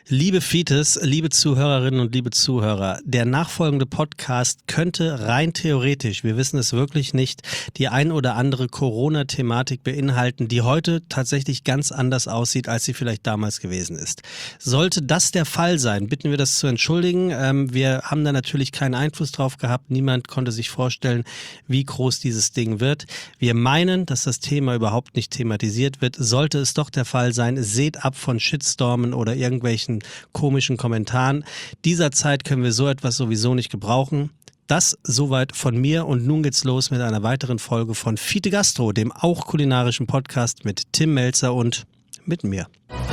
Liebe Fites, liebe Zuhörerinnen und liebe Zuhörer, der nachfolgende Podcast könnte rein theoretisch, wir wissen es wirklich nicht, die ein oder andere Corona-Thematik beinhalten, die heute tatsächlich ganz anders aussieht, als sie vielleicht damals gewesen ist. Sollte das der Fall sein, bitten wir das zu entschuldigen. Wir haben da natürlich keinen Einfluss drauf gehabt. Niemand konnte sich vorstellen, wie groß dieses Ding wird. Wir meinen, dass das Thema überhaupt nicht thematisiert wird. Sollte es doch der Fall sein, seht ab von Shitstormen oder irgendwelchen komischen Kommentaren. Dieser Zeit können wir so etwas sowieso nicht gebrauchen. Das soweit von mir und nun geht's los mit einer weiteren Folge von Fite Gastro, dem auch kulinarischen Podcast mit Tim Melzer und mit mir.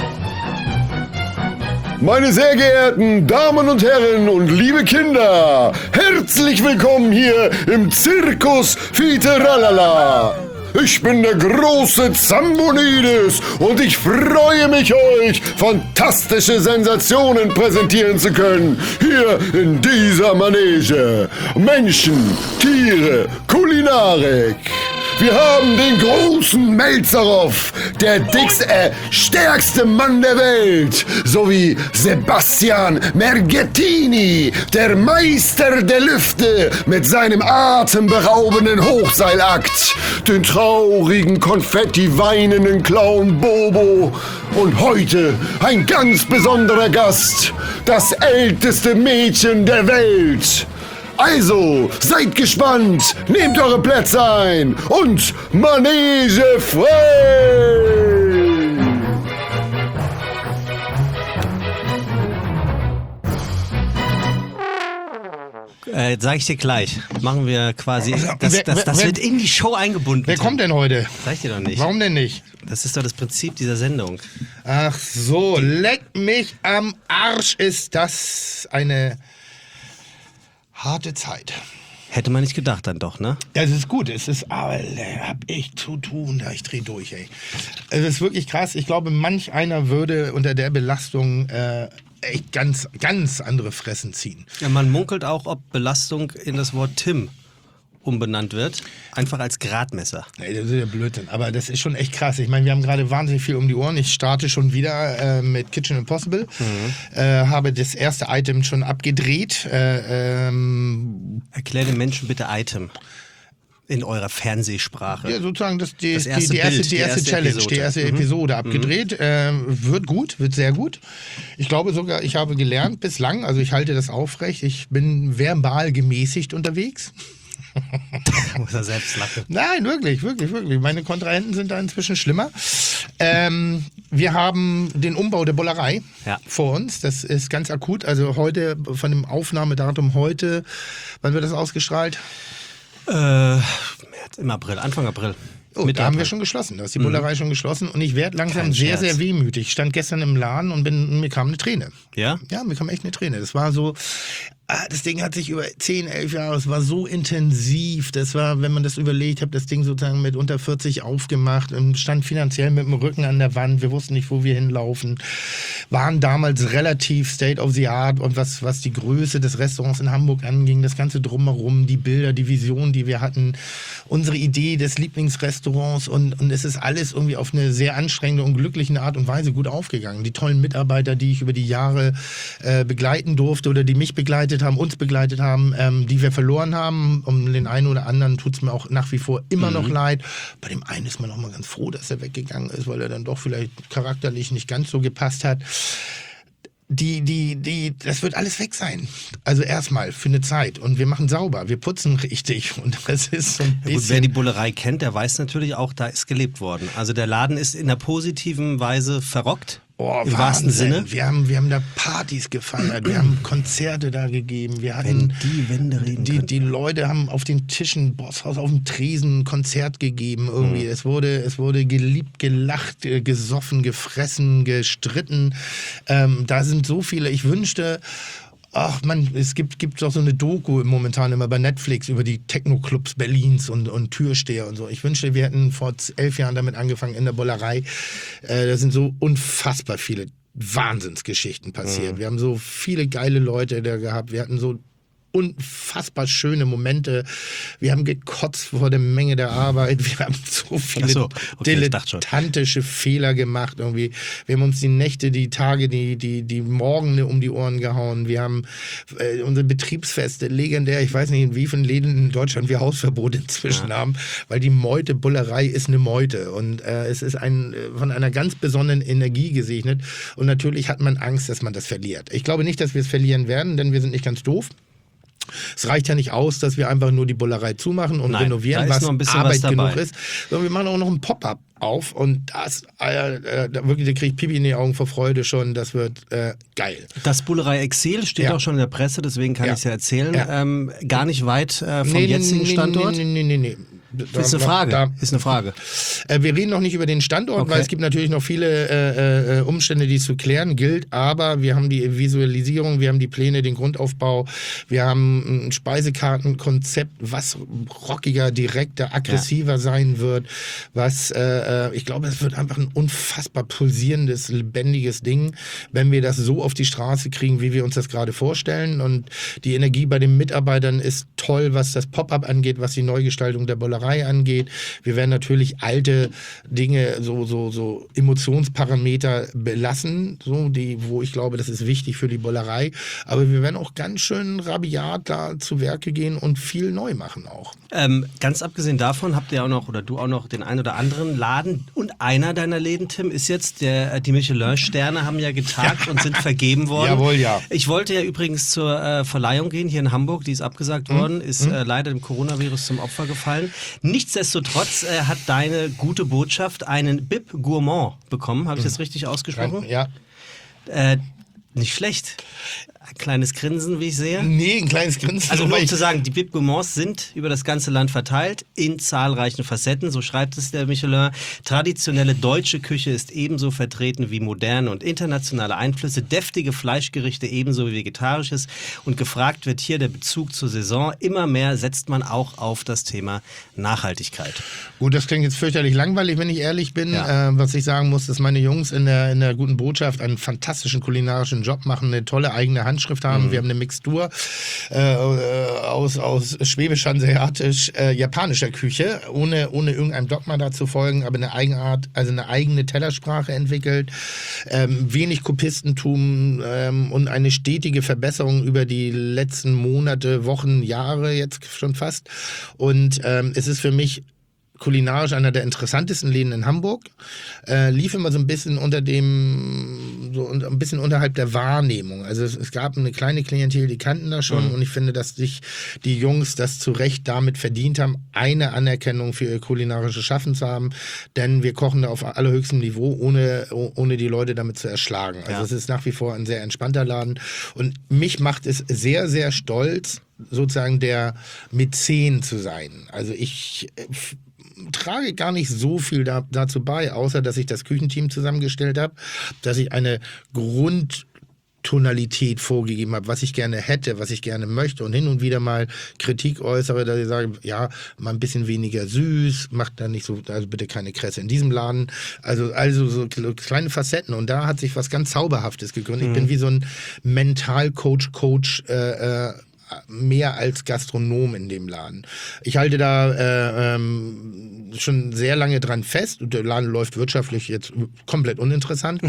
Meine sehr geehrten Damen und Herren und liebe Kinder, herzlich willkommen hier im Zirkus Fite Ralala. Ich bin der große Zambonides und ich freue mich, euch fantastische Sensationen präsentieren zu können. Hier in dieser Manege. Menschen, Tiere, Kulinarik. Wir haben den großen Melzerow, der stärkste Mann der Welt, sowie Sebastian Mergettini, der Meister der Lüfte mit seinem atemberaubenden Hochseilakt, den traurigen, konfetti-weinenden Clown Bobo und heute ein ganz besonderer Gast, das älteste Mädchen der Welt. Also, seid gespannt, nehmt eure Plätze ein und Manege frei! Sag ich dir gleich. Machen wir quasi, das wird in die Show eingebunden. Wer kommt denn heute? Sag ich dir doch nicht. Warum denn nicht? Das ist doch das Prinzip dieser Sendung. Ach so, leck mich am Arsch, ist das eine harte Zeit. Hätte man nicht gedacht dann doch, ne? Ja, es ist gut, aber hab ich zu tun, ich dreh durch, ey. Es ist wirklich krass, ich glaube, manch einer würde unter der Belastung echt ganz, ganz andere Fressen ziehen. Ja, man munkelt auch, ob Belastung in das Wort Tim umbenannt wird, einfach als Gradmesser. Nee, das ist ja Blödsinn, aber das ist schon echt krass. Ich meine, wir haben gerade wahnsinnig viel um die Ohren. Ich starte schon wieder mit Kitchen Impossible, habe das erste Item schon abgedreht. Erklär den Menschen bitte Item in eurer Fernsehsprache. Ja, sozusagen die erste Challenge, Episode. Die erste Episode abgedreht. Wird gut, wird sehr gut. Ich glaube sogar, ich habe gelernt bislang, also ich halte das aufrecht, ich bin verbal gemäßigt unterwegs. Muss er selbst lachen. Nein, wirklich. Meine Kontrahenten sind da inzwischen schlimmer. Wir haben den Umbau der Bollerei vor uns. Das ist ganz akut. Also heute, von dem Aufnahmedatum heute, wann wird das ausgestrahlt? Im April, Anfang April. Oh, da haben wir schon geschlossen. Da ist die Bullerei schon geschlossen und ich werde langsam sehr wehmütig. Ich stand gestern im Laden und mir kam eine Träne. Ja? Ja, mir kam echt eine Träne. Das war so, das Ding hat sich über 10, 11 Jahre, es war so intensiv. Das war, wenn man das überlegt, ich habe das Ding sozusagen mit unter 40 aufgemacht und stand finanziell mit dem Rücken an der Wand. Wir wussten nicht, wo wir hinlaufen. Waren damals relativ state of the art und was die Größe des Restaurants in Hamburg anging, das Ganze drumherum, die Bilder, die Vision, die wir hatten, unsere Idee des Lieblingsrestaurants und es ist alles irgendwie auf eine sehr anstrengende und glückliche Art und Weise gut aufgegangen. Die tollen Mitarbeiter, die ich über die Jahre begleiten durfte oder die mich begleitet haben, uns begleitet haben, die wir verloren haben. Um den einen oder anderen tut es mir auch nach wie vor immer noch leid. Bei dem einen ist man auch mal ganz froh, dass er weggegangen ist, weil er dann doch vielleicht charakterlich nicht ganz so gepasst hat. Das wird alles weg sein. Also erstmal für eine Zeit. Und wir machen sauber, wir putzen richtig. Und das ist so ein bisschen... Gut, wer die Bullerei kennt, der weiß natürlich auch, da ist gelebt worden. Also der Laden ist in der positiven Weise verrockt. Oh, im wahrsten Sinne. Wir haben da Partys gefeiert, wir haben Konzerte da gegeben, wir hatten die Wände reden die Leute haben auf den Tischen, Bosshaus auf dem Tresen ein Konzert gegeben irgendwie. Es wurde geliebt, gelacht, gesoffen, gefressen, gestritten. Da sind so viele, ich wünschte, ach man, es gibt doch so eine Doku momentan immer bei Netflix über die Techno-Clubs Berlins und Türsteher und so. Ich wünschte, wir hätten vor 11 Jahren damit angefangen in der Bollerei. Da sind so unfassbar viele Wahnsinnsgeschichten passiert. Wir haben so viele geile Leute da gehabt. Wir hatten so unfassbar schöne Momente. Wir haben gekotzt vor der Menge der Arbeit. Wir haben so viele dilettantische Fehler gemacht irgendwie. Wir haben uns die Nächte, die Tage, die Morgen um die Ohren gehauen. Wir haben unsere Betriebsfeste legendär. Ich weiß nicht, in wie vielen Läden in Deutschland wir Hausverbot inzwischen haben, weil die Meutebullerei ist eine Meute und es ist von einer ganz besonderen Energie gesegnet und natürlich hat man Angst, dass man das verliert. Ich glaube nicht, dass wir es verlieren werden, denn wir sind nicht ganz doof. Es reicht ja nicht aus, dass wir einfach nur die Bullerei zumachen und renovieren, was Arbeit genug ist, sondern wir machen auch noch ein Pop-up auf und das, wirklich, da kriege ich Pipi in die Augen vor Freude schon, das wird geil. Das Bullerei Exil steht auch schon in der Presse, deswegen kann ich es ja erzählen. Ja. Gar nicht weit vom jetzigen Standort? Nee. Ist eine Frage. Wir reden noch nicht über den Standort, weil es gibt natürlich noch viele Umstände, die es zu klären gilt, aber wir haben die Visualisierung, wir haben die Pläne, den Grundaufbau, wir haben ein Speisekartenkonzept, was rockiger, direkter, aggressiver sein wird, was ich glaube, es wird einfach ein unfassbar pulsierendes, lebendiges Ding, wenn wir das so auf die Straße kriegen, wie wir uns das gerade vorstellen und die Energie bei den Mitarbeitern ist toll, was das Pop-up angeht, was die Neugestaltung der Bullerei angeht. Wir werden natürlich alte Dinge, so Emotionsparameter belassen, wo ich glaube, das ist wichtig für die Bullerei. Aber wir werden auch ganz schön rabiat da zu Werke gehen und viel neu machen auch. Ganz abgesehen davon habt ihr auch noch, oder du auch noch, den einen oder anderen Laden und einer deiner Läden, Tim, ist jetzt die Michelin-Sterne haben ja getagt und sind vergeben worden. Jawohl, ja. Ich wollte ja übrigens zur Verleihung gehen hier in Hamburg, die ist abgesagt worden, ist leider dem Coronavirus zum Opfer gefallen. Nichtsdestotrotz hat deine gute Botschaft einen Bib Gourmand bekommen. Habe ich das richtig ausgesprochen? Ja. Nicht schlecht. Ein kleines Grinsen, wie ich sehe. Nee, ein kleines Grinsen. Also nur um zu sagen, die Bib Gourmands sind über das ganze Land verteilt, in zahlreichen Facetten, so schreibt es der Michelin. Traditionelle deutsche Küche ist ebenso vertreten wie moderne und internationale Einflüsse, deftige Fleischgerichte ebenso wie vegetarisches und gefragt wird hier der Bezug zur Saison. Immer mehr setzt man auch auf das Thema Nachhaltigkeit. Gut, das klingt jetzt fürchterlich langweilig, wenn ich ehrlich bin. Ja. Was ich sagen muss, dass meine Jungs in der guten Botschaft einen fantastischen kulinarischen Job machen, eine tolle eigene Handschrift haben. Wir haben eine Mixtur aus schwäbisch-hanseatisch japanischer Küche, ohne irgendeinem Dogma da zu folgen, aber eine Eigenart, also eine eigene Tellersprache entwickelt, wenig Kopistentum und eine stetige Verbesserung über die letzten Monate, Wochen, Jahre jetzt schon fast. Und es ist für mich kulinarisch einer der interessantesten Läden in Hamburg, lief immer so ein bisschen ein bisschen unterhalb der Wahrnehmung. Also es gab eine kleine Klientel, die kannten das schon und ich finde, dass sich die Jungs das zu Recht damit verdient haben, eine Anerkennung für ihr kulinarisches Schaffen zu haben, denn wir kochen da auf allerhöchstem Niveau, ohne die Leute damit zu erschlagen. Also es ist nach wie vor ein sehr entspannter Laden und mich macht es sehr, sehr stolz, sozusagen der Mäzen zu sein. Also ich trage gar nicht so viel dazu bei, außer dass ich das Küchenteam zusammengestellt habe, dass ich eine Grundtonalität vorgegeben habe, was ich gerne hätte, was ich gerne möchte und hin und wieder mal Kritik äußere, dass ich sage, ja, mal ein bisschen weniger süß, macht da nicht so, also bitte keine Kresse in diesem Laden. Also so kleine Facetten und da hat sich was ganz Zauberhaftes gegründet. Ich bin wie so ein Mentalcoach, mehr als Gastronom in dem Laden. Ich halte da schon sehr lange dran fest und der Laden läuft wirtschaftlich jetzt komplett uninteressant.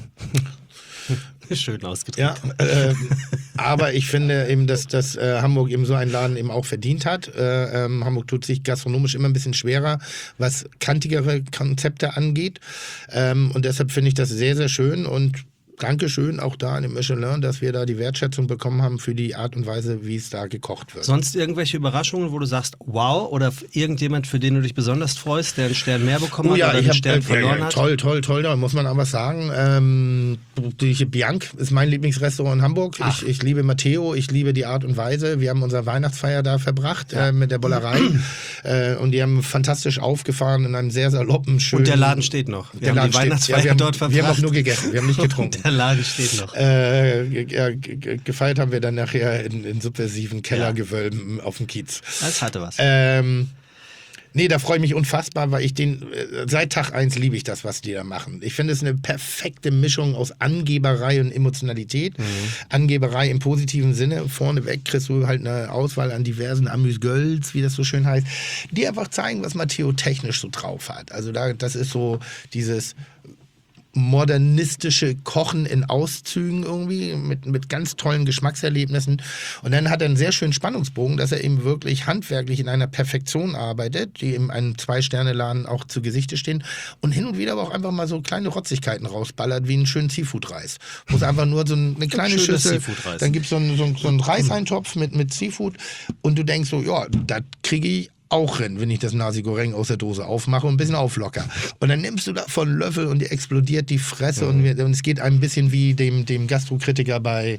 Schön ausgedrückt. Ja, aber ich finde eben, dass Hamburg eben so einen Laden eben auch verdient hat. Hamburg tut sich gastronomisch immer ein bisschen schwerer, was kantigere Konzepte angeht. Und deshalb finde ich das sehr, sehr schön und Dankeschön auch da an dem Michelin, dass wir da die Wertschätzung bekommen haben für die Art und Weise, wie es da gekocht wird. Sonst irgendwelche Überraschungen, wo du sagst, wow, oder irgendjemand, für den du dich besonders freust, der einen Stern mehr bekommen hat oder einen Stern verloren hat? Toll, da muss man aber sagen. Die Bianc ist mein Lieblingsrestaurant in Hamburg. Ich liebe Matteo, ich liebe die Art und Weise. Wir haben unsere Weihnachtsfeier da verbracht mit der Bullerei und die haben fantastisch aufgefahren in einem sehr saloppen, schönen... Und der Laden steht noch. Wir haben die Weihnachtsfeier dort verbracht. Wir haben auch nur gegessen, wir haben nicht getrunken. Der Laden steht noch. Gefeiert haben wir dann nachher in subversiven Kellergewölben auf dem Kiez. Das hatte was. Nee, da freue ich mich unfassbar, weil ich seit Tag 1 liebe ich das, was die da machen. Ich finde es eine perfekte Mischung aus Angeberei und Emotionalität. Angeberei im positiven Sinne. Vorneweg kriegst du halt eine Auswahl an diversen Amüs-Gölz, wie das so schön heißt, die einfach zeigen, was Matteo technisch so drauf hat. Also das ist so dieses modernistische Kochen in Auszügen irgendwie mit ganz tollen Geschmackserlebnissen. Und dann hat er einen sehr schönen Spannungsbogen, dass er eben wirklich handwerklich in einer Perfektion arbeitet, die in einem 2-Sterne-Laden auch zu Gesichte stehen und hin und wieder aber auch einfach mal so kleine Rotzigkeiten rausballert, wie einen schönen Seafood-Reis. Muss einfach nur so eine kleine Schüssel, dann gibt es so einen Reiseintopf mit Seafood und du denkst so, ja, das kriege ich auch hin, wenn ich das Nasi Goreng aus der Dose aufmache und ein bisschen auflocker. Und dann nimmst du davon einen Löffel und dir explodiert die Fresse und es geht ein bisschen wie dem Gastrokritiker bei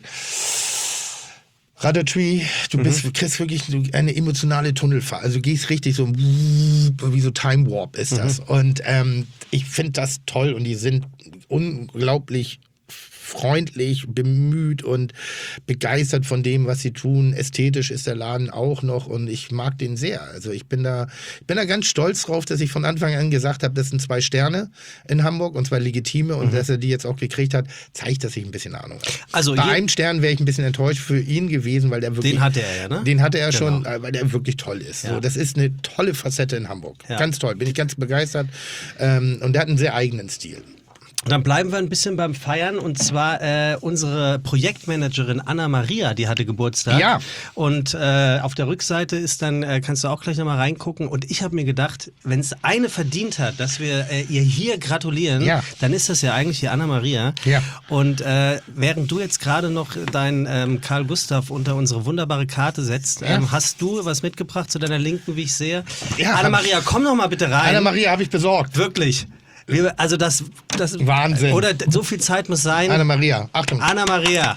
Ratatouille. Du kriegst wirklich eine emotionale Tunnelfahrt. Also du gehst richtig so wie so Time Warp ist das. Und ich finde das toll und die sind unglaublich freundlich, bemüht und begeistert von dem, was sie tun. Ästhetisch ist der Laden auch noch und ich mag den sehr. Also ich bin da ganz stolz drauf, dass ich von Anfang an gesagt habe, das sind 2 Sterne in Hamburg und 2 legitime und dass er die jetzt auch gekriegt hat, zeigt, dass ich ein bisschen Ahnung habe. Also bei einem Stern wäre ich ein bisschen enttäuscht für ihn gewesen, weil der wirklich... Den hatte er ja, ne? Den hatte er schon, weil der wirklich toll ist. Ja. So, das ist eine tolle Facette in Hamburg. Ja. Ganz toll, bin ich ganz begeistert. Und der hat einen sehr eigenen Stil. Dann bleiben wir ein bisschen beim Feiern und zwar unsere Projektmanagerin Anna-Maria, die hatte Geburtstag. Ja. Und auf der Rückseite ist dann, kannst du auch gleich nochmal reingucken und ich habe mir gedacht, wenn es eine verdient hat, dass wir ihr hier gratulieren, dann ist das ja eigentlich die Anna-Maria. Ja. Und während du jetzt gerade noch deinen Karl Gustav unter unsere wunderbare Karte setzt, hast du was mitgebracht zu deiner Linken, wie ich sehe? Ja, Anna-Maria, komm doch mal bitte rein. Anna-Maria habe ich besorgt. Wirklich. Also das Wahnsinn. Oder so viel Zeit muss sein. Anna-Maria, Achtung. Anna-Maria.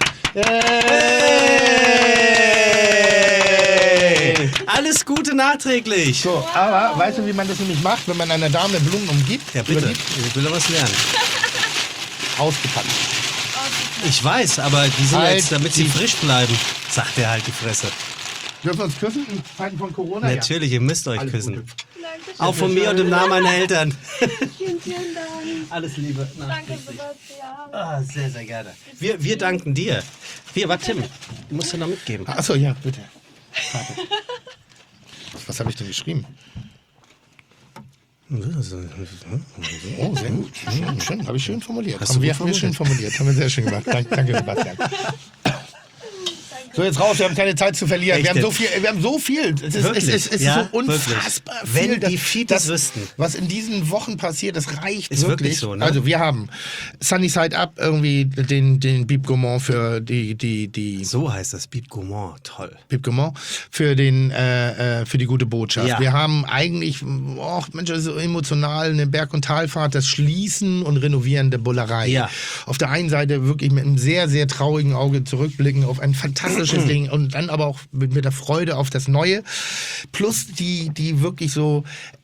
Hey. Alles Gute nachträglich. So, aber weißt du, wie man das nämlich macht, wenn man einer Dame Blumen umgibt? Ja, bitte. Ich will doch was lernen. Ausgepackt. Ich weiß, aber die sind Halt jetzt, damit sie frisch bleiben, sagt er halt die Fresse. Dürfen wir uns küssen in Zeiten von Corona? Natürlich, ihr müsst euch Alles küssen. Gute. Auch von mir und im Namen meiner Eltern. Vielen, vielen Dank. Alles Liebe. Danke, Sebastian. Ah, sehr, sehr gerne. Wir danken dir. Warte, Tim, du musst ja noch mitgeben. Achso, ja, bitte. Warte. Was habe ich denn geschrieben? Oh, sehr gut. Schön, habe ich schön formuliert. Hast du gut Haben wir schön formuliert. Haben wir sehr schön gemacht. Danke, Sebastian. So, jetzt raus, wir haben keine Zeit zu verlieren. Echt? Wir haben so viel. Es ist Ja, so unfassbar wirklich. viel. Wenn die Fites wüssten. Was in diesen Wochen passiert, das reicht Ist wirklich. wirklich so, ne? Also wir haben Sunny Side Up, irgendwie den Bib Gourmand für die So heißt das, Bib Gourmand. Toll. Bib Gourmand für die gute Botschaft. Ja. Wir haben eigentlich, Mensch, das ist so emotional, eine Berg- und Talfahrt, das Schließen und Renovieren der Bullerei. Ja. Auf der einen Seite wirklich mit einem sehr, sehr traurigen Auge zurückblicken auf ein fantastisches Ding und dann aber auch mit der Freude auf das Neue. Plus die wirklich so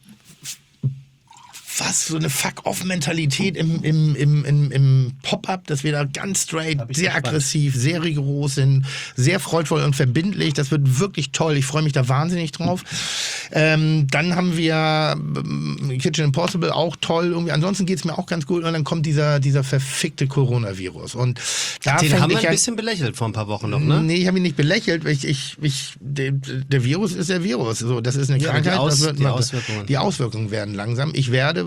fast so eine Fuck-off-Mentalität im Pop-Up, dass wir da ganz straight, sehr aggressiv, sehr rigoros sind, sehr freudvoll und verbindlich. Das wird wirklich toll. Ich freue mich da wahnsinnig drauf. Dann haben wir Kitchen Impossible, auch toll. Irgendwie. Ansonsten geht es mir auch ganz gut. Und dann kommt dieser verfickte Coronavirus. Und da Den haben wir ein bisschen belächelt vor ein paar Wochen noch, ne? Nee, ich habe ihn nicht belächelt. Der Virus ist der Virus. So, das ist eine Krankheit. Die Auswirkungen werden langsam. Ich werde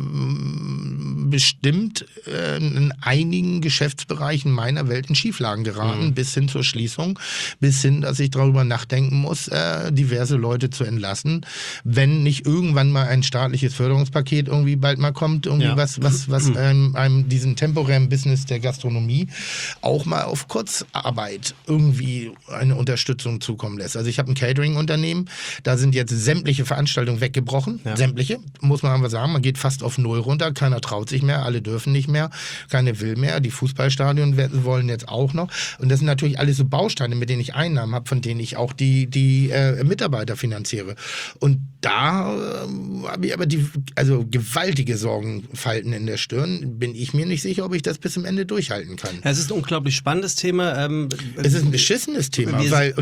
bestimmt in einigen Geschäftsbereichen meiner Welt in Schieflagen geraten, bis hin zur Schließung, bis hin, dass ich darüber nachdenken muss, diverse Leute zu entlassen, wenn nicht irgendwann mal ein staatliches Förderungspaket irgendwie bald mal kommt, irgendwie was einem diesen temporären Business der Gastronomie auch mal auf Kurzarbeit irgendwie eine Unterstützung zukommen lässt. Also ich habe ein Catering-Unternehmen, da sind jetzt sämtliche Veranstaltungen weggebrochen, sämtliche, muss man aber sagen, man geht fast auf Null runter, keiner traut sich nicht mehr, alle dürfen nicht mehr, keine will mehr, die Fußballstadien wollen jetzt auch noch. Und das sind natürlich alles so Bausteine, mit denen ich Einnahmen habe, von denen ich auch die Mitarbeiter finanziere. Und da habe ich aber gewaltige Sorgenfalten in der Stirn. Bin ich mir nicht sicher, ob ich das bis zum Ende durchhalten kann. Ja, es ist ein unglaublich spannendes Thema. Es ist ein beschissenes Thema,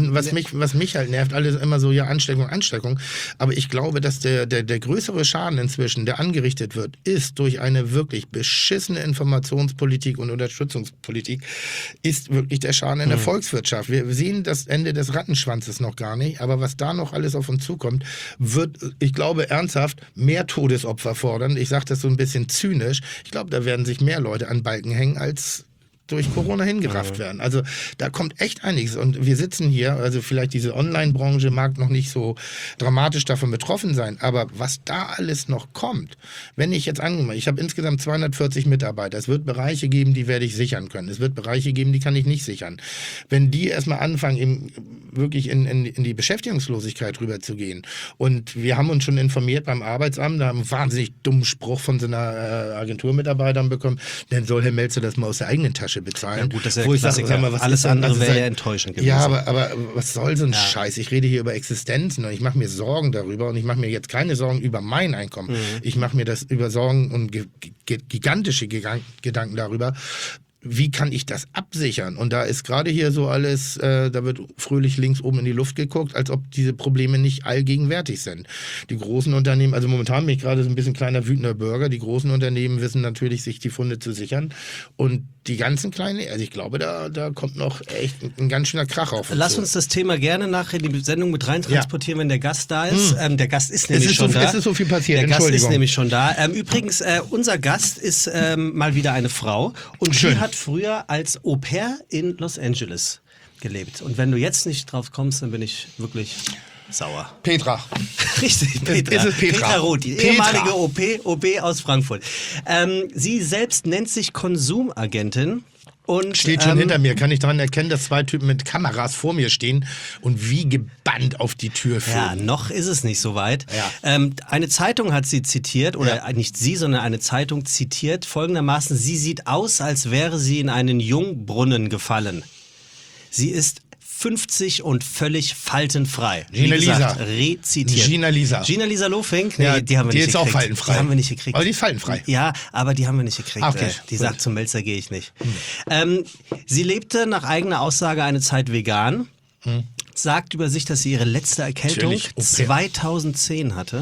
was mich halt nervt, alles immer so, ja, Ansteckung. Aber ich glaube, dass der größere Schaden inzwischen, der angerichtet wird, ist durch eine wirklich beschissene Informationspolitik und Unterstützungspolitik, ist wirklich der Schaden in der Volkswirtschaft. Wir sehen das Ende des Rattenschwanzes noch gar nicht, aber was da noch alles auf uns zukommt, wird, ich glaube, ernsthaft mehr Todesopfer fordern. Ich sage das so ein bisschen zynisch. Ich glaube, da werden sich mehr Leute an Balken hängen, als durch Corona hingerafft werden. Also da kommt echt einiges. Und wir sitzen hier, also vielleicht diese Online-Branche mag noch nicht so dramatisch davon betroffen sein, aber was da alles noch kommt, wenn ich jetzt angenommen, ich habe insgesamt 240 Mitarbeiter, es wird Bereiche geben, die werde ich sichern können. Es wird Bereiche geben, die kann ich nicht sichern. Wenn die erstmal anfangen, eben wirklich in die Beschäftigungslosigkeit rüberzugehen, und wir haben uns schon informiert beim Arbeitsamt, da haben wir einen wahnsinnig dummen Spruch von so einer Agenturmitarbeitern bekommen, dann soll Herr Melzer das mal aus der eigenen Tasche bezahlen. Ja gut, das ist ja wo ich sage, was alles andere also wäre ja enttäuschend gewesen. Ja, aber was soll so ein Scheiß? Ich rede hier über Existenzen und ich mache mir Sorgen darüber, und ich mache mir jetzt keine Sorgen über mein Einkommen. Ich mache mir das über Sorgen und gigantische Gedanken darüber, wie kann ich das absichern? Und da ist gerade hier so alles, da wird fröhlich links oben in die Luft geguckt, als ob diese Probleme nicht allgegenwärtig sind. Die großen Unternehmen, also momentan bin ich gerade so ein bisschen kleiner wütender Bürger, die großen Unternehmen wissen natürlich, sich die Funde zu sichern. Und die ganzen kleinen, also ich glaube, da kommt noch echt ein ganz schöner Krach auf uns. Lass uns das Thema gerne nachher in die Sendung mit rein transportieren, wenn der Gast da ist. Der Gast ist nämlich schon da. Es ist so viel passiert, Der Gast Entschuldigung. ist nämlich schon da. Übrigens, unser Gast ist mal wieder eine Frau, und Schön. die hat früher als Au-pair in Los Angeles gelebt. Und wenn du jetzt nicht drauf kommst, dann bin ich wirklich sauer. Petra. Richtig, Petra. Ist es Petra? Petra Roth, die Petra. ehemalige OB aus Frankfurt. Sie selbst nennt sich Konsumagentin. Und, Steht schon hinter mir, kann ich daran erkennen, dass zwei Typen mit Kameras vor mir stehen und wie gebannt auf die Tür Ja, filmen. noch ist es nicht so weit. Ja. Eine Zeitung hat sie zitiert, oder nicht sie, sondern eine Zeitung zitiert folgendermaßen: Sie sieht aus, als wäre sie in einen Jungbrunnen gefallen. Sie ist 50 und völlig faltenfrei. Gina Wie gesagt, Lisa. rezitiert. Gina Lisa. Gina Lisa Lofink? Nee, Ja, die haben wir die nicht ist gekriegt. auch faltenfrei. Die haben wir nicht gekriegt. Aber die ist faltenfrei. Ja, aber die haben wir nicht gekriegt. Ah, okay. Die Gut. sagt, zum Melzer gehe ich nicht. Sie lebte nach eigener Aussage eine Zeit vegan. Sagt über sich, dass sie ihre letzte Erkältung Natürlich, okay. 2010 hatte.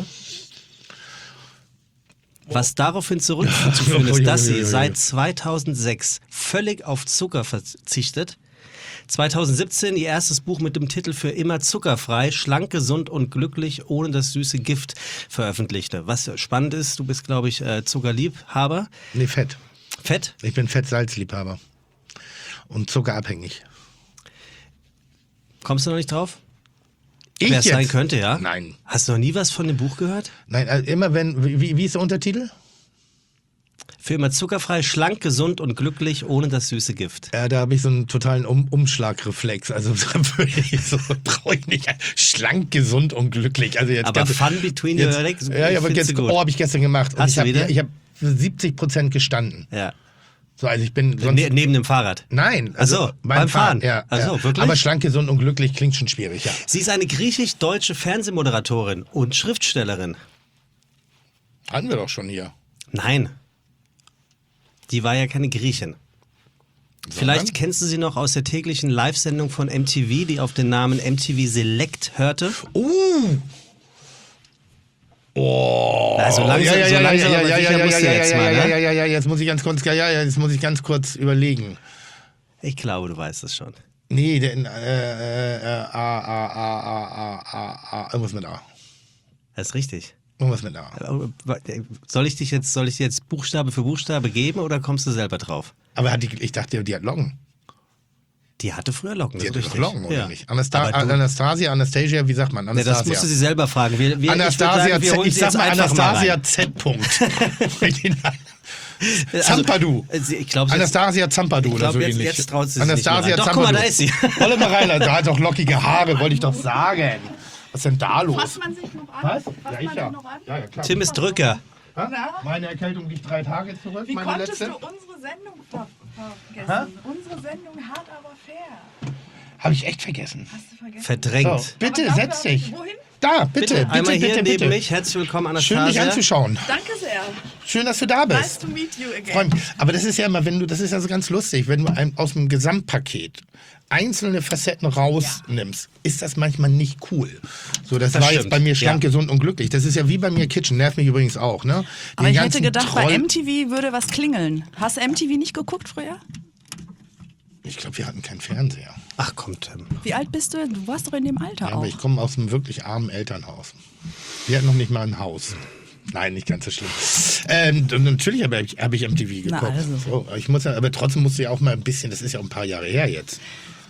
Was daraufhin zurückzuführen ist, dass sie seit 2006 völlig auf Zucker verzichtet. 2017 ihr erstes Buch mit dem Titel Für immer zuckerfrei, schlank, gesund und glücklich, ohne das süße Gift veröffentlichte. Was spannend ist, du bist, glaube ich, Zuckerliebhaber. Nee, Fett. Fett? Ich bin Fett-Salz-Liebhaber. Und zuckerabhängig. Kommst du noch nicht drauf? Ich Wer es jetzt? sein könnte, ja? Nein. Hast du noch nie was von dem Buch gehört? Nein, also immer wenn, wie ist der Untertitel? Für immer zuckerfrei, schlank, gesund und glücklich, ohne das süße Gift. Ja, da habe ich so einen totalen Umschlagreflex. Also so brauche ich nicht. Schlank, gesund und glücklich. Also jetzt Aber ganz- fun between jetzt, your legs, ja, aber findest jetzt, du gut. habe ich gestern gemacht. Und Hast ich du habe wieder? ich hab 70% gestanden. Ja. So, also ich bin sonst... Neben dem Fahrrad. Nein, Ach so, beim Fahren. Ja, Ach so, ja. wirklich? Aber schlank, gesund und glücklich klingt schon schwierig, ja. Sie ist eine griechisch-deutsche Fernsehmoderatorin und Schriftstellerin. Hatten wir doch schon hier. Nein. Die war ja keine Griechin. Vielleicht kennst du sie noch aus der täglichen Live-Sendung von MTV, die auf den Namen MTV Select hörte. Also langsam, aber sicher musst du jetzt mal, ne? Ja, jetzt muss ich ganz kurz überlegen. Ich glaube, du weißt es schon. Nee, irgendwas mit A. Das ist richtig. Irgendwas mit A. Soll ich dir jetzt Buchstabe für Buchstabe geben oder kommst du selber drauf? Aber ich dachte, die hat Locken. Die hatte früher Locken. Die das hatte ist doch richtig. Locken, oder Ja. nicht? Aber du- Anastasia, wie sagt man? Ne, Anastasia. das musst du sie selber fragen. Ich würd Anastasia sagen, wir Z. holen Ich sie sag jetzt mal einfach mal Anastasia rein. Z. Punkt. Also, Zampadu. ich glaube, Anastasia Zampadu oder so jetzt, ähnlich. jetzt traut sie sich Anastasia nicht mehr rein. Doch, Zampadu. guck mal, da ist sie. Wolle mal rein, da hat doch lockige Haare, wollte ich doch sagen. Was ist denn da los? Fasst man sich noch an? Was? Fasst Ja, man ich ja. sich noch an? Ja, klar. Tim ist Drücker. Meine Erkältung liegt 3 Tage zurück, Wie meine konntest letzte. du unsere Sendung vergessen? Unsere Sendung hart, aber fair. Habe ich echt vergessen. Hast du vergessen? Verdrängt. So, bitte, Aber dafür setz dich. Wohin? Da, bitte, Einmal hier bitte, neben bitte. mich. Herzlich willkommen, Schön, Anastasia. dich anzuschauen. Danke sehr. Schön, dass du da Nice bist. to meet you again. Freund, aber das ist ja immer, das ist ja so ganz lustig, wenn du aus dem Gesamtpaket einzelne Facetten rausnimmst, ist das manchmal nicht cool. So, das war stimmt. jetzt bei mir schlank, Ja. gesund und glücklich. Das ist ja wie bei mir Kitchen, nervt mich übrigens auch, ne? Aber Den ich hätte ganzen gedacht, bei Troll- MTV würde was klingeln. Hast du MTV nicht geguckt früher? Ich glaube, wir hatten keinen Fernseher. Ach komm, Tim. Wie alt bist du? Du warst doch in dem Alter Ja, auch. aber ich komme aus einem wirklich armen Elternhaus. Wir hatten noch nicht mal ein Haus. Nein, nicht ganz so schlimm. Und natürlich habe ich MTV geguckt. Na also. So, ich muss ja, aber trotzdem musste ja auch mal ein bisschen, das ist ja auch ein paar Jahre her jetzt.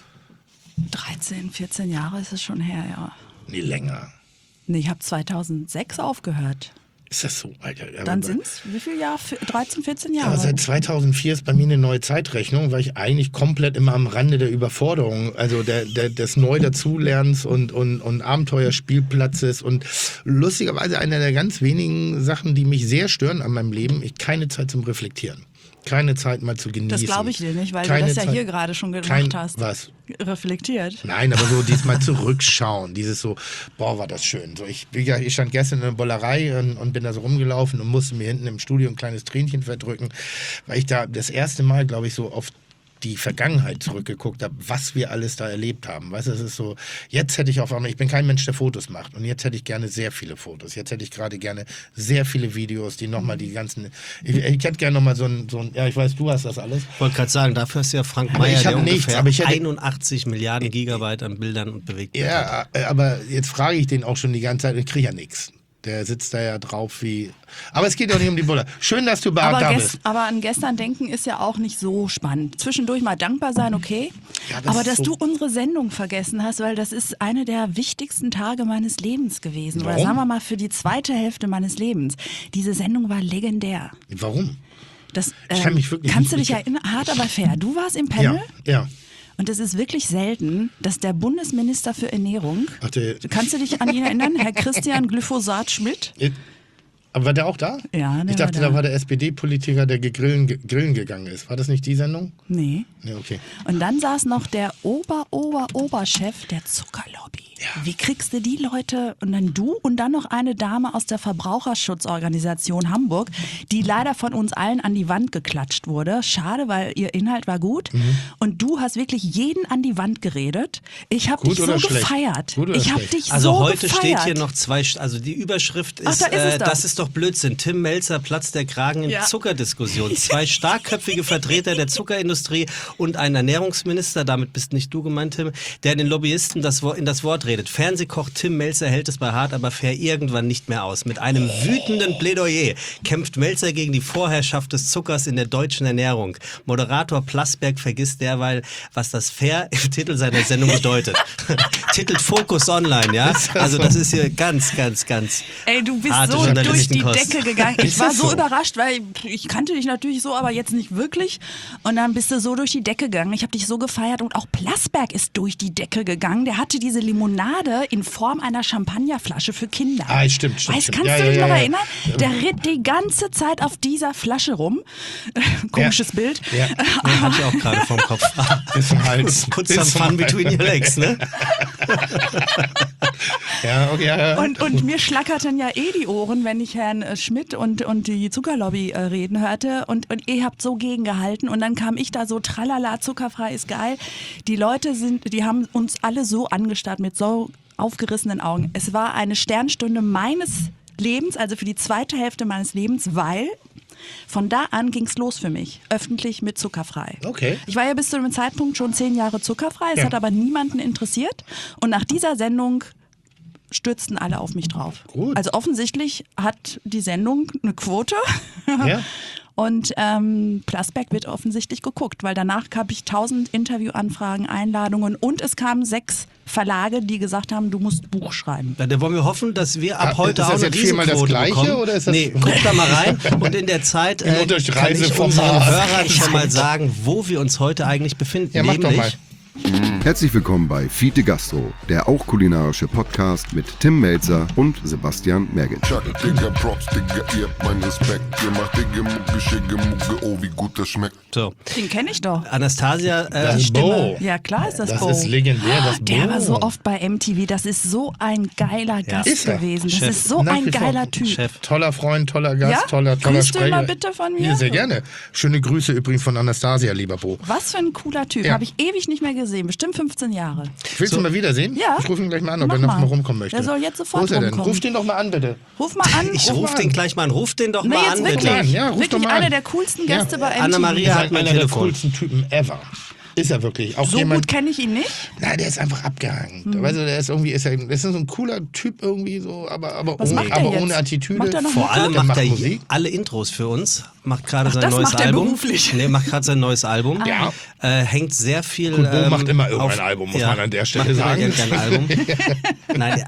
13, 14 Jahre ist es schon her, ja. Nee, länger. Nee, ich habe 2006 aufgehört. Ist das so, Alter? Ja, Dann aber- sind's, wie viel Jahre? 13, 14 Ja, Jahre. seit 2004 ist bei mir eine neue Zeitrechnung, weil ich eigentlich komplett immer am Rande der Überforderung, also des Neu-Dazulernens und Abenteuerspielplatzes und lustigerweise einer der ganz wenigen Sachen, die mich sehr stören an meinem Leben, keine Zeit zum Reflektieren. Keine Zeit mal zu genießen. Das glaube ich dir nicht, weil Keine du das ja Zeit- hier gerade schon gemacht kein- hast. Was? Reflektiert. Nein, aber so diesmal zurückschauen, dieses so, boah, war das schön. So, ich stand gestern in der Bollerei und bin da so rumgelaufen und musste mir hinten im Studio ein kleines Tränchen verdrücken, weil ich da das erste Mal, glaube ich, so auf die Vergangenheit zurückgeguckt habe, was wir alles da erlebt haben. Weißt du, es ist so, jetzt hätte ich auf einmal, ich bin kein Mensch, der Fotos macht und jetzt hätte ich gerne sehr viele Fotos. Jetzt hätte ich gerade gerne sehr viele Videos, die nochmal die ganzen, ich hätte gerne nochmal so ein, ja, ich weiß, du hast das alles. Ich wollte gerade sagen, dafür ist ja Frank Aber Meyer, ich der hab nichts, ungefähr aber ich hätte- 81 Milliarden Gigabyte an Bildern und Bewegtbild hat. Ja, aber jetzt frage ich den auch schon die ganze Zeit, ich kriege ja nichts. Der sitzt da ja drauf wie. Aber es geht doch nicht um die Bulle. Schön, dass du da bist. Aber an gestern denken ist ja auch nicht so spannend. Zwischendurch mal dankbar sein, okay. Ja, das aber ist dass so- du unsere Sendung vergessen hast, weil das ist eine der wichtigsten Tage meines Lebens gewesen. Oder Warum? sagen wir mal für die zweite Hälfte meines Lebens. Diese Sendung war legendär. Warum? Das, Ich kann mich wirklich kannst du nicht dich erinnern? Hart aber fair. Du warst im Panel. Ja. Und es ist wirklich selten, dass der Bundesminister für Ernährung, Ach, kannst du dich an ihn erinnern, Herr Christian Glyphosat-Schmidt? Aber war der auch da? Ja, der Ich dachte, war da. da war der SPD-Politiker, der grillen gegangen ist. War das nicht die Sendung? Nee. Nee, okay. Und dann saß noch der Oberchef der Zuckerlobby. Wie kriegst du die Leute, und dann du und dann noch eine Dame aus der Verbraucherschutzorganisation Hamburg, die leider von uns allen an die Wand geklatscht wurde. Schade, weil ihr Inhalt war gut. Und du hast wirklich jeden an die Wand geredet. Ich habe Gut dich so oder schlecht? gefeiert. Gut oder Ich habe schlecht? dich Also so heute gefeiert. steht hier noch also die Überschrift Ach, ist, da ist es doch. das ist doch Blödsinn. Tim Melzer platzt der Kragen in Ja. Zuckerdiskussion. 2 starkköpfige Vertreter der Zuckerindustrie und ein Ernährungsminister, damit bist nicht du gemeint, Tim, der den Lobbyisten in das Wort redet. Fernsehkoch Tim Melzer hält es bei Hart aber fair irgendwann nicht mehr aus. Mit einem wütenden Plädoyer kämpft Melzer gegen die Vorherrschaft des Zuckers in der deutschen Ernährung. Moderator Plasberg vergisst derweil, was das fair im Titel seiner Sendung bedeutet. Titelt Fokus Online, ja? Also das ist hier ganz, ganz, ganz Ey, du bist harte so durch die Journalistenkost. Decke gegangen. Ich Ist war das so so? überrascht, weil ich kannte dich natürlich so, aber jetzt nicht wirklich. Und dann bist du so durch die Decke gegangen. Ich habe dich so gefeiert und auch Plasberg ist durch die Decke gegangen. Der hatte diese Limonade in Form einer Champagnerflasche für Kinder. Ah, stimmt. Weißt, kannst Ja, du dich ja, noch ja. erinnern? Der ritt die ganze Zeit auf dieser Flasche rum. Komisches Bild. Ja. Nee, hatte ich auch gerade vom Kopf. Ist ein Hals. Put some fun between your legs, ne? Ja, okay. Ja. Und mir schlackerten ja eh die Ohren, wenn ich Herrn Schmidt und die Zuckerlobby reden hörte. Und ihr habt so gegengehalten. Und dann kam ich da so, tralala, zuckerfrei ist geil. Die Leute die haben uns alle so angestarrt mit so aufgerissenen Augen. Es war eine Sternstunde meines Lebens, also für die zweite Hälfte meines Lebens, weil von da an ging's los für mich, öffentlich mit zuckerfrei. Okay. Ich war ja bis zu dem Zeitpunkt schon 10 Jahre zuckerfrei, es Ja. hat aber niemanden interessiert. Und nach dieser Sendung stürzten alle auf mich drauf. Gut. Also offensichtlich hat die Sendung eine Quote. Ja. Und Plasberg wird offensichtlich geguckt, weil danach habe ich 1000 Interviewanfragen, Einladungen und es kamen 6 Verlage, die gesagt haben, du musst Buch schreiben. Ja, da wollen wir hoffen, dass wir ab Ah, heute ist das auch eine jetzt viermal das Riesenquote Gleiche, bekommen. oder ist das- Nee, guck da mal rein und in der Zeit kann ich Reiseformat. unseren Hörern schon mal sagen, wo wir uns heute eigentlich befinden. Ja, mach doch Nämlich mal. Herzlich willkommen bei Fiete Gastro, der auch kulinarische Podcast mit Tim Melzer und Sebastian Merget. Digga, Props, Digga, ihr habt meinen Respekt gemacht, Digga, Mucke, Schicke, Mucke, oh, wie gut das schmeckt. So. Den kenne ich doch. Anastasia, Das Stimme. Bo. Ja, klar ist das Das Bo. ist legendär, das Der Bo. war so oft bei MTV. Das ist so ein geiler Gast Ist er. gewesen. Das Chef. ist so Nach ein wie vor. geiler Typ. Chef. Toller Freund, toller Gast, Ja? toller Grüßt du ihn Sprecher. mal bitte von mir? Ja, sehr gerne. Schöne Grüße übrigens von Anastasia, lieber Bo. Was für ein cooler Typ. Ja. Habe ich ewig nicht mehr gesehen. Bestimmt 15 Jahre. Willst du mal wiedersehen? Ja. Ich rufe ihn gleich mal an, ob Mach er noch mal. mal rumkommen möchte. Der soll jetzt sofort Wo ist er denn? rumkommen. Ruf den doch mal an, bitte. Ruf mal an. Ich Ruf rufe mal den an. gleich mal an. Ruf den doch Nee, mal jetzt an, wirklich. bitte. Ja, ruf doch Wirklich mal an. einer der coolsten Ja. Gäste bei MTV. Anna-Maria Ihr hat seid mein einer der Telefon. coolsten Typen ever. Ist er wirklich. Auch So jemand, gut kenne ich ihn nicht. Nein, der ist einfach abgehangen. Weißt du, der ist irgendwie, das ist so ein cooler Typ irgendwie so, aber Was macht er jetzt? ohne Attitüde. Macht er noch Vor allem Der macht er Musik. alle Intros für uns. Macht gerade sein das neues macht er Album. beruflich. Nee, macht gerade sein neues Album. Ja. Hängt sehr viel. Gut, Bo macht immer irgendein auf- Album, muss man an der Stelle macht sagen. Immer irgendein Album. Nein,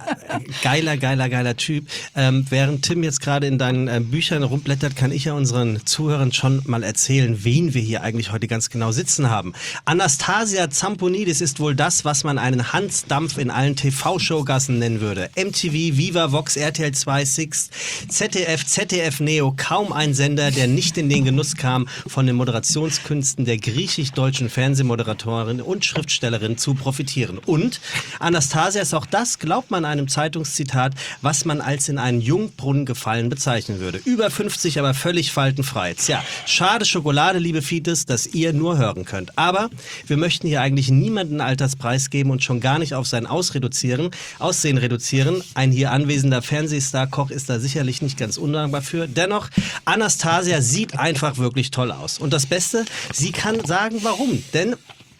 geiler Typ. Während Tim jetzt gerade in deinen Büchern rumblättert, kann ich ja unseren Zuhörern schon mal erzählen, wen wir hier eigentlich heute ganz genau sitzen haben. Anastasia Zamponidis ist wohl das, was man einen Hansdampf in allen TV-Showgassen nennen würde. MTV, Viva, Vox, RTL 2, Six, ZDF, ZDF Neo, kaum ein Sender, der nicht in den Genuss kam, von den Moderationskünsten der griechisch-deutschen Fernsehmoderatorin und Schriftstellerin zu profitieren. Und Anastasia ist auch das, glaubt man einem Zeitungszitat, was man als in einen Jungbrunnen gefallen bezeichnen würde. Über 50, aber völlig faltenfrei. Tja, schade Schokolade, liebe Fites, dass ihr nur hören könnt. Aber wir möchten hier eigentlich niemanden Alterspreis geben und schon gar nicht auf sein Aussehen reduzieren. Ein hier anwesender Fernsehstar-Koch ist da sicherlich nicht ganz undankbar für. Dennoch, Anastasia sieht einfach wirklich toll aus. Und das Beste, sie kann sagen, warum. Denn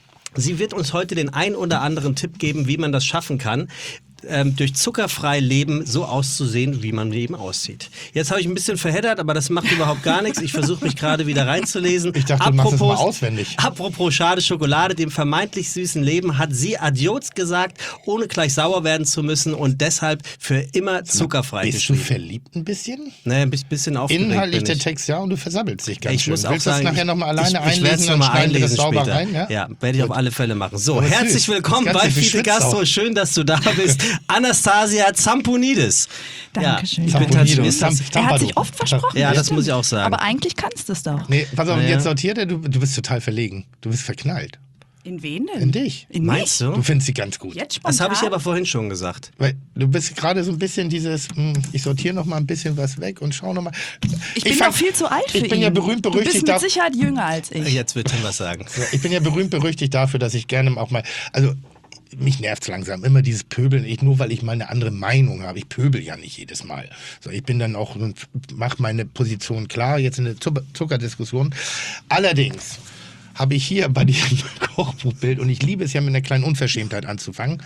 sie wird uns heute den ein oder anderen Tipp geben, wie man das schaffen kann, durch zuckerfrei Leben so auszusehen, wie man eben aussieht. Jetzt habe ich ein bisschen verheddert, aber das macht überhaupt gar nichts. Ich versuche mich gerade wieder reinzulesen. Ich dachte, du machst es mal auswendig. Apropos schade Schokolade, dem vermeintlich süßen Leben hat sie Adios gesagt, ohne gleich sauer werden zu müssen und deshalb für immer zuckerfrei Bist du geschrieben. verliebt ein bisschen? Naja, ein bisschen aufgeregt Inhaltlich bin der ich. Text, ja, und du versabbelst dich ganz Ich schön. muss auch Willst du sagen, das nachher nochmal alleine ich werde es einlesen und nochmal schneiden wir das einlesen sauber später. rein? Ja, werde ich auf alle Fälle machen. So, Aber herzlich süß. willkommen Das bei Ganze Fiete verschwitzt Gastro. auch. Schön, dass du da bist. Anastasia Zamponidis. Dankeschön. Ja, ich bin Zamponido. tatsächlich... Er hat sich oft versprochen. Ja, das stimmt. muss ich auch sagen. Aber eigentlich kannst du es doch. Nee, pass auf, Naja. jetzt sortiert er, du bist total verlegen. Du bist verknallt. In wen denn? In dich. In Meinst mich? du? Du findest sie ganz gut. Jetzt spontan? Das habe ich aber vorhin schon gesagt. Weil du bist gerade so ein bisschen dieses, ich sortiere noch mal ein bisschen was weg und schau noch mal. Ich bin doch viel zu alt für ihn. Ich bin ja berühmt Du bist berüchtigt mit dafür. Sicherheit jünger als ich. Jetzt wird Tim was sagen. Ich bin ja berühmt berüchtigt dafür, dass ich gerne auch mal, also mich nervt's langsam, immer dieses Pöbeln, nur weil ich mal eine andere Meinung habe. Ich pöbel ja nicht jedes Mal. So, ich bin dann auch und mache meine Position klar, jetzt in der Zuckerdiskussion. Allerdings habe ich hier bei diesem Kochbuchbild, und ich liebe es ja mit einer kleinen Unverschämtheit anzufangen,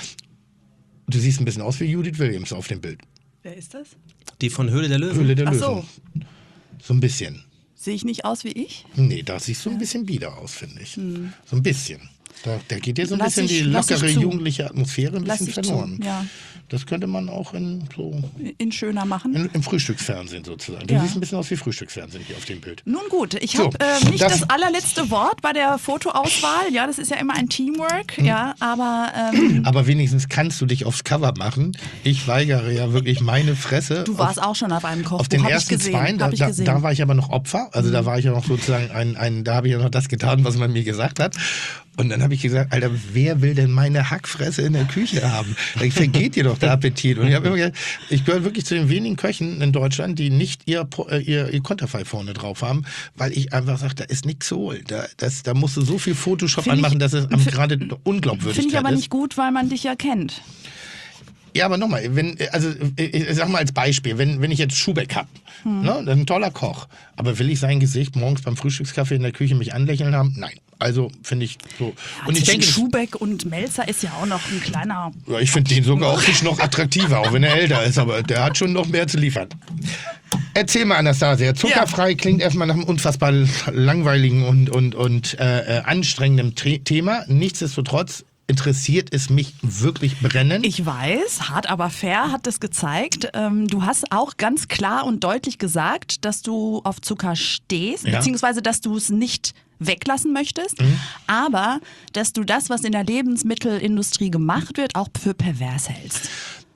du siehst ein bisschen aus wie Judith Williams auf dem Bild. Wer ist das? Die von Höhle der Löwen. Höhle der Ach Löwen. so. So ein bisschen. Sehe ich nicht aus wie ich? Nee, da siehst du ein bisschen bieder aus, finde ich. So ein bisschen. Da geht dir so ein Lass bisschen ich- die lass ich lockere zu. jugendliche Atmosphäre ein Lass bisschen ich zu, verloren. ja. Das könnte man auch In schöner machen. im Frühstücksfernsehen sozusagen. Du Ja. siehst ein bisschen aus wie Frühstücksfernsehen hier auf dem Bild. Nun gut, ich So, habe nicht das- das allerletzte Wort bei der Fotoauswahl. Ja, das ist ja immer ein Teamwork. Hm. Ja, aber Aber wenigstens kannst du dich aufs Cover machen. Ich weigere ja wirklich meine Fresse. du warst auch schon auf einem Kochbuch. Auf den Hab ersten ich gesehen. zwei, Hab ich gesehen. da war ich aber noch Opfer. Also da war ich ja noch sozusagen da habe ich ja noch das getan, was man mir gesagt hat. Und dann habe ich gesagt, Alter, wer will denn meine Hackfresse in der Küche haben? Da vergeht dir doch der Appetit. Und ich habe immer gesagt, ich gehöre wirklich zu den wenigen Köchen in Deutschland, die nicht ihr Konterfei vorne drauf haben, weil ich einfach sage, da ist nichts zu holen. Da musst du so viel Photoshop Find ich- anmachen, dass es gerade unglaubwürdig Finde ich aber ist. nicht gut, weil man dich ja kennt. Ja, aber nochmal, ich sag mal als Beispiel, wenn ich jetzt Schubeck hab, ne, das ist ein toller Koch, aber will ich sein Gesicht morgens beim Frühstückskaffee in der Küche mich anlächeln haben? Nein. Also finde ich so. Ja, Und ich zwischen denke, Schubeck und Melzer ist ja auch noch ein kleiner. ja, ich finde den sogar optisch noch attraktiver, auch wenn er älter ist, aber der hat schon noch mehr zu liefern. Erzähl mal, Anastasia, zuckerfrei klingt erstmal nach einem unfassbar langweiligen und anstrengenden Thema. Nichtsdestotrotz interessiert es mich wirklich brennend. Ich weiß, hart aber fair hat es gezeigt. Du hast auch ganz klar und deutlich gesagt, dass du auf Zucker stehst, beziehungsweise dass du es nicht weglassen möchtest, aber dass du das, was in der Lebensmittelindustrie gemacht wird, auch für pervers hältst.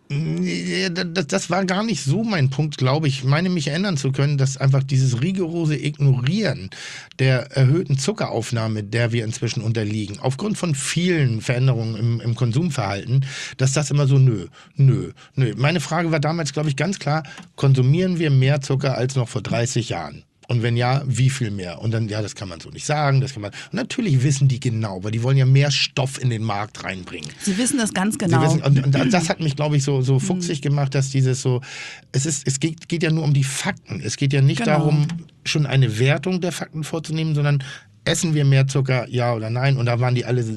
Das war gar nicht so mein Punkt, glaube ich. Ich meine, mich erinnern zu können, dass einfach dieses rigorose Ignorieren der erhöhten Zuckeraufnahme, der wir inzwischen unterliegen, aufgrund von vielen Veränderungen im Konsumverhalten, dass das immer so nö. Meine Frage war damals, glaube ich, ganz klar, konsumieren wir mehr Zucker als noch vor 30 Jahren? Und wenn ja, wie viel mehr? Und dann, das kann man so nicht sagen. Und natürlich wissen die genau, weil die wollen ja mehr Stoff in den Markt reinbringen. Sie wissen das ganz genau. Und das hat mich, glaube ich, so fuchsig gemacht, dass dieses so, es geht ja nur um die Fakten. Es geht ja nicht darum, schon eine Wertung der Fakten vorzunehmen, sondern essen wir mehr Zucker, ja oder nein? Und da waren die alle so...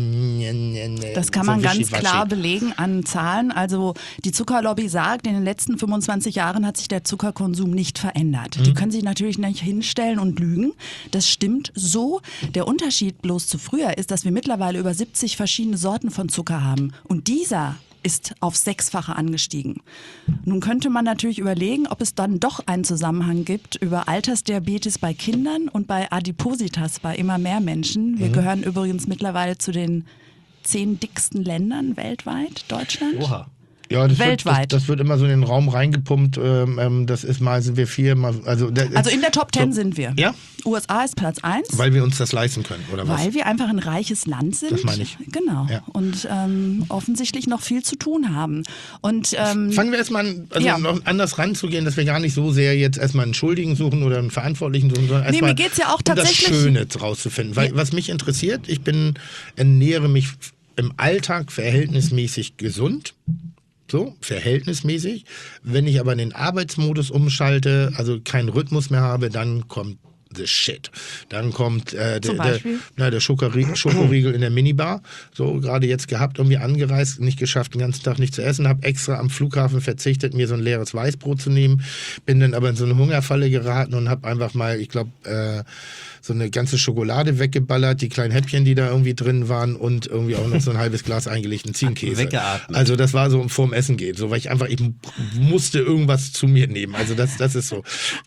Das kann man ganz klar belegen an Zahlen. Also die Zuckerlobby sagt, in den letzten 25 Jahren hat sich der Zuckerkonsum nicht verändert. Die können sich natürlich nicht hinstellen und lügen. Das stimmt so. Der Unterschied bloß zu früher ist, dass wir mittlerweile über 70 verschiedene Sorten von Zucker haben. Und dieser ist auf 6-fache angestiegen. Nun könnte man natürlich überlegen, ob es dann doch einen Zusammenhang gibt über Altersdiabetes bei Kindern und bei Adipositas bei immer mehr Menschen. Wir gehören übrigens mittlerweile zu den 10 dicksten Ländern weltweit, Deutschland. Oha. Ja, weltweit. Das wird immer so in den Raum reingepumpt. Das ist mal sind wir 4, mal also in der Top 10 sind wir. Ja. USA ist Platz 1. Weil wir uns das leisten können, oder was? Weil wir einfach ein reiches Land sind. Das meine ich. Genau. Ja. Und offensichtlich noch viel zu tun haben. Und fangen wir erstmal an, noch anders ranzugehen, dass wir gar nicht so sehr jetzt erstmal einen Schuldigen suchen oder einen Verantwortlichen suchen, sondern erstmal mir geht's ja auch tatsächlich das Schöne rauszufinden. Weil was mich interessiert, ich ernähre mich im Alltag verhältnismäßig gesund. So, verhältnismäßig. Wenn ich aber in den Arbeitsmodus umschalte, also keinen Rhythmus mehr habe, dann kommt the shit. Dann kommt der Schokoriegel in der Minibar. So, gerade jetzt gehabt, irgendwie angereist, nicht geschafft, den ganzen Tag nicht zu essen, habe extra am Flughafen verzichtet, mir so ein leeres Weißbrot zu nehmen, bin dann aber in so eine Hungerfalle geraten und habe einfach mal, ich glaube, so eine ganze Schokolade weggeballert, die kleinen Häppchen, die da irgendwie drin waren und irgendwie auch noch so ein halbes Glas eingelegten Ziegenkäse. Weggeatmet. Also das war so vorm Essen geht, so, weil ich musste irgendwas zu mir nehmen. Also das ist so.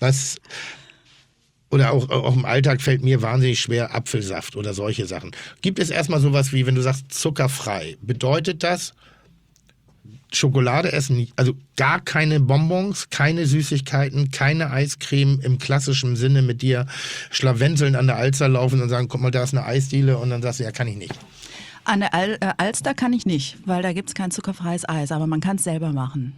Oder auch im Alltag fällt mir wahnsinnig schwer Apfelsaft oder solche Sachen. Gibt es erstmal sowas wie, wenn du sagst zuckerfrei, bedeutet das Schokolade essen, also gar keine Bonbons, keine Süßigkeiten, keine Eiscreme im klassischen Sinne mit dir schlawenzeln an der Alster laufen und sagen, guck mal, da ist eine Eisdiele und dann sagst du, ja, kann ich nicht. An der Alster kann ich nicht, weil da gibt es kein zuckerfreies Eis, aber man kann es selber machen.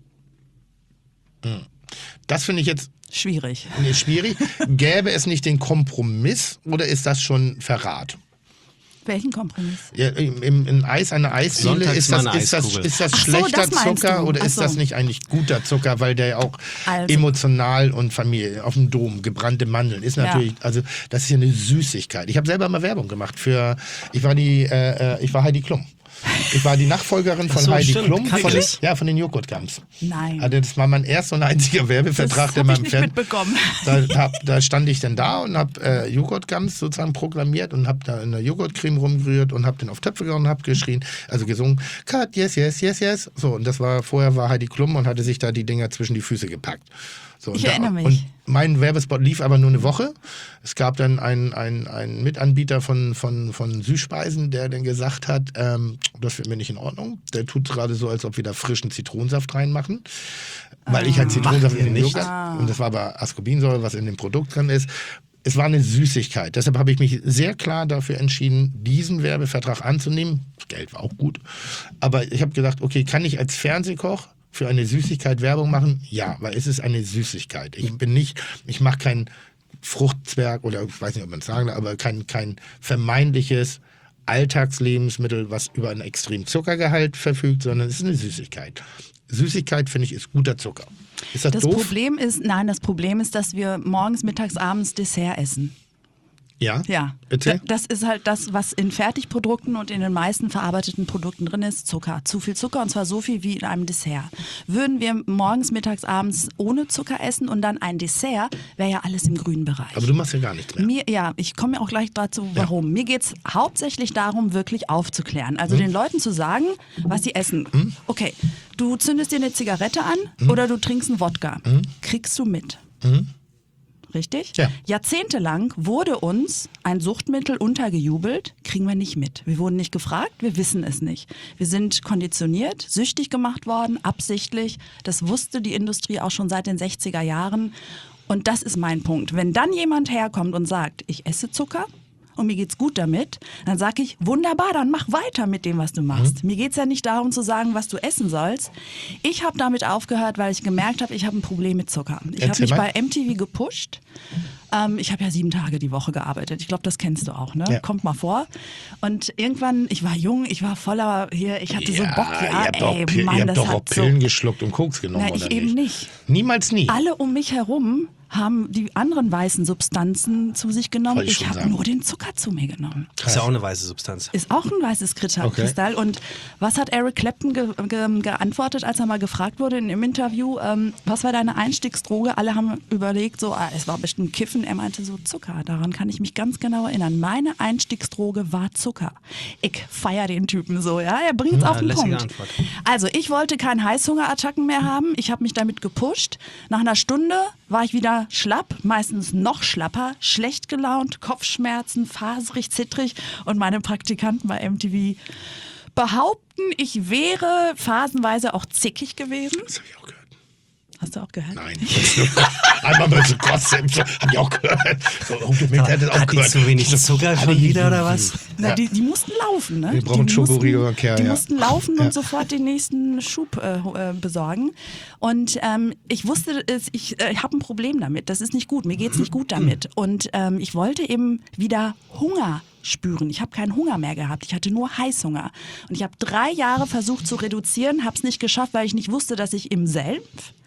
Das finde ich jetzt schwierig. Gäbe es nicht den Kompromiss oder ist das schon Verrat? Welchen Kompromiss? Ja, in eine Eisdiele, ist das schlechter Zucker oder ist das nicht eigentlich guter Zucker, weil der auch emotional und Familie auf dem Dom, gebrannte Mandeln, ist natürlich, also das ist ja eine Süßigkeit. Ich habe selber mal Werbung gemacht ich war Heidi Klum. Ich war die Nachfolgerin von Heidi Klum, von den Joghurtgums. Nein. Also das war mein erster und einziger Werbevertrag, der meinem Fernsehen mitbekommen. Da stand ich dann da und habe Joghurtgums sozusagen proklamiert und habe da in der Joghurtcreme rumgerührt und habe den auf Töpfe gehauen und habe geschrien, also gesungen, Cut, yes, yes, yes, yes. So, und vorher war Heidi Klum und hatte sich da die Dinger zwischen die Füße gepackt. So, ich erinnere mich. Und mein Werbespot lief aber nur eine Woche. Es gab dann einen Mitanbieter von Süßspeisen, der dann gesagt hat, das wird mir nicht in Ordnung. Der tut gerade so, als ob wir da frischen Zitronensaft reinmachen. Weil ich halt Zitronensaft in den Joghurt. Und das war aber Ascorbinsäure, was in dem Produkt drin ist. Es war eine Süßigkeit. Deshalb habe ich mich sehr klar dafür entschieden, diesen Werbevertrag anzunehmen. Das Geld war auch gut. Aber ich habe gedacht, okay, kann ich als Fernsehkoch für eine Süßigkeit Werbung machen? Ja, weil es ist eine Süßigkeit. Ich mache kein Fruchtzwerg oder ich weiß nicht, ob man es sagen darf, aber kein vermeintliches Alltagslebensmittel, was über einen extremen Zuckergehalt verfügt, sondern es ist eine Süßigkeit. Süßigkeit, finde ich, ist guter Zucker. Ist das doof? Das Problem ist, dass wir morgens, mittags, abends Dessert essen. Ja? Ja, Bitte? das ist halt das, was in Fertigprodukten und in den meisten verarbeiteten Produkten drin ist, Zucker. Zu viel Zucker und zwar so viel wie in einem Dessert. Würden wir morgens, mittags, abends ohne Zucker essen und dann ein Dessert, wäre ja alles im grünen Bereich. Aber du machst ja gar nichts mehr. Ich komme ja auch gleich dazu, warum. Mir geht es hauptsächlich darum, wirklich aufzuklären. Also den Leuten zu sagen, was sie essen. Okay, du zündest dir eine Zigarette an oder du trinkst einen Wodka. Kriegst du mit. Richtig? Ja. Jahrzehntelang wurde uns ein Suchtmittel untergejubelt, kriegen wir nicht mit. Wir wurden nicht gefragt, wir wissen es nicht. Wir sind konditioniert, süchtig gemacht worden, absichtlich. Das wusste die Industrie auch schon seit den 60er Jahren. Und das ist mein Punkt. Wenn dann jemand herkommt und sagt, ich esse Zucker und mir geht's gut damit, dann sage ich, wunderbar, dann mach weiter mit dem, was du machst. Mir geht's ja nicht darum zu sagen, was du essen sollst. Ich habe damit aufgehört, weil ich gemerkt habe, ich habe ein Problem mit Zucker. Ich habe mich bei MTV gepusht. Ich habe ja 7 Tage die Woche gearbeitet. Ich glaube, das kennst du auch, ne? Ja. Kommt mal vor. Und irgendwann, ich war jung, ich war voller hier, ich hatte so Bock, ihr habt doch auch Pillen geschluckt und Koks genommen, Na, ich oder eben nicht? nicht. Niemals nie. Alle um mich herum haben die anderen weißen Substanzen zu sich genommen. Wollte ich Ich schon habe sagen. nur den Zucker zu mir genommen. Ist ja auch eine weiße Substanz. Ist auch ein weißes Kristall. Und was hat Eric Clapton geantwortet, als er mal gefragt wurde in einem Interview, was war deine Einstiegsdroge? Alle haben überlegt, so, es war bestimmt Kiffen. Er meinte so, Zucker. Daran kann ich mich ganz genau erinnern. Meine Einstiegsdroge war Zucker. Ich feiere den Typen so, ja. Er bringt es auf den lässige Punkt. Antwort. Also, ich wollte keine Heißhungerattacken mehr haben. Ich habe mich damit gepusht. Nach einer Stunde war ich wieder schlapp, meistens noch schlapper, schlecht gelaunt, Kopfschmerzen, faserig, zittrig und meine Praktikanten bei MTV behaupten, ich wäre phasenweise auch zickig gewesen. Das habe ich auch gehört. Hast du auch gehört? Nein. Einmal mal so Gossip, so, hab ich auch gehört. So, hat das auch Hat die gehört. zu wenig Zucker schon wieder oder was? Na, die mussten laufen, ne? Wir brauchen Schokoriegel oder Kerl, Die ja. mussten laufen und sofort den nächsten Schub besorgen. Und ich wusste, ich habe ein Problem damit. Das ist nicht gut. Mir geht's nicht gut damit. Und ich wollte eben wieder Hunger spüren. Ich habe keinen Hunger mehr gehabt. Ich hatte nur Heißhunger. Und ich habe 3 Jahre versucht zu reduzieren, habe es nicht geschafft, weil ich nicht wusste, dass ich im Senf,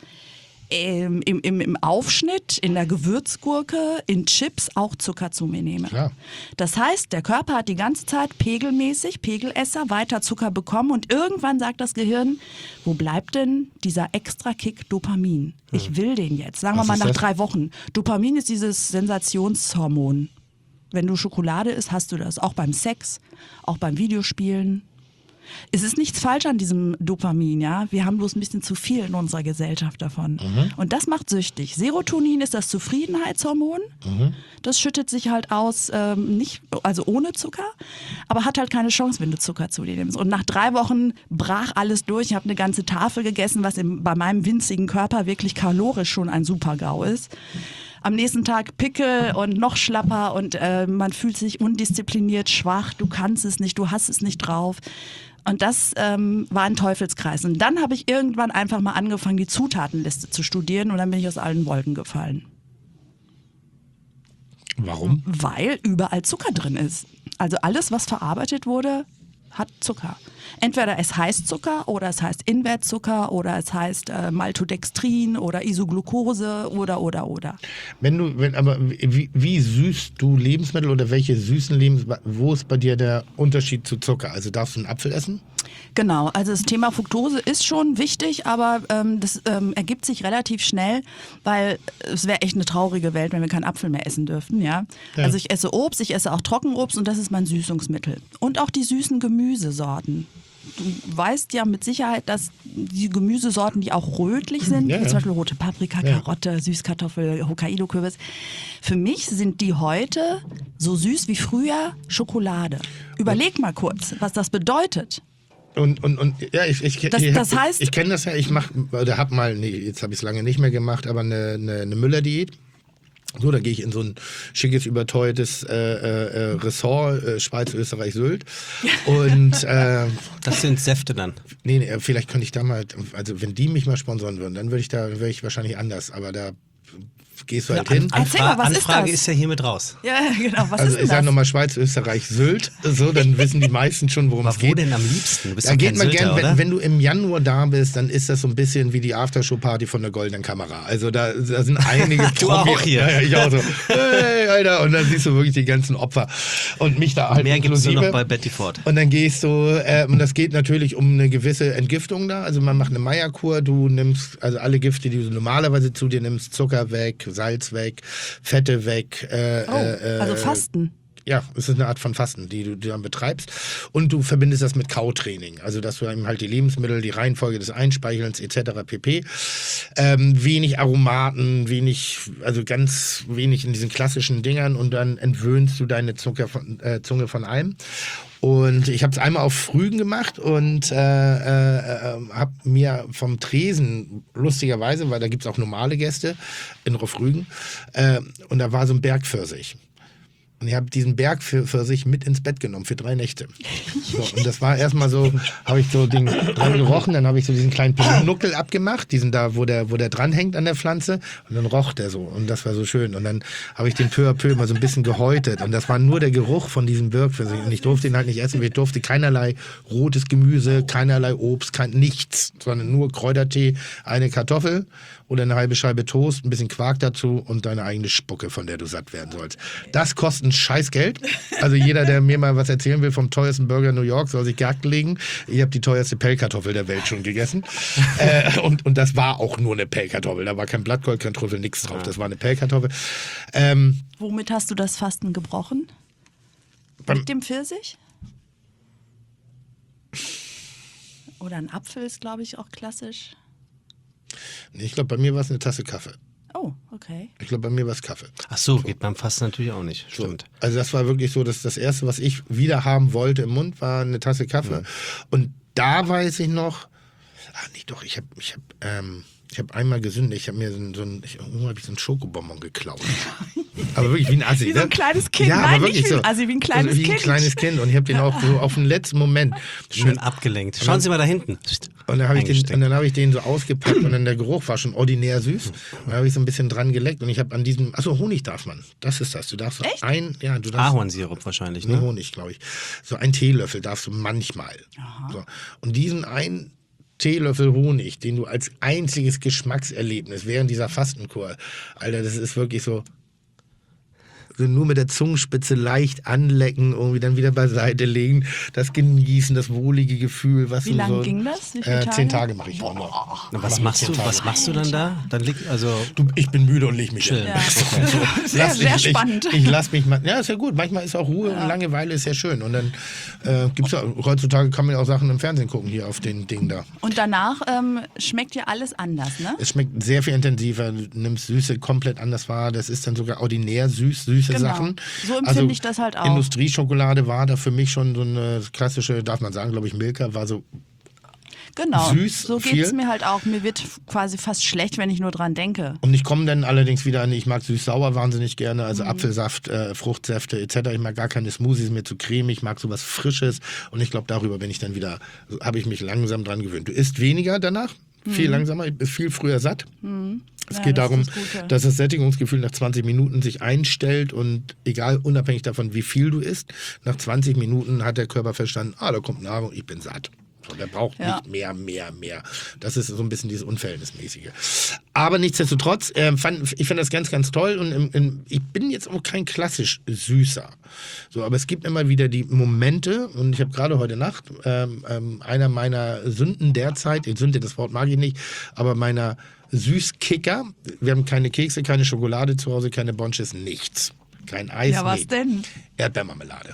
im Aufschnitt, in der Gewürzgurke, in Chips auch Zucker zu mir nehme. Klar. Das heißt, der Körper hat die ganze Zeit pegelmäßig, Pegelesser, weiter Zucker bekommen und irgendwann sagt das Gehirn, wo bleibt denn dieser extra Kick Dopamin? Ich will den jetzt. Sagen wir Was mal ist nach das? 3 Wochen. Dopamin ist dieses Sensationshormon. Wenn du Schokolade isst, hast du das. Auch beim Sex, auch beim Videospielen. Es ist nichts falsch an diesem Dopamin, ja. Wir haben bloß ein bisschen zu viel in unserer Gesellschaft davon. Und das macht süchtig. Serotonin ist das Zufriedenheitshormon. Das schüttet sich halt aus, also ohne Zucker, aber hat halt keine Chance, wenn du Zucker zu dir nimmst. Und nach 3 Wochen brach alles durch. Ich habe eine ganze Tafel gegessen, was bei meinem winzigen Körper wirklich kalorisch schon ein Super-GAU ist. Am nächsten Tag Pickel und noch schlapper und man fühlt sich undiszipliniert, schwach, du kannst es nicht, du hast es nicht drauf. Und das war ein Teufelskreis. Und dann habe ich irgendwann einfach mal angefangen, die Zutatenliste zu studieren und dann bin ich aus allen Wolken gefallen. Warum? Weil überall Zucker drin ist. Also alles, was verarbeitet wurde, hat Zucker. Entweder es heißt Zucker oder es heißt Invertzucker oder es heißt Maltodextrin oder Isoglucose oder. Aber wie süßt du Lebensmittel oder welche süßen Lebensmittel, wo ist bei dir der Unterschied zu Zucker? Also darfst du einen Apfel essen? Genau, also das Thema Fructose ist schon wichtig, aber das ergibt sich relativ schnell, weil es wäre echt eine traurige Welt, wenn wir keinen Apfel mehr essen dürften. Ja? Also ich esse Obst, ich esse auch Trockenobst und das ist mein Süßungsmittel. Und auch die süßen Gemüsesorten. Du weißt ja mit Sicherheit, dass die Gemüsesorten, die auch rötlich sind, wie zum Beispiel rote Paprika, Karotte, Süßkartoffel, Hokkaido-Kürbis, für mich sind die heute so süß wie früher Schokolade. Überleg mal kurz, was das bedeutet. Und ja, Das heißt, ich kenne das ja, ich mache, oder habe mal, jetzt habe ich es lange nicht mehr gemacht, aber eine Müller-Diät. So, da gehe ich in so ein schickes, überteuertes Ressort, Schweiz, Österreich, Sylt. Und Das sind Säfte dann. nee, vielleicht könnte ich da mal, also wenn die mich mal sponsoren würden, dann wäre ich wahrscheinlich anders, aber da gehst du halt hin. Erzähl mal, was ist Anfrage das? ist ja hiermit raus. Ja, genau. Was Also ist denn ich sage das? nochmal Schweiz, Österreich, Sylt. So, dann wissen die meisten schon, worum Aber es wo geht. denn am liebsten? Du bist Da doch geht kein man Sylter, gern, oder? wenn du im Januar da bist, dann ist das so ein bisschen wie die Aftershow-Party von der Goldenen Kamera. Also da sind einige Du auch hier. Ja, ich auch so. Hey, Alter. Und dann siehst du wirklich die ganzen Opfer. Und mich da halt Mehr gibt es nur inklusive. noch bei Betty Ford. Und dann gehst du, und das geht natürlich um eine gewisse Entgiftung da. Also man macht eine Meierkur, du nimmst also alle Gifte, die du normalerweise zu dir nimmst, Zucker weg, Salz weg, Fette weg. Also Fasten. Ja, es ist eine Art von Fasten, die du dann betreibst. Und du verbindest das mit Kautraining. Also, dass du eben halt die Lebensmittel, die Reihenfolge des Einspeichelns etc. pp. Wenig Aromaten, also ganz wenig in diesen klassischen Dingern und dann entwöhnst du deine Zunge von allem. Und ich habe es einmal auf Rügen gemacht und habe mir vom Tresen, lustigerweise, weil da gibt es auch normale Gäste in Rügen, und da war so ein Bergpfirsich. Und ich habe diesen Bergpfirsich mit ins Bett genommen für 3 Nächte. So, und das war erstmal so, habe ich so den dran gerochen, dann habe ich so diesen kleinen Nuckel abgemacht, diesen da, wo der dranhängt an der Pflanze. Und dann roch der so. Und das war so schön. Und dann habe ich den peu à peu mal so ein bisschen gehäutet. Und das war nur der Geruch von diesem Bergpfirsich. Und ich durfte ihn halt nicht essen. Ich durfte keinerlei rotes Gemüse, keinerlei Obst, nichts, sondern nur Kräutertee, eine Kartoffel oder eine halbe Scheibe Toast, ein bisschen Quark dazu und deine eigene Spucke, von der du satt werden sollst. Das kostet ein Scheißgeld. Also jeder, der mir mal was erzählen will vom teuersten Burger in New York, soll sich Jagd legen. Ich habe die teuerste Pellkartoffel der Welt schon gegessen. Und das war auch nur eine Pellkartoffel. Da war kein Blattgold, kein Trüffel, nichts drauf. Das war eine Pellkartoffel. Womit hast du das Fasten gebrochen? Mit dem Pfirsich? Oder ein Apfel ist, glaube ich, auch klassisch. Ich glaube, bei mir war es eine Tasse Kaffee. Oh, okay. Ich glaube, bei mir war es Kaffee. Ach so, geht beim Fasten natürlich auch nicht. So. Stimmt. Also das war wirklich so, dass das Erste, was ich wieder haben wollte im Mund, war eine Tasse Kaffee. Und da weiß ich noch, ich hab einmal gesündigt, ich habe mir so einen Schokobonbon geklaut. Aber wirklich wie ein Assi. Wie so ein kleines Kind. Ja, Nein, aber wirklich nicht wie ein Assi, wie ein kleines wie ein Kind. kleines Kind. Und ich habe den auch so auf den letzten Moment Schön abgelenkt. Schauen Sie mal da hinten. Und dann habe Eingesteckt. ich den so ausgepackt und dann der Geruch war schon ordinär süß. Und dann habe ich so ein bisschen dran geleckt und ich habe an diesem, achso, Honig darf man. Das ist das. Du darfst Echt? du darfst Ahornsirup wahrscheinlich, nur ne? Honig, glaube ich. So ein Teelöffel darfst du manchmal. So. Und diesen einen Teelöffel Honig, den du als einziges Geschmackserlebnis während dieser Fastenkur, Alter, das ist wirklich so nur mit der Zungenspitze leicht anlecken, irgendwie dann wieder beiseite legen, das Genießen, das wohlige Gefühl, was Wie du lange so... ging das? Wie viele Tage? 10 Tage mache ich auch noch. Na, was machst du dann da? Dann liegt Ich bin müde und leg mich Chillen. hin. Ja. Sehr spannend. Ich lass mich mal. Ja, ist ja gut. Manchmal ist auch Ruhe und Langeweile ist ja schön. Und dann gibt's ja, heutzutage kann man ja auch Sachen im Fernsehen gucken, hier auf den Ding da. Und danach schmeckt dir alles anders, ne? Es schmeckt sehr viel intensiver. Du nimmst Süße komplett anders wahr. Das ist dann sogar ordinär süße Genau. Sachen. So empfinde ich das halt auch. Industrieschokolade war da für mich schon so eine klassische, darf man sagen, glaube ich, Milka war so. Genau, süß, so viel. geht es mir halt auch. Mir wird quasi fast schlecht, wenn ich nur dran denke. Und ich komme dann allerdings wieder an, ich mag süß-sauer wahnsinnig gerne, Mhm. also Apfelsaft, Fruchtsäfte etc. Ich mag gar keine Smoothies mehr zu cremig, ich mag sowas Frisches und ich glaube, darüber bin ich dann wieder, habe ich mich langsam dran gewöhnt. Du isst weniger danach, viel langsamer, ich bin viel früher satt. Es Ja, geht das darum, ist das Gute. dass das Sättigungsgefühl nach 20 Minuten sich einstellt und egal, unabhängig davon, wie viel du isst, nach 20 Minuten hat der Körper verstanden, da kommt Nahrung, ich bin satt. So, der braucht Ja. nicht mehr. Das ist so ein bisschen dieses Unverhältnismäßige. Aber nichtsdestotrotz, ich fand das ganz, ganz toll und ich bin jetzt auch kein klassisch Süßer. So, aber es gibt immer wieder die Momente und ich habe gerade heute Nacht einer meiner Sünden derzeit, Sünde, das Wort mag ich nicht, aber meiner Süßkicker, wir haben keine Kekse, keine Schokolade zu Hause, keine Bonches, nichts. Kein Eis, Ja, was nee. denn? Erdbeermarmelade.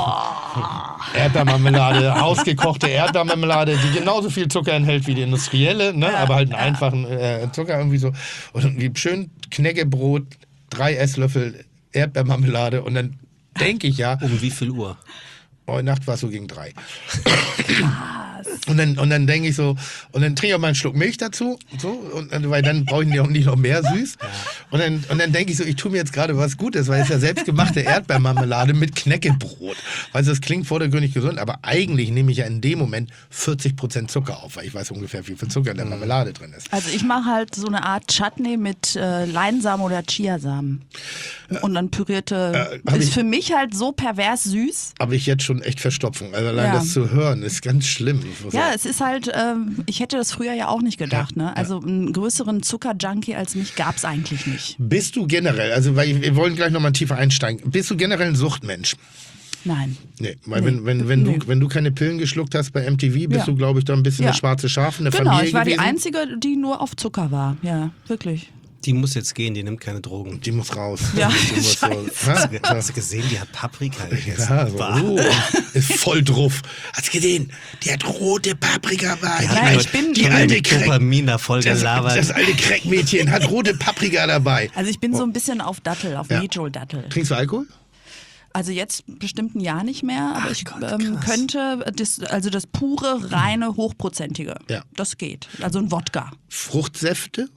Erdbeermarmelade, hausgekochte Erdbeermarmelade, die genauso viel Zucker enthält wie die industrielle, ne? Aber halt einen einfachen Zucker irgendwie so. Und irgendwie schön Knäckebrot, 3 Esslöffel Erdbeermarmelade und dann denke ich ja, um wie viel Uhr? heute Nacht war es so gegen 3. Und dann denke ich so, und dann trinke ich auch mal einen Schluck Milch dazu, so, weil dann brauche ich nicht noch mehr süß. Und dann denke ich so, ich tue mir jetzt gerade was Gutes, weil es ja selbstgemachte Erdbeermarmelade mit Knäckebrot. Also das klingt vordergründig gesund, aber eigentlich nehme ich ja in dem Moment 40% Zucker auf, weil ich weiß ungefähr, wie viel Zucker in der Marmelade drin ist. Also ich mache halt so eine Art Chutney mit Leinsamen oder Chiasamen. Und dann pürierte, ist für mich halt so pervers süß. Habe ich jetzt schon echt Verstopfung. Also allein das zu hören ist ganz schlimm. Ja, es ist halt, ich hätte das früher ja auch nicht gedacht. Ne? Also einen größeren Zuckerjunkie als mich gab es eigentlich nicht. Bist du generell, also weil wir wollen gleich nochmal tiefer einsteigen, bist du generell ein Suchtmensch? Nein. Nee, weil wenn du keine Pillen geschluckt hast bei MTV, bist du, glaube ich, da ein bisschen das schwarze Schaf in der Familie gewesen. Genau, ich war die Einzige, die nur auf Zucker war. Ja, wirklich. Die muss jetzt gehen, die nimmt keine Drogen. Die muss raus. Ja, die muss Hast du gesehen, die hat Paprika gegessen. Ja, so, ist voll drauf. Hast du gesehen? Die hat rote Paprika bei. Die alte Dopamina voll gelabert. Das alte Crackmädchen hat rote Paprika dabei. Also ich bin so ein bisschen auf Dattel, auf Majol-Dattel. Trinkst du Alkohol? Also jetzt bestimmt ein Jahr nicht mehr, aber ich könnte das pure, reine, hochprozentige. Ja. Das geht. Also ein Wodka. Fruchtsäfte?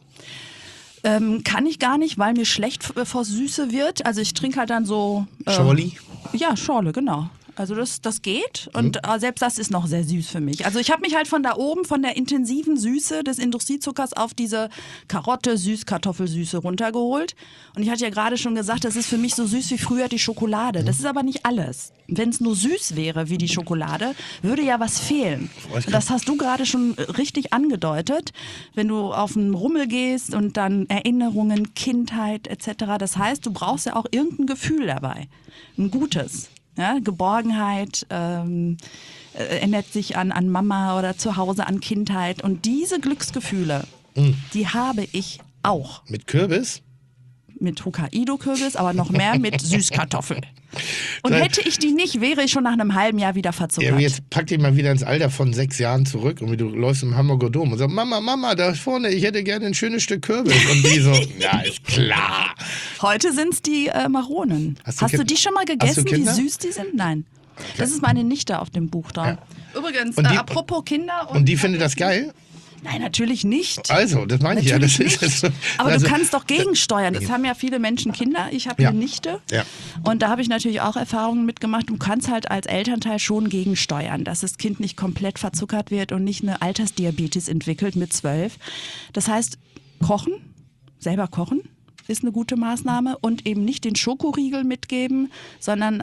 Kann ich gar nicht, weil mir schlecht vor Süße wird. Also ich trinke halt dann so... Schorli? Ja, Schorle, genau. Also das geht und selbst das ist noch sehr süß für mich. Also ich habe mich halt von da oben, von der intensiven Süße des Industriezuckers auf diese Karotte-Süß-Kartoffelsüße runtergeholt. Und ich hatte ja gerade schon gesagt, das ist für mich so süß wie früher die Schokolade. Das ist aber nicht alles. Wenn es nur süß wäre wie die Schokolade, würde ja was fehlen. Und das hast du gerade schon richtig angedeutet. Wenn du auf einen Rummel gehst und dann Erinnerungen, Kindheit etc. Das heißt, du brauchst ja auch irgendein Gefühl dabei. Ein gutes. Ja, Geborgenheit, erinnert sich an Mama oder zu Hause an Kindheit. Und diese Glücksgefühle, die habe ich auch. Mit Kürbis? Mit Hokkaido-Kürbis, aber noch mehr mit Süßkartoffel. Und hätte ich die nicht, wäre ich schon nach einem halben Jahr wieder verzuckert. Ja, jetzt pack dich mal wieder ins Alter von 6 Jahren zurück und du läufst im Hamburger Dom und sagst, Mama, da vorne, ich hätte gerne ein schönes Stück Kürbis. Und die so, ja, ist klar. Heute sind es die Maronen. Hast du die schon mal gegessen, wie süß die sind? Nein. Okay. Das ist meine Nichte auf dem Buch da. Ja. Übrigens, apropos Kinder. Und die findet das geil? Nein, natürlich nicht. Also, das meine ich ja. Das ist, aber du kannst doch gegensteuern. Es haben ja viele Menschen Kinder. Ich habe eine Nichte. Ja. Und da habe ich natürlich auch Erfahrungen mitgemacht. Du kannst halt als Elternteil schon gegensteuern, dass das Kind nicht komplett verzuckert wird und nicht eine Altersdiabetes entwickelt mit 12. Das heißt, selber kochen ist eine gute Maßnahme und eben nicht den Schokoriegel mitgeben, sondern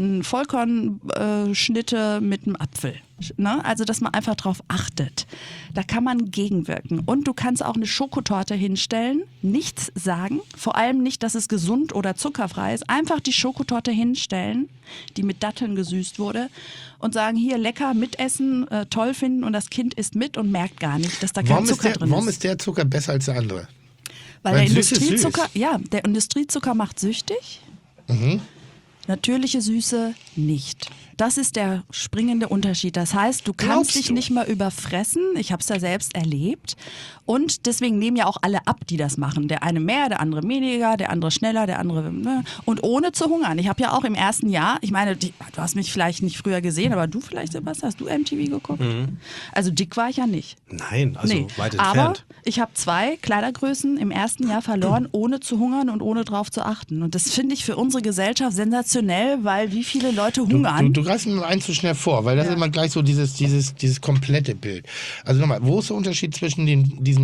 Vollkornschnitte mit einem Apfel. Ne? Also, dass man einfach drauf achtet. Da kann man gegenwirken. Und du kannst auch eine Schokotorte hinstellen, nichts sagen, vor allem nicht, dass es gesund oder zuckerfrei ist. Einfach die Schokotorte hinstellen, die mit Datteln gesüßt wurde und sagen, hier lecker, mitessen, toll finden und das Kind isst mit und merkt gar nicht, dass da kein Zucker drin ist. Warum ist der Zucker besser als der andere? Weil der Industriezucker macht süchtig. Natürliche Süße nicht. Das ist der springende Unterschied. Das heißt, du kannst dich nicht mehr überfressen. Ich habe es ja selbst erlebt. Und deswegen nehmen ja auch alle ab, die das machen. Der eine mehr, der andere weniger, der andere schneller, der andere... Ne? Und ohne zu hungern. Ich habe ja auch im ersten Jahr, ich meine, du hast mich vielleicht nicht früher gesehen, aber du vielleicht, Sebastian, hast du MTV geguckt? Also dick war ich ja nicht. Nein, weit entfernt. Aber ich habe 2 Kleidergrößen im ersten Jahr verloren, ohne zu hungern und ohne drauf zu achten. Und das finde ich für unsere Gesellschaft sensationell, weil wie viele Leute hungern. Du greifst mir eins zu schnell vor, weil das ist immer gleich so dieses komplette Bild. Also nochmal, wo ist der Unterschied zwischen diesem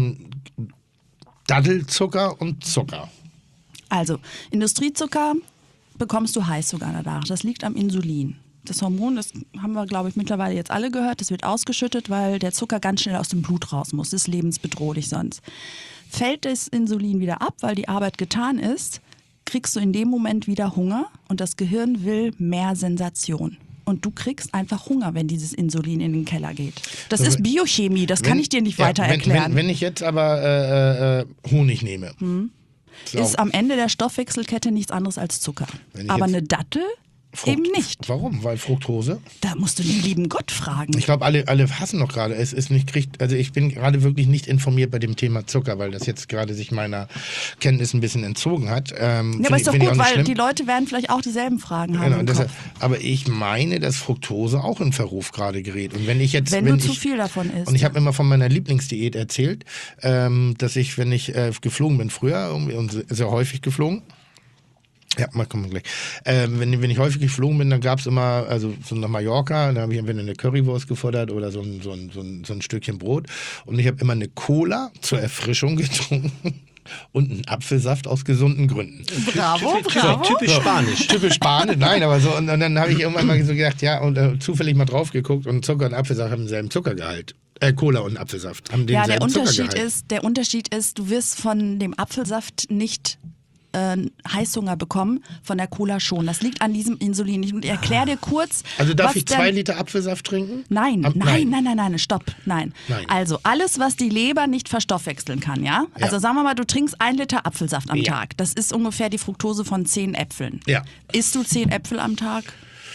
Dattelzucker und Zucker? Also, Industriezucker bekommst du Heißzucker danach. Das liegt am Insulin. Das Hormon, das haben wir, glaube ich, mittlerweile jetzt alle gehört, das wird ausgeschüttet, weil der Zucker ganz schnell aus dem Blut raus muss. Das ist lebensbedrohlich sonst. Fällt das Insulin wieder ab, weil die Arbeit getan ist, kriegst du in dem Moment wieder Hunger und das Gehirn will mehr Sensation. Und du kriegst einfach Hunger, wenn dieses Insulin in den Keller geht. Das ist Biochemie, das kann ich dir nicht weiter erklären. Wenn ich jetzt aber Honig nehme. Ist am Ende der Stoffwechselkette nichts anderes als Zucker. Aber eine Dattel eben nicht. Warum? Weil Fructose? Da musst du den lieben Gott fragen. Ich glaube, alle hassen doch gerade. Es ist nicht also ich bin gerade wirklich nicht informiert bei dem Thema Zucker, weil das jetzt gerade sich meiner Kenntnis ein bisschen entzogen hat. Ja, aber ist doch gut, weil die Leute werden vielleicht auch dieselben Fragen haben. Genau, im deshalb, Kopf. aber ich meine, dass Fructose auch in Verruf gerade gerät. Und wenn ich zu viel davon isst. Und ich habe immer von meiner Lieblingsdiät erzählt, dass ich, wenn ich geflogen bin früher, und sehr häufig geflogen, ja, mal kommen wir gleich. Wenn ich häufig geflogen bin, dann gab es immer, also so nach Mallorca, da habe ich entweder eine Currywurst gefordert oder so ein Stückchen Brot. Und ich habe immer eine Cola zur Erfrischung getrunken und einen Apfelsaft aus gesunden Gründen. Bravo. Typisch Spanisch. Typisch Spanisch, nein, aber so. Und dann habe ich irgendwann mal so gedacht, ja, und zufällig mal drauf geguckt und Zucker und Apfelsaft haben denselben Zuckergehalt. Cola und Apfelsaft haben Ja, der denselben Unterschied ist, du wirst von dem Apfelsaft nicht Heißhunger bekommen, von der Cola schon. Das liegt an diesem Insulin. Ich erkläre dir kurz. Also darf was ich 2 Liter Apfelsaft trinken? Nein, stopp, nein. Also alles, was die Leber nicht verstoffwechseln kann, ja? Also sagen wir mal, du trinkst 1 Liter Apfelsaft am Tag. Das ist ungefähr die Fructose von 10 Äpfeln. Ja. Isst du 10 Äpfel am Tag?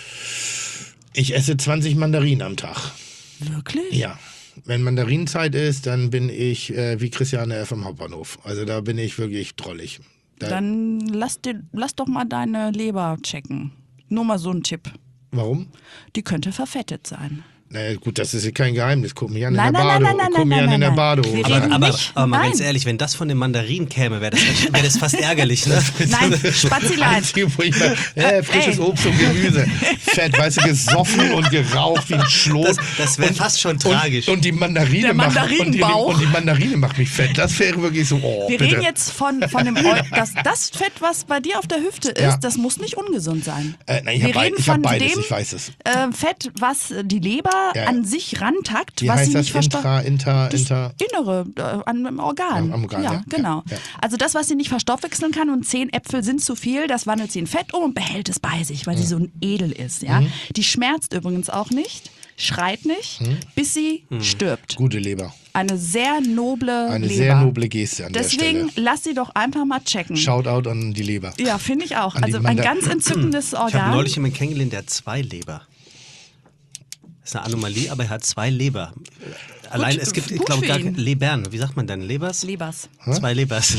Ich esse 20 Mandarinen am Tag. Wirklich? Ja. Wenn Mandarinenzeit ist, dann bin ich wie Christiane F. am Hauptbahnhof. Also da bin ich wirklich drollig. Dann lass doch mal deine Leber checken. Nur mal so ein Tipp. Warum? Die könnte verfettet sein. Naja, gut, das ist ja kein Geheimnis. Guck mich an Nein, in der nein, Bade. nein, Guck mich an in der nein. Badehose. Wir reden Aber nicht. mal Nein. ganz ehrlich, wenn das von den Mandarinen käme, wäre das fast ärgerlich, ne? Nein, Spazilein. Einzige, wo ich mal, frisches Ey. Obst und Gemüse. Fett, weißt du, gesoffen und geraucht wie ein Schlot. Das wäre fast schon tragisch. Und die Mandarine Der macht Mandarinenbauch. und die Mandarine macht mich fett. Das wäre wirklich so, Wir bitte. reden jetzt von dem das Fett, was bei dir auf der Hüfte ist, Ja. das muss nicht ungesund sein. Nein, ich Wir habe reden hab von beides, dem ich weiß es. Fett, was die Leber Ja. an sich rantackt, Wie was heißt sie das? nicht verstoffwechseln. Inter. Innere, am Organ. Am Organ, ja. Genau. Ja. Also das, was sie nicht verstoffwechseln kann und 10 Äpfel sind zu viel, das wandelt sie in Fett um und behält es bei sich, weil sie so edel ist. Ja? Die schmerzt übrigens auch nicht, schreit nicht, bis sie stirbt. Gute Leber. Eine sehr noble Eine Leber. sehr noble Geste an Deswegen der Stelle. lass sie doch einfach mal checken. Shoutout an die Leber. Ja, finde ich auch. An die Also ein Manda- ganz entzückendes Ich habe Organ. neulich jemanden kennengelernt, der hat 2 Leber. Das ist eine Anomalie, aber er hat 2 Leber. Allein, es gibt, ich gut glaube, für gar ihn. keine Lebern. Wie sagt man denn? Lebers? Lebers. 2 Lebers.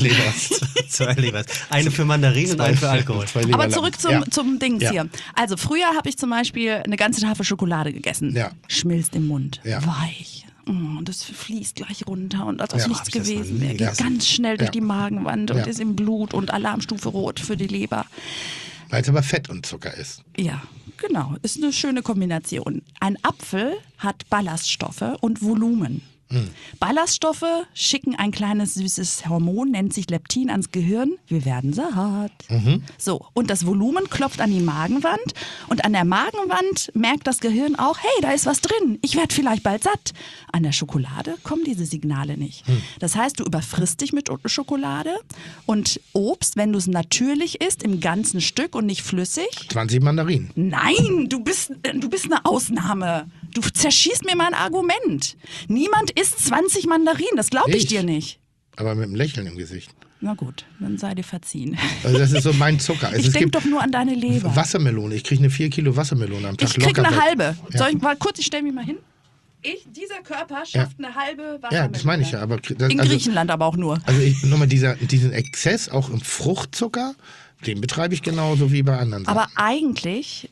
2 Lebers. Eine für Mandarinen und eine für Alkohol. Zwei Aber Leberlappen. zurück Ja. zum Dings Ja. hier. Also früher habe ich zum Beispiel eine ganze Tafel Schokolade gegessen. Ja. Schmilzt im Mund. Ja. Weich. Und das fließt gleich runter und als ob Ja. nichts Hab ich das noch gewesen nie wäre. Geht gegessen. ganz schnell durch Ja. die Magenwand und Ja. ist im Blut und Alarmstufe rot für die Leber. Weil es aber Fett und Zucker ist. Ja, genau. Ist eine schöne Kombination. Ein Apfel hat Ballaststoffe und Volumen. Ballaststoffe schicken ein kleines süßes Hormon, nennt sich Leptin, ans Gehirn. Wir werden satt. So, und das Volumen klopft an die Magenwand. Und an der Magenwand merkt das Gehirn auch, hey, da ist was drin. Ich werde vielleicht bald satt. An der Schokolade kommen diese Signale nicht. Das heißt, du überfrisst dich mit Schokolade und Obst, wenn du es natürlich isst, im ganzen Stück und nicht flüssig. 20 Mandarinen. Nein, du bist eine Ausnahme. Du zerschießt mir mein Argument. Niemand isst 20 Mandarinen, das glaube ich Ich? dir nicht. Aber mit einem Lächeln im Gesicht. Na gut, dann sei dir verziehen. Also das ist so mein Zucker. Also Ich es denke gibt doch nur an deine Leber. Wassermelone. Ich kriege eine 4 Kilo Wassermelone am Tag. Ich krieg locker eine weg. halbe. Ja. Soll ich mal kurz, ich stelle mich mal hin. Dieser Körper schafft eine halbe Wassermelone. Ja, das meine ich ja. Aber das, In Griechenland aber auch nur. Also nochmal diesen Exzess auch im Fruchtzucker, den betreibe ich genauso wie bei anderen Sachen. Aber eigentlich,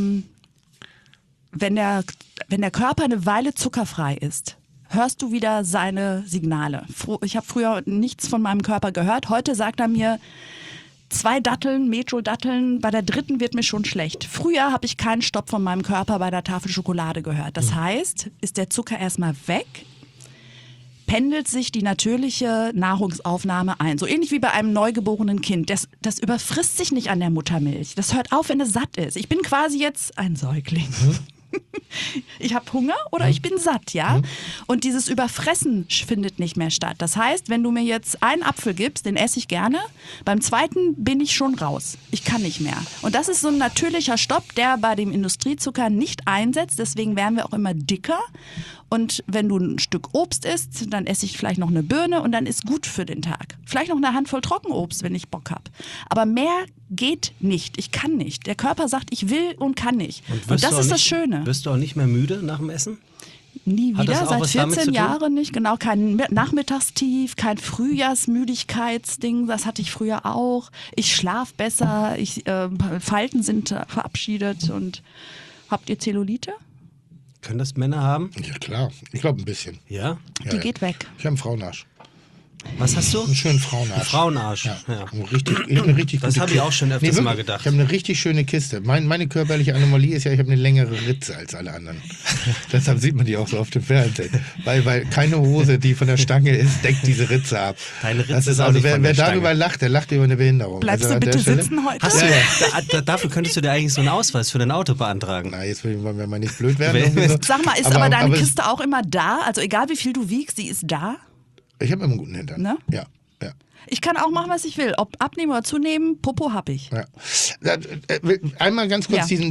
wenn der Körper eine Weile zuckerfrei ist, hörst du wieder seine Signale. Ich habe früher nichts von meinem Körper gehört. Heute sagt er mir, 2 Datteln, Metro-Datteln, bei der 3. wird mir schon schlecht. Früher habe ich keinen Stopp von meinem Körper bei der Tafel Schokolade gehört. Das heißt, ist der Zucker erstmal weg, pendelt sich die natürliche Nahrungsaufnahme ein. So ähnlich wie bei einem neugeborenen Kind. Das überfrisst sich nicht an der Muttermilch. Das hört auf, wenn es satt ist. Ich bin quasi jetzt ein Säugling. Ich habe Hunger oder ich bin satt, ja? Und dieses Überfressen findet nicht mehr statt. Das heißt, wenn du mir jetzt einen Apfel gibst, den esse ich gerne, beim zweiten bin ich schon raus. Ich kann nicht mehr. Und das ist so ein natürlicher Stopp, der bei dem Industriezucker nicht einsetzt. Deswegen werden wir auch immer dicker. Und wenn du ein Stück Obst isst, dann esse ich vielleicht noch eine Birne und dann ist gut für den Tag. Vielleicht noch eine Handvoll Trockenobst, wenn ich Bock habe. Aber mehr geht nicht. Ich kann nicht. Der Körper sagt, ich will und kann nicht. Und wirst das du auch ist das nicht- Schöne. Wirst du auch nicht mehr müde nach dem Essen? Nie Hat das wieder, auch seit was damit zu 14 tun? Jahren nicht. Genau, kein Nachmittagstief, kein Frühjahrsmüdigkeitsding, das hatte ich früher auch. Ich schlaf besser, Falten sind verabschiedet. Und habt ihr Zellulite? Können das Männer haben? Ja, klar. Ich glaube ein bisschen. Ja? Die geht weg. Ich habe einen Frauenarsch. Was hast du? Einen schönen Frauenarsch. Frauenarsch. Ja. Ja. Ich habe eine richtig Das gute habe ich Kiste. auch schon öfters wirklich. mal gedacht. Ich habe eine richtig schöne Kiste. Meine körperliche Anomalie ist ja, ich habe eine längere Ritze als alle anderen. Deshalb sieht man die auch so auf dem Fernsehen. Weil keine Hose, die von der Stange ist, deckt diese Ritze ab. Deine Ritze Das ist auch also nicht wer, von der wer darüber Stange. lacht, der lacht über eine Behinderung. Bleibst Also du an der bitte Stelle- sitzen heute? Hast du, Ja, ja. Dafür könntest du dir eigentlich so einen Ausweis für dein Auto beantragen. Na, jetzt wollen wir mal nicht blöd werden. Wer- irgendwie so. Sag mal, ist aber deine es- Kiste auch immer da? Also egal wie viel du wiegst, sie ist da? Ich habe immer einen guten Hintern. Ne? Ja, ja. Ich kann auch machen, was ich will. Ob abnehmen oder zunehmen, Popo hab ich. Ja. Einmal ganz kurz Ja.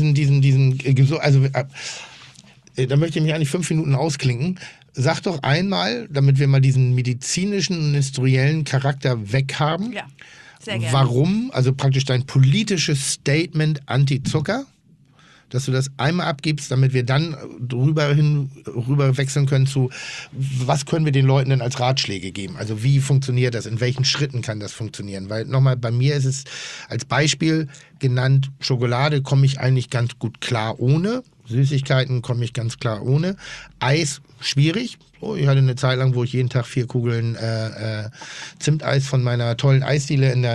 Da möchte ich mich eigentlich 5 Minuten ausklinken. Sag doch einmal, damit wir mal diesen medizinischen und industriellen Charakter weghaben, Ja, sehr gerne. warum, also praktisch dein politisches Statement Anti-Zucker, dass du das einmal abgibst, damit wir dann rüber wechseln können zu, was können wir den Leuten denn als Ratschläge geben? Also wie funktioniert das? In welchen Schritten kann das funktionieren? Weil nochmal, bei mir ist es als Beispiel genannt, Schokolade komme ich eigentlich ganz gut klar ohne. Süßigkeiten komme ich ganz klar ohne. Eis, schwierig. Oh, ich hatte eine Zeit lang, wo ich jeden Tag 4 Kugeln Zimteis von meiner tollen Eisdiele in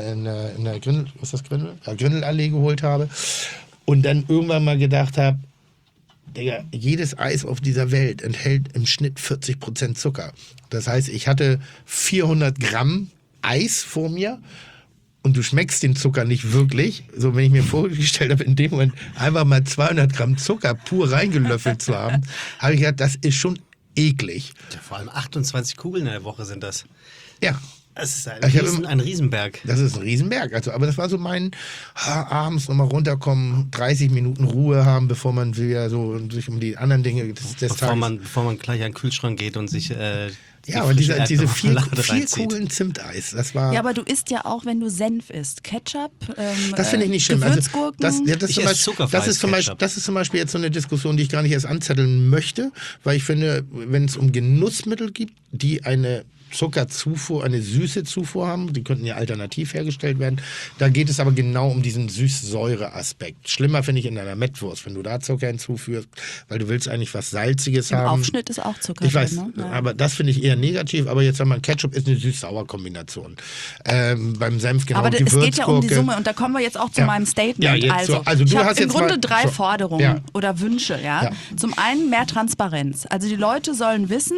der Grindel, was ist das, Grindel? Ja, Grindelallee geholt habe. Und dann irgendwann mal gedacht habe, Digga, jedes Eis auf dieser Welt enthält im Schnitt 40% Zucker. Das heißt, ich hatte 400 Gramm Eis vor mir und du schmeckst den Zucker nicht wirklich. So, wenn ich mir vorgestellt habe, in dem Moment einfach mal 200 Gramm Zucker pur reingelöffelt zu haben, habe ich gedacht, das ist schon eklig. Ja, vor allem 28 Kugeln in der Woche sind das. Ja, Das ist Ich hab ein Riesenberg. das ist ein Riesenberg. Also, aber das war so mein abends nochmal runterkommen, 30 Minuten Ruhe haben, bevor man wieder so sich um die anderen Dinge des Bevor Tages... man gleich an den Kühlschrank geht und sich Ja, aber diese 4 reinzieht. Kugeln Zimteis, das war... Ja, aber du isst ja auch, wenn du Senf isst. Ketchup, das finde ich nicht schlimm. Also, Gewürzgurken. Ich esse zuckerfreies Ketchup. Das ist zum Beispiel jetzt so eine Diskussion, die ich gar nicht erst anzetteln möchte, weil ich finde, wenn es um Genussmittel gibt, die eine Zuckerzufuhr, eine süße Zufuhr haben, die könnten ja alternativ hergestellt werden, da geht es aber genau um diesen Süß-Säure-Aspekt. Schlimmer finde ich in einer Mettwurst, wenn du da Zucker hinzuführst, weil du willst eigentlich was Salziges Im haben. Aufschnitt ist auch Zucker Ich weiß, drin. Ne? Ja. aber das finde ich eher negativ. Aber jetzt sagen wir, Ketchup ist eine süß-sauer-Kombination. Beim Senf genau, Aber es geht ja um die Gewürzgurke. Summe und da kommen wir jetzt auch zu Ja. meinem Statement. Ja, jetzt so. Also du ich habe hast im jetzt Grunde mal- 3 so. Forderungen Ja. oder Wünsche. Ja? Zum einen mehr Transparenz. Also die Leute sollen wissen,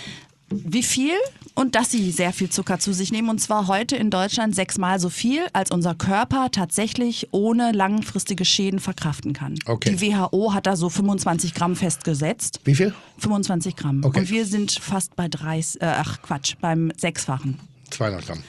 wie viel und dass sie sehr viel Zucker zu sich nehmen. Und zwar heute in Deutschland 6-mal so viel, als unser Körper tatsächlich ohne langfristige Schäden verkraften kann. Okay. Die WHO hat da so 25 Gramm festgesetzt. Wie viel? 25 Gramm. Okay. Und wir sind fast bei beim 6-fachen. 200 Gramm.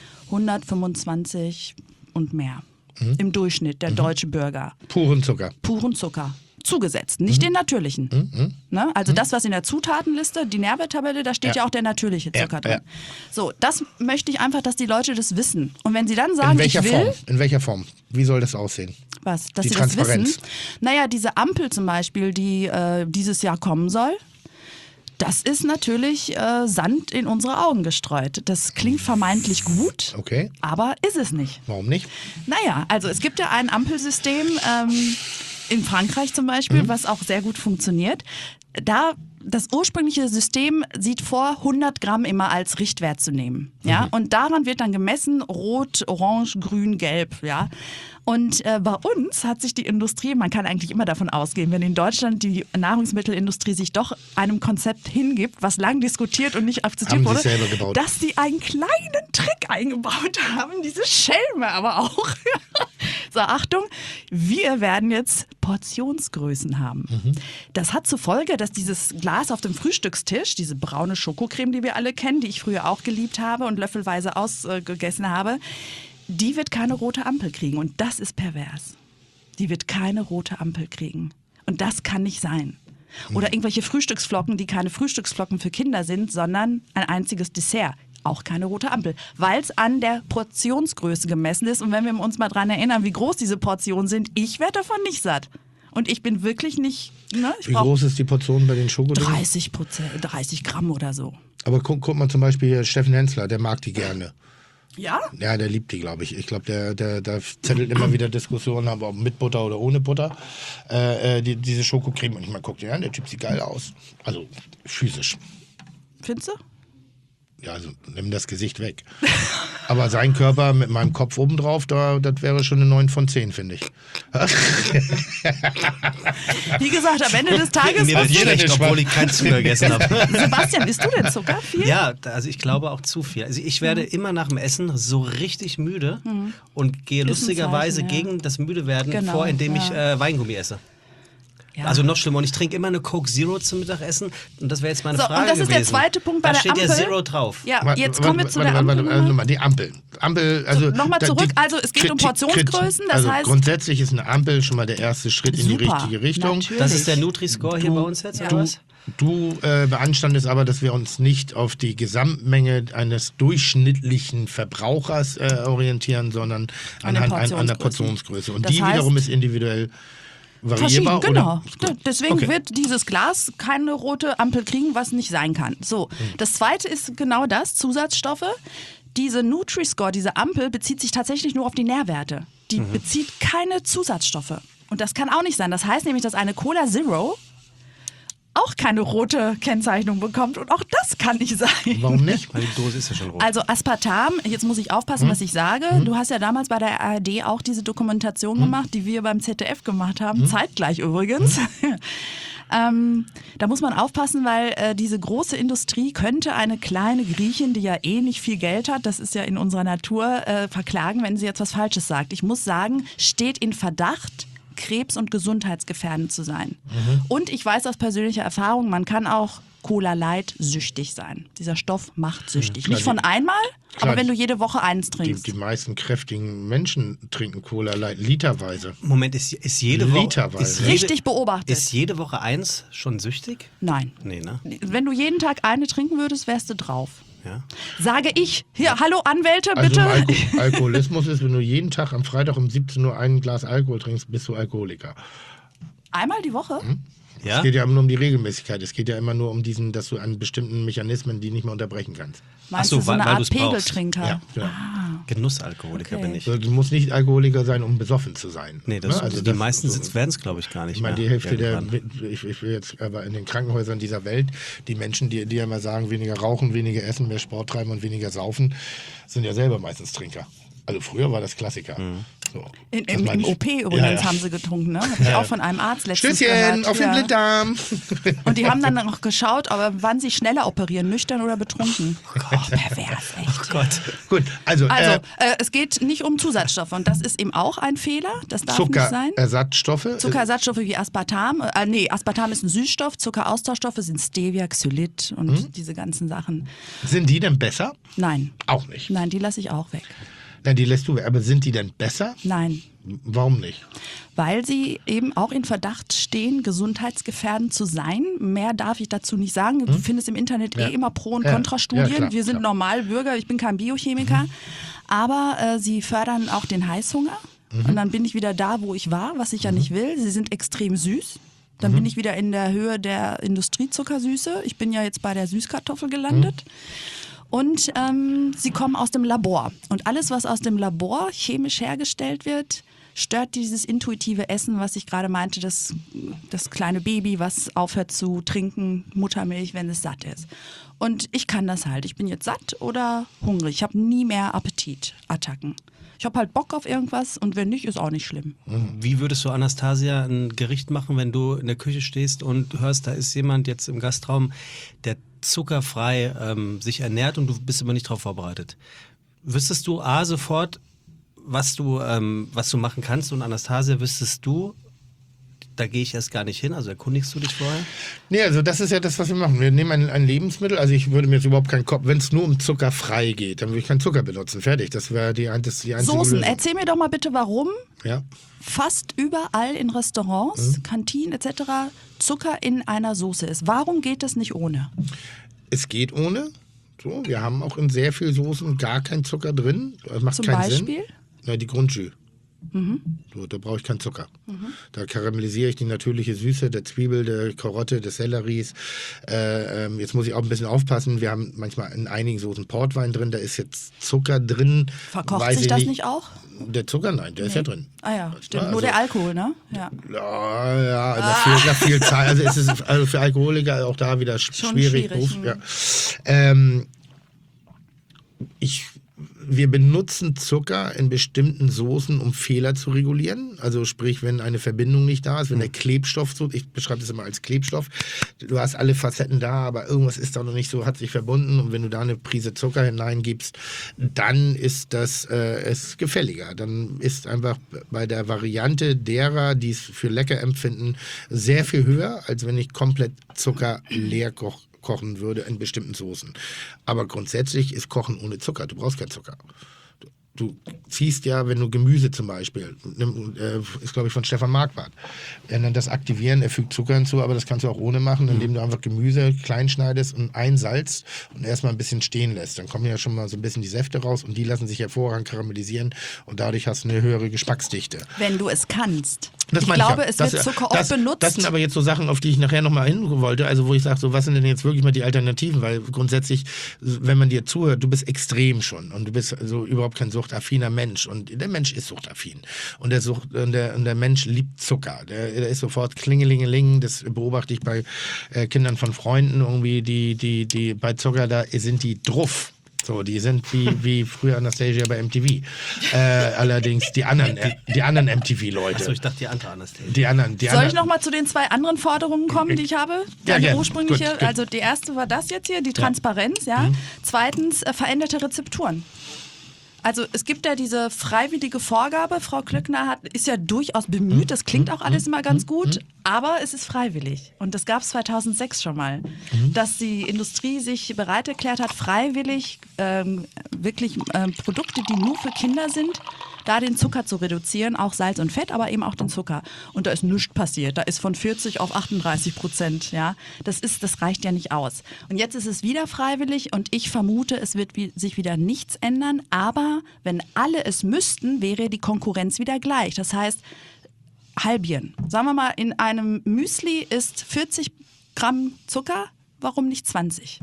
125 und mehr. Mhm. Im Durchschnitt der deutsche Bürger. Puren Zucker. Puren Zucker. Zugesetzt, nicht den natürlichen. Ne? Also das, was in der Zutatenliste, die Nährwerttabelle, da steht ja auch der natürliche Zucker drin. ja. So, das möchte ich einfach, dass die Leute das wissen. Und wenn sie dann sagen, In welcher ich will, Form? In welcher Form? Wie soll das aussehen? was, dass Die sie das Transparenz. wissen. Naja, diese Ampel zum Beispiel, die dieses Jahr kommen soll, das ist natürlich Sand in unsere Augen gestreut. Das klingt vermeintlich gut, Okay. aber ist es nicht. Warum nicht? Naja, also es gibt ja ein Ampelsystem in Frankreich zum Beispiel, was auch sehr gut funktioniert. Das ursprüngliche System sieht vor, 100 Gramm immer als Richtwert zu nehmen. Ja? Und daran wird dann gemessen, rot, orange, grün, gelb. Ja? Und bei uns hat sich die Industrie, man kann eigentlich immer davon ausgehen, wenn in Deutschland die Nahrungsmittelindustrie sich doch einem Konzept hingibt, was lang diskutiert und nicht akzeptiert Haben sie wurde, selber gebaut. dass sie einen kleinen Trick eingebaut haben, diese Schelme aber auch. So, Achtung, wir werden jetzt Portionsgrößen haben. Das hat zur Folge, dass dieses Glas auf dem Frühstückstisch, diese braune Schokocreme, die wir alle kennen, die ich früher auch geliebt habe und löffelweise ausgegessen habe, die wird keine rote Ampel kriegen. Und das ist pervers. Die wird keine rote Ampel kriegen. Und das kann nicht sein. Oder irgendwelche Frühstücksflocken, die keine Frühstücksflocken für Kinder sind, sondern ein einziges Dessert. auch keine rote Ampel, weil es an der Portionsgröße gemessen ist. Und wenn wir uns mal dran erinnern, wie groß diese Portionen sind, ich werde davon nicht satt. Und ich bin wirklich nicht... Ne, Wie groß ist die Portion bei den Schokodingen? 30 Gramm oder so. Aber guck mal zum Beispiel hier Steffen Hensler, der mag die gerne. Ja? Ja, der liebt die, glaube ich. Ich glaube, der zettelt immer wieder Diskussionen, aber ob mit Butter oder ohne Butter. Diese Schokocreme. Und ich mal guck dir an, der Typ sieht geil aus. Also physisch. Findest du? Ja, also nimm das Gesicht weg. Aber sein Körper mit meinem Kopf obendrauf, das wäre schon eine 9 von 10, finde ich. Wie gesagt, am Ende des Tages... Mir wird schlecht, obwohl ich keinen Zucker gegessen habe. Sebastian, isst du denn Zucker viel? Ja, also ich glaube auch zu viel. Also ich werde immer nach dem Essen so richtig müde und gehe Ist ein lustigerweise Zeichen, ja. gegen das Müdewerden Genau, vor, indem ich ja. Weingummi esse. Ja. Also noch schlimmer. Und ich trinke immer eine Coke Zero zum Mittagessen. Und das wäre jetzt meine So, Frage und das ist gewesen. der zweite Punkt bei da der steht Ampel. ja Zero drauf. Ja, jetzt kommen wir zu der Ampel. Nochmal, die Ampel. Also, Nochmal zurück, also es geht um Portionsgrößen, das heißt... Grundsätzlich ist eine Ampel schon mal der erste Schritt in die Super, richtige Richtung. natürlich. Das ist der Nutri-Score hier bei uns jetzt, Ja. oder was? Du beanstandest aber, dass wir uns nicht auf die Gesamtmenge eines durchschnittlichen Verbrauchers orientieren, sondern An den an der Portionsgrößen. Portionsgröße. Und Das die heißt- wiederum ist individuell Verschieden, variierbar. genau. Oder? Deswegen Okay. wird dieses Glas keine rote Ampel kriegen, was nicht sein kann. So, das zweite ist genau das, Zusatzstoffe. Diese Nutri-Score, diese Ampel bezieht sich tatsächlich nur auf die Nährwerte. Die bezieht keine Zusatzstoffe. Und das kann auch nicht sein. Das heißt nämlich, dass eine Cola Zero auch keine rote Kennzeichnung bekommt. Und auch das kann nicht sein. Warum nicht? Weil die Dose ist ja schon rot. Also Aspartam, jetzt muss ich aufpassen, was ich sage. Du hast ja damals bei der ARD auch diese Dokumentation gemacht, die wir beim ZDF gemacht haben, zeitgleich übrigens. Da muss man aufpassen, weil diese große Industrie könnte eine kleine Griechin, die ja eh nicht viel Geld hat, das ist ja in unserer Natur, verklagen, wenn sie jetzt was Falsches sagt. Ich muss sagen, steht in Verdacht, krebs- und gesundheitsgefährdend zu sein. Und ich weiß aus persönlicher Erfahrung, man kann auch Cola Light süchtig sein. Dieser Stoff macht süchtig. Klar, Nicht von einmal, klar, aber wenn du jede Woche eins trinkst. Die meisten kräftigen Menschen trinken Cola Light literweise. Moment, ist jede Woche... Literweise. Richtig beobachtet. Ist jede Woche eins schon süchtig? Nein. Nee, ne? Wenn du jeden Tag eine trinken würdest, wärst du drauf. Ja. Sage ich. Hier, hallo Anwälte, Also bitte. Alkoholismus ist, wenn du jeden Tag am Freitag um 17 Uhr ein Glas Alkohol trinkst, bist du Alkoholiker. Einmal die Woche? Ja? Es geht ja immer nur um die Regelmäßigkeit. Es geht ja immer nur um diesen, dass du an bestimmten Mechanismen die nicht mehr unterbrechen kannst. Meinst Ach so, du so eine weil Art du's brauchst. Pegeltrinker? Ja, genau. Genussalkoholiker Okay. bin ich. Also du musst nicht Alkoholiker sein, um besoffen zu sein. Nee, das, Ne? Also die das- meisten so- werden es, glaube ich, gar nicht Ich meine, mehr. die Hälfte irgendwann. ich will jetzt aber in den Krankenhäusern dieser Welt, die Menschen, die ja immer sagen, weniger rauchen, weniger essen, mehr Sport treiben und weniger saufen, sind ja selber meistens Trinker. Also früher war das Klassiker. So. Das Im meine ich. OP übrigens Ja. haben sie getrunken, ne? Habe ich auch von einem Arzt letztens Stößchen gehört. auf den Ja. Blinddarm. Und die haben dann noch geschaut, aber wann sie schneller operieren, nüchtern oder betrunken. Gott, pervers, echt. Gott. Gut, also, Also, es geht nicht um Zusatzstoffe und das ist eben auch ein Fehler. Das darf nicht sein. Zuckerersatzstoffe. Zuckerersatzstoffe wie Aspartam. Nee, Aspartam ist ein Süßstoff. Zuckeraustauschstoffe sind Stevia, Xylit und diese ganzen Sachen. Sind die denn besser? Nein. Auch nicht. Nein, die lasse ich auch weg. Nein, die lässt du weg. Aber sind die denn besser? Nein. Warum nicht? Weil sie eben auch in Verdacht stehen, gesundheitsgefährdend zu sein. Mehr darf ich dazu nicht sagen. Du findest im Internet Ja. immer Pro- und Ja. Kontrastudien. Ja, klar, Wir sind klar. Normalbürger, ich bin kein Biochemiker. Aber sie fördern auch den Heißhunger. Und dann bin ich wieder da, wo ich war, was ich ja nicht will. Sie sind extrem süß. Dann bin ich wieder in der Höhe der Industriezuckersüße. Ich bin ja jetzt bei der Süßkartoffel gelandet. Und sie kommen aus dem Labor. Und alles, was aus dem Labor chemisch hergestellt wird, stört dieses intuitive Essen, was ich gerade meinte, das kleine Baby, was aufhört zu trinken, Muttermilch, wenn es satt ist. Und ich kann das halt. Ich bin jetzt satt oder hungrig. Ich habe nie mehr Appetitattacken. Ich habe halt Bock auf irgendwas und wenn nicht, ist auch nicht schlimm. Wie würdest du, Anastasia, ein Gericht machen, wenn du in der Küche stehst und hörst, da ist jemand jetzt im Gastraum, der zuckerfrei sich ernährt und du bist aber nicht darauf vorbereitet? Wüsstest du sofort, was du machen kannst, und Anastasia, wüsstest du, da gehe ich erst gar nicht hin, also erkundigst du dich vorher? Nee, also das ist ja das, was wir machen. Wir nehmen ein Lebensmittel, also ich würde mir jetzt überhaupt keinen Kopf, wenn es nur um zuckerfrei geht, dann würde ich keinen Zucker benutzen. Fertig, das wäre die einzige Soßen, Lösung. erzähl mir doch mal bitte, warum Ja. fast überall in Restaurants, Kantinen etc. Zucker in einer Soße ist. Warum geht das nicht ohne? Es geht ohne. So, wir haben auch in sehr vielen Soßen gar keinen Zucker drin. Das macht Zum keinen Beispiel? Sinn. Na, die Grundjus. So, da brauche ich keinen Zucker. Da karamellisiere ich die natürliche Süße der Zwiebel, der Karotte, des Selleries. Jetzt muss ich auch ein bisschen aufpassen. Wir haben manchmal in einigen Soßen Portwein drin, da ist jetzt Zucker drin. Verkocht Weiß sich ich das nicht auch? Der Zucker, nein, der ist ja drin. Ah ja, stimmt. Ja, Nur also- der Alkohol, ne? Ja. Ja, da viel Zeit. Also es ist also für Alkoholiker auch da wieder schwierig. schwierig, Ja. Wir benutzen Zucker in bestimmten Soßen, um Fehler zu regulieren. Also sprich, wenn eine Verbindung nicht da ist, wenn der Klebstoff so, ich beschreibe das immer als Klebstoff, du hast alle Facetten da, aber irgendwas ist da noch nicht so, hat sich verbunden und wenn du da eine Prise Zucker hineingibst, dann ist das ist gefälliger. Dann ist einfach bei der Variante derer, die es für lecker empfinden, sehr viel höher, als wenn ich komplett Zucker leer kochen würde in bestimmten Soßen. Aber grundsätzlich ist Kochen ohne Zucker. Du brauchst keinen Zucker. Du ziehst ja, wenn du Gemüse zum Beispiel, ist glaube ich von Stefan Marquardt, er nennt das Aktivieren, er fügt Zucker hinzu, aber das kannst du auch ohne machen, indem du einfach Gemüse klein schneidest und einsalzt und erstmal ein bisschen stehen lässt. Dann kommen ja schon mal so ein bisschen die Säfte raus und die lassen sich hervorragend karamellisieren und dadurch hast du eine höhere Geschmacksdichte. Wenn du es kannst. Das Ich meine glaube, ja. es wird Zucker oft benutzt. Das sind aber jetzt so Sachen, auf die ich nachher nochmal hin wollte, also wo ich sage, so was sind denn jetzt wirklich mal die Alternativen, weil grundsätzlich, wenn man dir zuhört, du bist extrem schon und du bist also überhaupt kein suchtaffiner Mensch und der Mensch ist suchtaffin und der Mensch liebt Zucker, der ist sofort klingelingeling, das beobachte ich bei Kindern von Freunden irgendwie, die bei Zucker, da sind die druff. So, die sind wie früher Anastasia bei MTV. Allerdings die anderen MTV-Leute. Achso, ich dachte die andere Anastasia. Die anderen. Soll ich nochmal zu den 2 anderen Forderungen kommen, die ich habe? Ja, Deine gerne. ursprüngliche, Gut. also die erste war das jetzt hier, die Transparenz, ja. Zweitens, veränderte Rezepturen. Also es gibt ja diese freiwillige Vorgabe, Frau Klöckner ist ja durchaus bemüht, das klingt auch alles immer ganz gut, aber es ist freiwillig. Und das gab es 2006 schon mal, dass die Industrie sich bereit erklärt hat, freiwillig wirklich Produkte, die nur für Kinder sind, da den Zucker zu reduzieren, auch Salz und Fett, aber eben auch den Zucker. Und da ist nichts passiert. Da ist von 40 auf 38%. Ja? Das reicht ja nicht aus. Und jetzt ist es wieder freiwillig und ich vermute, es wird sich wieder nichts ändern. Aber wenn alle es müssten, wäre die Konkurrenz wieder gleich. Das heißt, halbieren. Sagen wir mal, in einem Müsli ist 40 Gramm Zucker, warum nicht 20?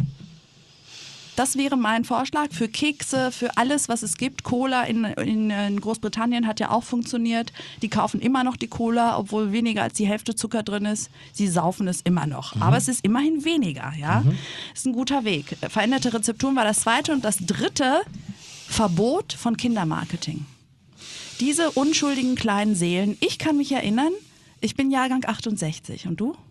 Das wäre mein Vorschlag für Kekse, für alles, was es gibt. Cola in Großbritannien hat ja auch funktioniert. Die kaufen immer noch die Cola, obwohl weniger als die Hälfte Zucker drin ist. Sie saufen es immer noch. Aber es ist immerhin weniger. Ja? Ist ein guter Weg. Veränderte Rezepturen war das zweite. Und das dritte, Verbot von Kindermarketing. Diese unschuldigen kleinen Seelen. Ich kann mich erinnern, ich bin Jahrgang 68. Und du?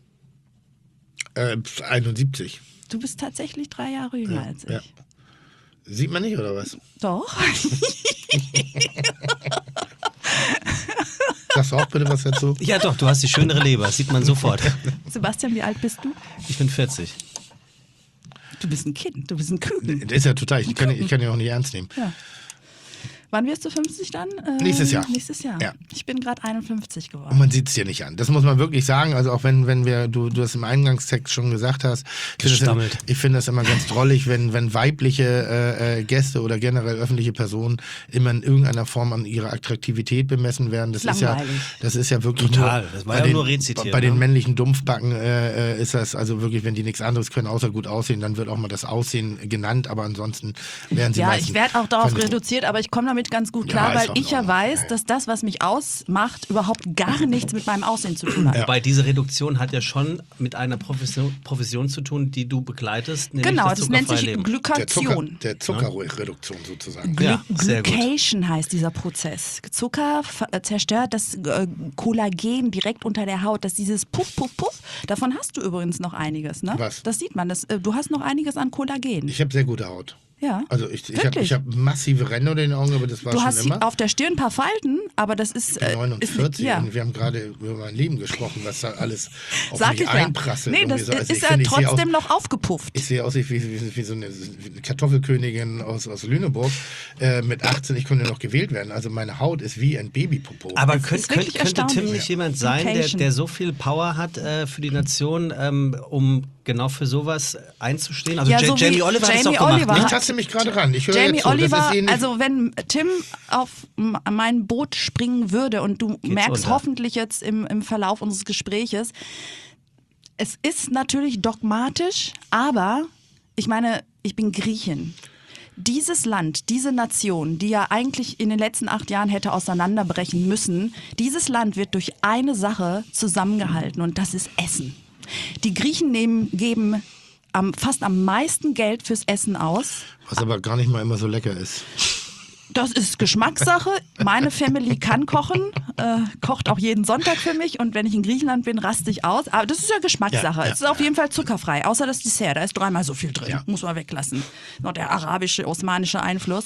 71. Du bist tatsächlich 3 Jahre jünger als ich. Ja. Sieht man nicht, oder was? Doch. Sagst du auch bitte was dazu? Ja doch, du hast die schönere Leber, das sieht man sofort. Sebastian, wie alt bist du? Ich bin 40. Du bist ein Kind, du bist ein Küken. Das ist ja total, ich kann ihn auch nicht ernst nehmen. Ja. Wann wirst du 50 dann? Nächstes Jahr. Nächstes Jahr. Ja. Ich bin gerade 51 Und geworden. man sieht es dir nicht an. Das muss man wirklich sagen. Also auch wenn du das im Eingangstext schon gesagt hast. Gestammelt. Ich finde das immer ganz drollig, wenn weibliche Gäste oder generell öffentliche Personen immer in irgendeiner Form an ihrer Attraktivität bemessen werden. Das ist ja wirklich Total. nur, Das war ja nur rezitiert, bei den ne? männlichen Dumpfbacken ist das also wirklich, wenn die nichts anderes können, außer gut aussehen, dann wird auch mal das Aussehen genannt, aber ansonsten werden sie Ja, meistens... ich werde auch darauf fand ich- reduziert, aber ich komme damit ganz gut Ja, klar, ist weil auch in ich ja Ordnung. weiß, dass das, was mich ausmacht, überhaupt gar nichts mit meinem Aussehen zu tun hat. Wobei diese Reduktion hat ja schon mit einer Profession zu tun, die du begleitest. Nämlich Genau, das das nennt zuckerfreie sich Leben. Glykation. Der Zuckerreduktion sozusagen. Ja, sehr gut. Glycation heißt dieser Prozess. Zucker zerstört das Kollagen direkt unter der Haut. Das ist dieses Puff, Puff, Puff. Davon hast du übrigens noch einiges, ne? Was? Das sieht man. Du hast noch einiges an Kollagen. Ich habe sehr gute Haut. Ja. Also ich Wirklich? hab massive Ränder unter den Augen, aber das war Du schon hast immer. auf der Stirn ein paar Falten, aber das ist... Ich bin 49 ja. und wir haben gerade über mein Leben gesprochen, was da alles auf Sag mich ich ja. einprasselt. Nee, irgendwie das so. Also ist ich ja finde, ich sehe trotzdem aus, noch aufgepufft. ich sehe aus wie so eine Kartoffelkönigin aus Lüneburg mit 18. Ich konnte noch gewählt werden. Also meine Haut ist wie ein Babypopo. Aber ist wirklich könnte Tim erstaunlich. nicht jemand sein, Location. der so viel Power hat für die Nation, um genau für sowas einzustehen? Also Ja, so wie Jamie Oliver hat es auch Jamie gemacht, Oliver. ne? Ich taste mich gerade ran. Ich höre Jamie jetzt so. Das Oliver, ist ähnlich. also wenn Tim auf mein Boot springen würde und du merkst unter. hoffentlich jetzt im Verlauf unseres Gespräches, es ist natürlich dogmatisch, aber ich meine, ich bin Griechin. Dieses Land, diese Nation, die ja eigentlich in den letzten 8 Jahren hätte auseinanderbrechen müssen, dieses Land wird durch eine Sache zusammengehalten und das ist Essen. Die Griechen geben fast am meisten Geld fürs Essen aus. Was aber gar nicht mal immer so lecker ist. Das ist Geschmackssache. Meine Family kann kochen, kocht auch jeden Sonntag für mich und wenn ich in Griechenland bin, raste ich aus. Aber das ist ja Geschmackssache. Es ist auf jeden Fall zuckerfrei, außer das Dessert. Da ist 3-mal so viel drin, muss man weglassen. Noch der arabische, osmanische Einfluss.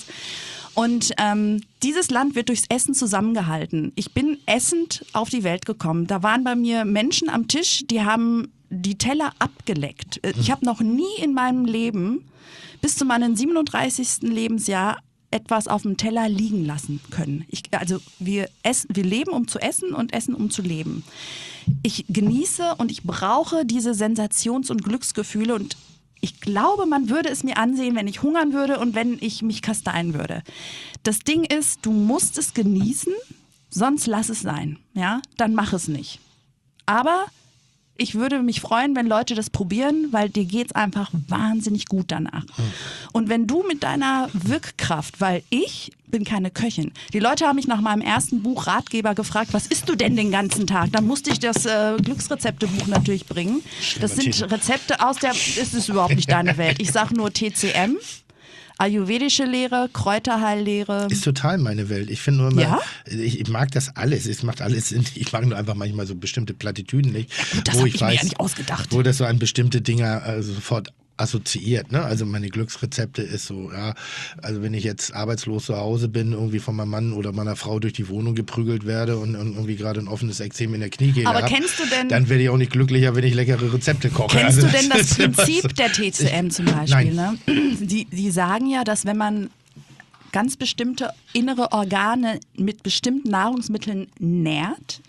Und dieses Land wird durchs Essen zusammengehalten. Ich bin essend auf die Welt gekommen. Da waren bei mir Menschen am Tisch, die haben die Teller abgeleckt. Ich habe noch nie in meinem Leben bis zu meinem 37. Lebensjahr etwas auf dem Teller liegen lassen können. Wir leben, um zu essen und essen, um zu leben. Ich genieße und ich brauche diese Sensations- und Glücksgefühle und ich glaube, man würde es mir ansehen, wenn ich hungern würde und wenn ich mich kasteien würde. Das Ding ist, du musst es genießen, sonst lass es sein. Ja? Dann mach es nicht. Aber ich würde mich freuen, wenn Leute das probieren, weil dir geht's einfach wahnsinnig gut danach. Und wenn du mit deiner Wirkkraft, weil ich bin keine Köchin. Die Leute haben mich nach meinem ersten Buch Ratgeber gefragt, was isst du denn den ganzen Tag? Dann musste ich das Glücksrezeptebuch natürlich bringen. Das sind Rezepte es ist überhaupt nicht deine Welt. Ich sage nur TCM. Ayurvedische Lehre, Kräuterheillehre. Ist total meine Welt. Ich finde nur immer, Ja? ich mag das alles. Es macht alles Sinn. Ich mag nur einfach manchmal so bestimmte Plattitüden nicht. Gut, das wo hab ich ich mir weiß, ja nicht ausgedacht. Wo das so an bestimmte Dinge sofort assoziiert. Ne? Also meine Glücksrezepte ist so, ja, also wenn ich jetzt arbeitslos zu Hause bin, irgendwie von meinem Mann oder meiner Frau durch die Wohnung geprügelt werde und irgendwie gerade ein offenes Ekzem in der Kniekehle Aber habe, kennst du denn- dann werde ich auch nicht glücklicher, wenn ich leckere Rezepte koche. Kennst Also du denn das ist immer Prinzip so. der TCM zum Beispiel? Ne? Die sagen ja, dass wenn man ganz bestimmte innere Organe mit bestimmten Nahrungsmitteln nährt,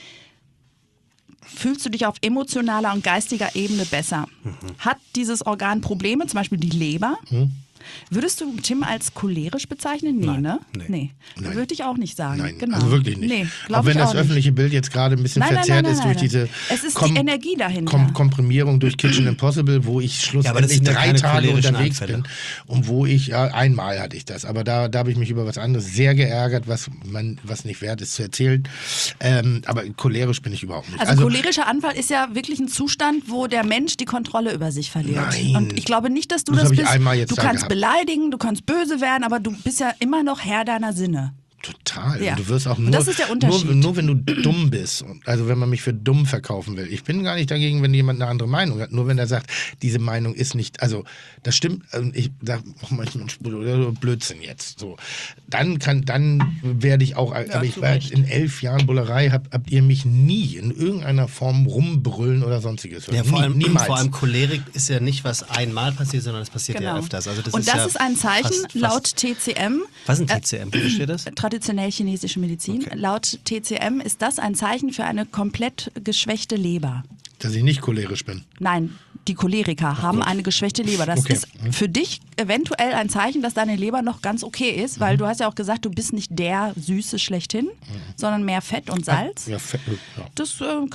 fühlst du dich auf emotionaler und geistiger Ebene besser. Hat dieses Organ Probleme, zum Beispiel die Leber? Würdest du Tim als cholerisch bezeichnen? Nee, Nein. ne? Nee. Nein. Würde ich auch nicht sagen. Nein, Genau. also wirklich nicht. Nee, auch glaub wenn ich das auch nicht. öffentliche Bild jetzt gerade ein bisschen Nein, verzerrt nein, ist durch nein. diese Es ist die Energie dahinter. Komprimierung durch Kitchen Impossible, wo ich Ja, aber das schlussendlich sind ja 3 keine Tage cholerischen unterwegs Anfälle. bin und wo ich, ja, einmal hatte ich das, aber da habe ich mich über was anderes sehr geärgert, was nicht wert ist zu erzählen. Aber cholerisch bin ich überhaupt nicht. Also cholerischer Anfall ist ja wirklich ein Zustand, wo der Mensch die Kontrolle über sich verliert. Nein. Und ich glaube nicht, dass du Das das hab ich bist. einmal jetzt Du da kannst gehabt. beleidigen, du kannst böse werden, aber du bist ja immer noch Herr deiner Sinne. Total. Ja. Und du wirst auch Und nur, das ist der Unterschied. nur wenn du dumm bist. Also wenn man mich für dumm verkaufen will. Ich bin gar nicht dagegen, wenn jemand eine andere Meinung hat. Nur wenn er sagt, diese Meinung ist nicht, also das stimmt. Ich sage manchmal Blödsinn jetzt. So, dann werde ich auch. aber ich war in 11 Jahren Bullerei, habt ihr mich nie in irgendeiner Form rumbrüllen oder sonstiges hören. Ja, vor allem Niemals. Cholerik ist ja nicht, was einmal passiert, sondern es passiert ja Genau. öfters. Also Und das ja ist ein Zeichen fast- laut TCM. Was ist ein TCM? Wofür steht das? Traditionell chinesische Medizin. Okay. Laut TCM ist das ein Zeichen für eine komplett geschwächte Leber. Dass ich nicht cholerisch bin. Nein, die Choleriker haben eine geschwächte Leber. Das Okay. ist für dich eventuell ein Zeichen, dass deine Leber noch ganz okay ist, weil du hast ja auch gesagt, du bist nicht der Süße schlechthin, sondern mehr Fett und Salz. Ja, ja. Das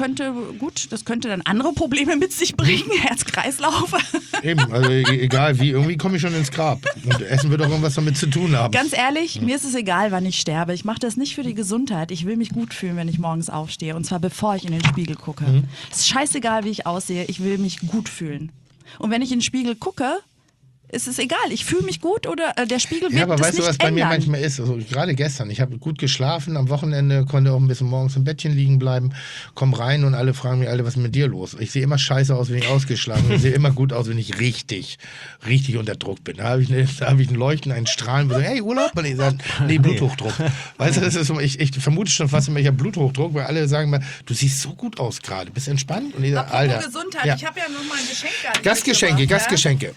das könnte dann andere Probleme mit sich bringen, Herz-Kreislauf. Eben, also egal wie, irgendwie komme ich schon ins Grab. Und Essen wird auch irgendwas damit zu tun haben. Ganz ehrlich, mir ist es egal, wann ich sterbe. Ich mache das nicht für die Gesundheit. Ich will mich gut fühlen, wenn ich morgens aufstehe. Und zwar bevor ich in den Spiegel gucke. Es ist scheißegal, wie ich aussehe. Ich will mich gut fühlen. Und wenn ich in den Spiegel gucke, ist es egal. Ich fühle mich gut oder der Spiegel wird Ja, aber das weißt du, nicht was bei mir ändern. manchmal ist? Also, gerade gestern, ich habe gut geschlafen, am Wochenende konnte auch ein bisschen morgens im Bettchen liegen bleiben, komm rein und alle fragen mich, Alter, was ist mit dir los? Ich sehe immer scheiße aus, wenn ich ausgeschlafen bin. Ich sehe immer gut aus, wenn ich richtig unter Druck bin. Da habe ich ein Leuchten, ein Strahlen, wo ich sage, hey, Urlaub? Und ich sage, nee, Bluthochdruck. Weißt du, das ist so, ich vermute schon fast immer, ich habe Bluthochdruck, weil alle sagen mir, du siehst so gut aus gerade, bist entspannt? Und ich sage, Alter. Gesundheit, ja. ich habe ja noch mal ein Geschenk gar nicht Gastgeschenke, mitgebracht, Gastgeschenke.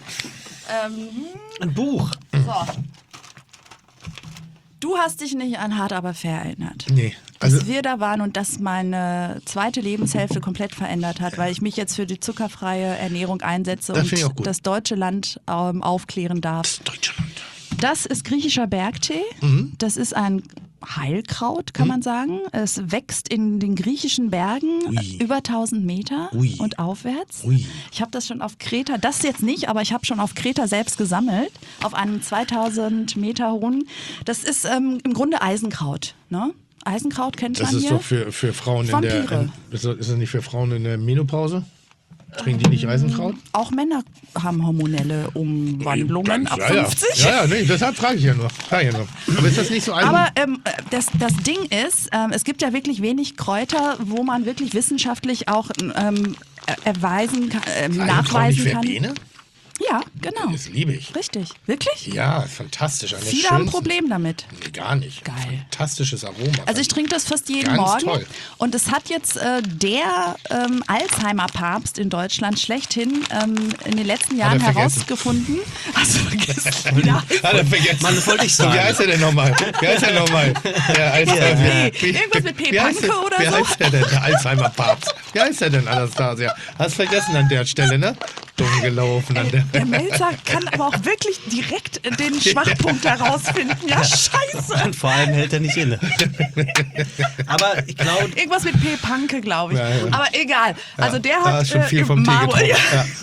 Ein Buch. Ja? So. Du hast dich nicht an Hart aber fair erinnert. Nee, dass wir da waren und das meine zweite Lebenshälfte komplett verändert hat, weil ich mich jetzt für die zuckerfreie Ernährung einsetze und das deutsche Land aufklären darf. Das Deutschland. Das ist griechischer Bergtee. Das ist ein Heilkraut, kann man sagen. Es wächst in den griechischen Bergen über 1000 Meter und aufwärts. Ich habe das schon auf Kreta, das jetzt nicht, aber ich habe schon auf Kreta selbst gesammelt, auf einem 2000 Meter hohen. Das ist im Grunde Eisenkraut, ne? Eisenkraut kennt man hier. Das ist doch für Frauen Vampire. ist das nicht für Frauen in der Menopause? Trinken die nicht Eisenkraut? Auch Männer haben hormonelle Umwandlungen ab 50. Ja, nee, deshalb frage ich ja nur. Aber ist das nicht so Eisen? Aber das Ding ist, es gibt ja wirklich wenig Kräuter, wo man wirklich wissenschaftlich auch nachweisen kann. Verbene? Ja, genau. Das liebe ich. Richtig. Wirklich? Ja, ist fantastisch. Viele haben ein Problem damit. Nee, gar nicht. Geil. Fantastisches Aroma. Also ich trinke das fast jeden Ganz Morgen. toll. Und es hat jetzt der Alzheimer-Papst in Deutschland schlechthin in den letzten Jahren herausgefunden. Hast du vergessen? Ja. Hat er vergessen. Mann, das wollte ich sagen. Wie heißt er denn nochmal? Der Alzheimer. Irgendwas mit P. Panke oder Wie so? heißt der denn, der Alzheimer-Papst? Wie heißt der denn, Anastasia? Hast vergessen an der Stelle, ne? Dumm gelaufen an der. Der Melzer kann aber auch wirklich direkt den Schwachpunkt herausfinden. Ja, scheiße. Und vor allem hält er nicht inne. Aber ich glaube... Irgendwas mit P. Panke, glaube ich. Ja. Aber egal. Also der Da hat ist schon viel vom Tee Marmor- getrunken.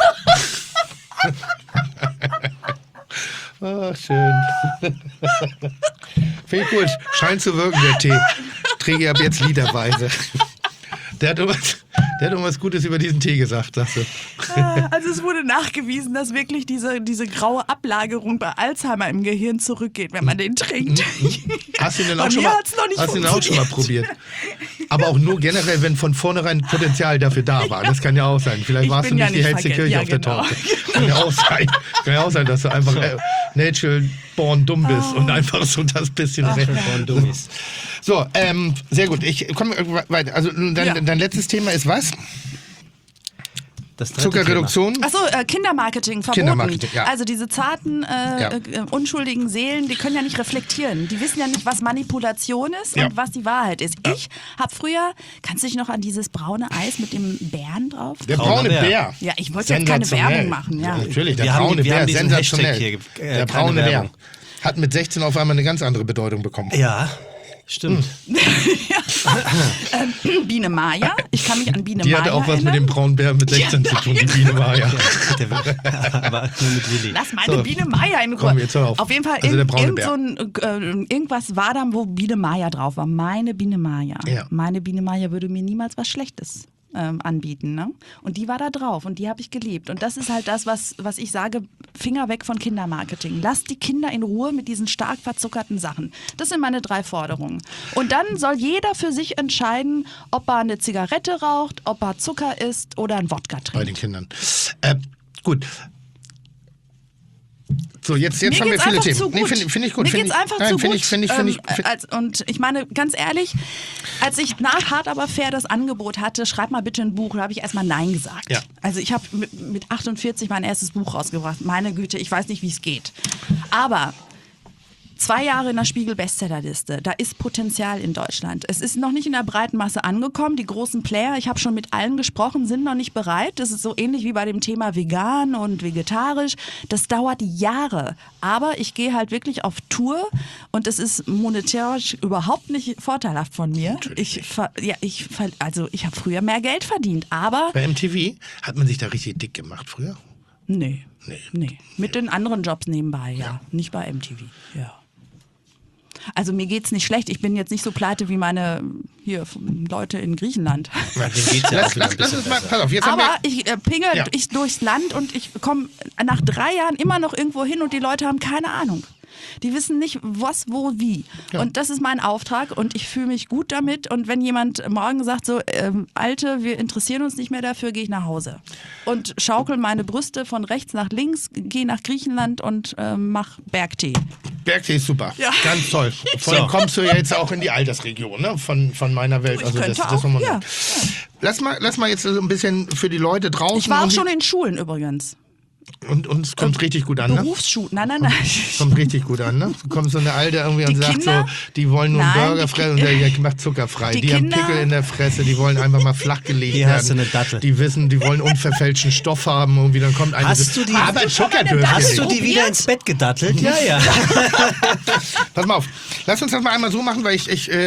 Ja. Ach, schön. Finde ich gut. Scheint zu wirken, der Tee. Trinke ich ab jetzt literweise. Der hat irgendwas Gutes über diesen Tee gesagt, sagst du. Also es wurde nachgewiesen, dass wirklich diese graue Ablagerung bei Alzheimer im Gehirn zurückgeht, wenn man den trinkt. Hast du ihn denn Bei auch, schon mir mal, hat's noch nicht hast du ihn auch schon mal probiert? Aber auch nur generell, wenn von vornherein Potenzial dafür da war. Das kann ja auch sein. Vielleicht Ich warst du bin ja nicht die nicht hellste verkehrt. Kirche Ja, auf der genau. Torte. Kann ja auch sein. Kann ja auch sein, dass du einfach natural born dumm bist und einfach so das bisschen So, sehr gut. Ich komme weiter. Also dein letztes Thema ist was? Das dritte Zuckerreduktion? Achso, Kindermarketing verboten. Kindermarketing, ja. Also diese zarten, unschuldigen Seelen, die können ja nicht reflektieren. Die wissen ja nicht, was Manipulation ist und was die Wahrheit ist. Ja. Ich habe früher, kannst du dich noch an dieses braune Eis mit dem Bären drauf? Der braune Bär. Ja, ich wollte jetzt keine Werbung machen. Ja. Natürlich, der Wir braune haben Bär, diesen sensationell. Hashtag hier, Der keine braune Bär. Werbung. Hat mit 16 auf einmal eine ganz andere Bedeutung bekommen. Ja, stimmt. Biene Maya. Ich kann mich an Biene Die Maya hatte auch was erinnern. mit dem braunen Bär mit 16 zu tun, die Biene Maya. Aber nur mit Willi. Lass meine Biene Maya in Ruhe. Komm, jetzt hör auf. Auf jeden Fall, Also der braune irgendwas war da, wo Biene Maya drauf war. Meine Biene Maya. Ja. Meine Biene Maya würde mir niemals was Schlechtes anbieten. Ne? Und die war da drauf und die habe ich geliebt. Und das ist halt das, was ich sage, Finger weg von Kindermarketing. Lasst die Kinder in Ruhe mit diesen stark verzuckerten Sachen. Das sind meine 3 Forderungen. Und dann soll jeder für sich entscheiden, ob er eine Zigarette raucht, ob er Zucker isst oder einen Wodka trinkt. Bei den Kindern. Gut. So, jetzt haben wir viele Themen. Nee, finde ich gut. Mir geht's einfach zu gut. Finde ich. Und ich meine, ganz ehrlich, als ich nach Hart aber fair das Angebot hatte, schreib mal bitte ein Buch, da habe ich erstmal Nein gesagt. Ja. Also ich habe mit 48 mein erstes Buch rausgebracht. Meine Güte, ich weiß nicht, wie es geht. Aber 2 Jahre in der Spiegel-Bestsellerliste. Da ist Potenzial in Deutschland. Es ist noch nicht in der breiten Masse angekommen. Die großen Player, ich habe schon mit allen gesprochen, sind noch nicht bereit. Das ist so ähnlich wie bei dem Thema vegan und vegetarisch. Das dauert Jahre. Aber ich gehe halt wirklich auf Tour und es ist monetarisch überhaupt nicht vorteilhaft von mir. Ich habe früher mehr Geld verdient, aber... Bei MTV hat man sich da richtig dick gemacht früher? Nee. Mit den anderen Jobs nebenbei, ja. Nicht bei MTV, ja. Also mir geht's nicht schlecht. Ich bin jetzt nicht so pleite wie meine Leute in Griechenland. Ja, denen geht's ja auch wieder ein Lass bisschen uns mal, besser. pass auf, jetzt Aber haben wir... ich pingel durchs Land und ich komme nach 3 Jahren immer noch irgendwo hin und die Leute haben keine Ahnung. Die wissen nicht, was, wo, wie. Ja. Und das ist mein Auftrag und ich fühle mich gut damit. Und wenn jemand morgen sagt, so, Alte, wir interessieren uns nicht mehr dafür, gehe ich nach Hause. Und schaukel meine Brüste von rechts nach links, gehe nach Griechenland und mach Bergtee. Bergtee ist super, ganz toll. Vor allem kommst du ja jetzt auch in die Altersregion, ne? von meiner Welt. Ich Also könnte das auch, wollen wir ja. nicht. Lass mal jetzt so ein bisschen für die Leute draußen. Ich war auch schon in Schulen übrigens. Und es kommt richtig gut an, ne? Berufsschuh. Nein. Kommt richtig gut an, ne? Du kommst so eine Alte irgendwie und sagt Kinder? so, die wollen nur einen Nein, Burger fressen und der macht zuckerfrei. Die Die haben Kinder? Pickel in der Fresse, die wollen einfach mal flachgelegt Hier hast du werden. eine Dattel. Die wissen, die wollen unverfälschten Stoff haben und dann kommt eine... Hast du die- aber Hast du schon mal eine Zuckerdürfchen. Dattel Hast du die probiert? wieder ins Bett gedattelt? Ja. Pass mal auf, lass uns das mal einmal so machen, weil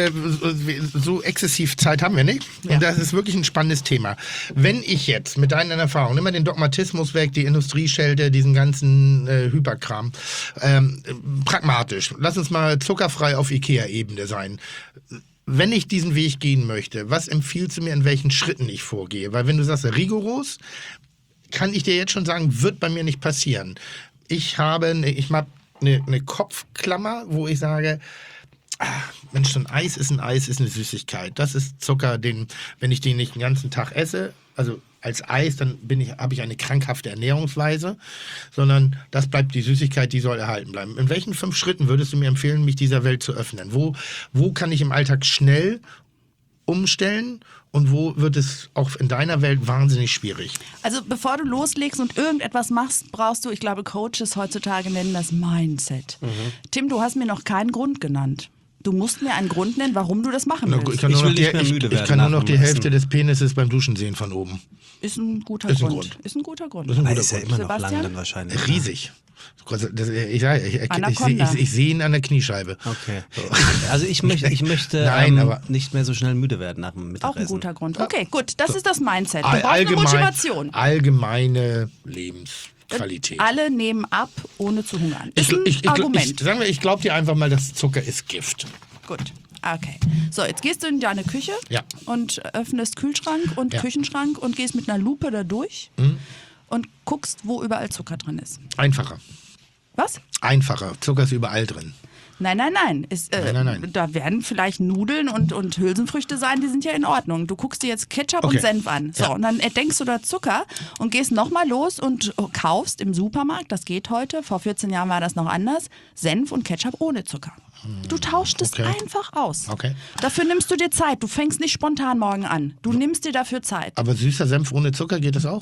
so exzessiv Zeit haben wir nicht. Und das ist wirklich ein spannendes Thema. Wenn ich jetzt mit deinen Erfahrungen, immer den Dogmatismus weg, die Industrieschelte, diesen ganzen Hyperkram, pragmatisch, lass uns mal zuckerfrei auf Ikea-Ebene sein. Wenn ich diesen Weg gehen möchte, was empfiehlst du mir, in welchen Schritten ich vorgehe? Weil wenn du sagst, rigoros, kann ich dir jetzt schon sagen, wird bei mir nicht passieren. Ich habe eine Kopfklammer, wo ich sage, Mensch, so ein Eis ist eine Süßigkeit. Das ist Zucker, wenn ich den nicht den ganzen Tag esse, also als Eis, dann habe ich eine krankhafte Ernährungsweise, sondern das bleibt die Süßigkeit, die soll erhalten bleiben. In welchen 5 Schritten würdest du mir empfehlen, mich dieser Welt zu öffnen? Wo kann ich im Alltag schnell umstellen und wo wird es auch in deiner Welt wahnsinnig schwierig? Also bevor du loslegst und irgendetwas machst, brauchst du, ich glaube, Coaches heutzutage nennen das Mindset. Tim, du hast mir noch keinen Grund genannt. Du musst mir einen Grund nennen, warum du das machen willst. Ich kann nur noch die Hälfte des Penises beim Duschen sehen von oben. Ist ein guter Ist ein Grund. Grund. Ist ein guter Grund. Das ist ein guter Ist ja Grund. immer noch lang Sebastian? dann wahrscheinlich. Riesig. Anaconda. Ich sehe ihn an der Kniescheibe. Okay. Also ich möchte Nein, aber- nicht mehr so schnell müde werden nach dem Auch Mittagessen. ein guter Grund. Okay, gut, das ist das Mindset. Du brauchst eine Motivation. Allgemeine Lebensqualität. Alle nehmen ab, ohne zu hungern. Ist ein Argument. Sagen wir, ich glaube dir einfach mal, dass Zucker ist Gift. Gut. Okay. So, jetzt gehst du in deine Küche Ja. und öffnest Kühlschrank und Ja. Küchenschrank und gehst mit einer Lupe da durch und guckst, wo überall Zucker drin ist. Einfacher. Was? Einfacher. Zucker ist überall drin. Nein. Nein. Da werden vielleicht Nudeln und Hülsenfrüchte sein, die sind ja in Ordnung. Du guckst dir jetzt Ketchup Okay. und Senf an. So, Ja. und dann entdenkst du da Zucker und gehst nochmal los und kaufst im Supermarkt, das geht heute, vor 14 Jahren war das noch anders, Senf und Ketchup ohne Zucker. Du tauschst es Okay. einfach aus. Okay. Dafür nimmst du dir Zeit. Du fängst nicht spontan morgen an. Du nimmst dir dafür Zeit. Aber süßer Senf ohne Zucker, geht das auch?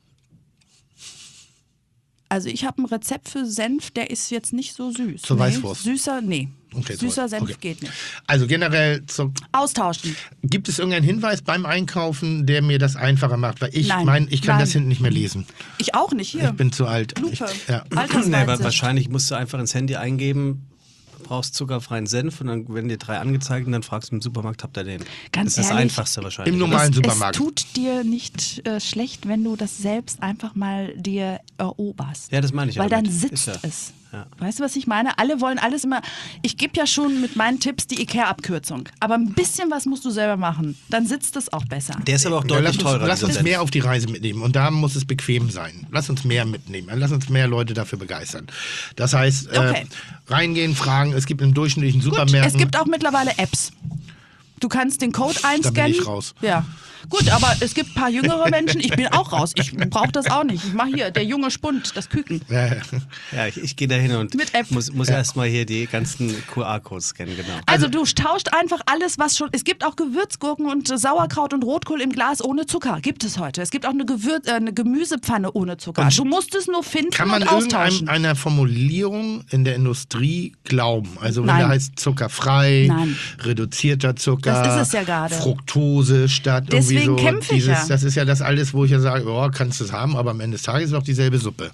Also ich habe ein Rezept für Senf, der ist jetzt nicht so süß. Zur Weißwurst? Süßer, nee. Okay, Süßer so. Senf Okay. geht nicht. Also generell, Austauschen. gibt es irgendeinen Hinweis beim Einkaufen, der mir das einfacher macht? Weil ich Nein. meine, ich kann Nein. das hinten nicht mehr lesen. Ich auch nicht. Hier. Ich bin zu alt. Lupe. Ja. Altersweise. Nee, aber wahrscheinlich musst du einfach ins Handy eingeben, brauchst zuckerfreien Senf und dann werden dir 3 angezeigt und dann fragst du im Supermarkt, habt ihr den? Ganz das ist das ehrlich, Einfachste wahrscheinlich. Im normalen Es Supermarkt. tut dir nicht schlecht, wenn du das selbst einfach mal dir eroberst. Ja, das meine ich Weil dann damit. sitzt Ist ja- es. ja. Weißt du, was ich meine? Alle wollen alles immer. Ich gebe ja schon mit meinen Tipps die Ikea-Abkürzung. Aber ein bisschen was musst du selber machen. Dann sitzt es auch besser. Der ist aber auch Ja, deutlich teurer. lass dieser uns Senf. mehr auf die Reise mitnehmen und da muss es bequem sein. Lass uns mehr mitnehmen. Lass uns mehr Leute dafür begeistern. Das heißt, Okay. reingehen, fragen. Es gibt im durchschnittlichen Gut, Supermärkten. es gibt auch mittlerweile Apps. Du kannst den Code einscannen. ich raus. Ja. Gut, aber es gibt ein paar jüngere Menschen. Ich bin auch raus. Ich brauche das auch nicht. Ich mache hier der junge Spund, das Küken. Ja, ich gehe da hin und Mit App. muss erstmal hier die ganzen QR-Codes scannen, genau. Also du tauscht einfach alles, was schon. Es gibt auch Gewürzgurken und Sauerkraut und Rotkohl im Glas ohne Zucker. Gibt es heute. Es gibt auch eine Gemüsepfanne ohne Zucker. Und du musst es nur finden Kann man und austauschen. irgendeiner Formulierung in der Industrie glauben? Also wenn Nein. da heißt zuckerfrei, Nein. reduzierter Zucker, Das ist es ja gerade. Fructose statt Deswegen irgendwie so. kämpfe ich ja. Das ist ja das alles, wo ich ja sage, oh, kannst du es haben, aber am Ende des Tages ist es doch dieselbe Suppe.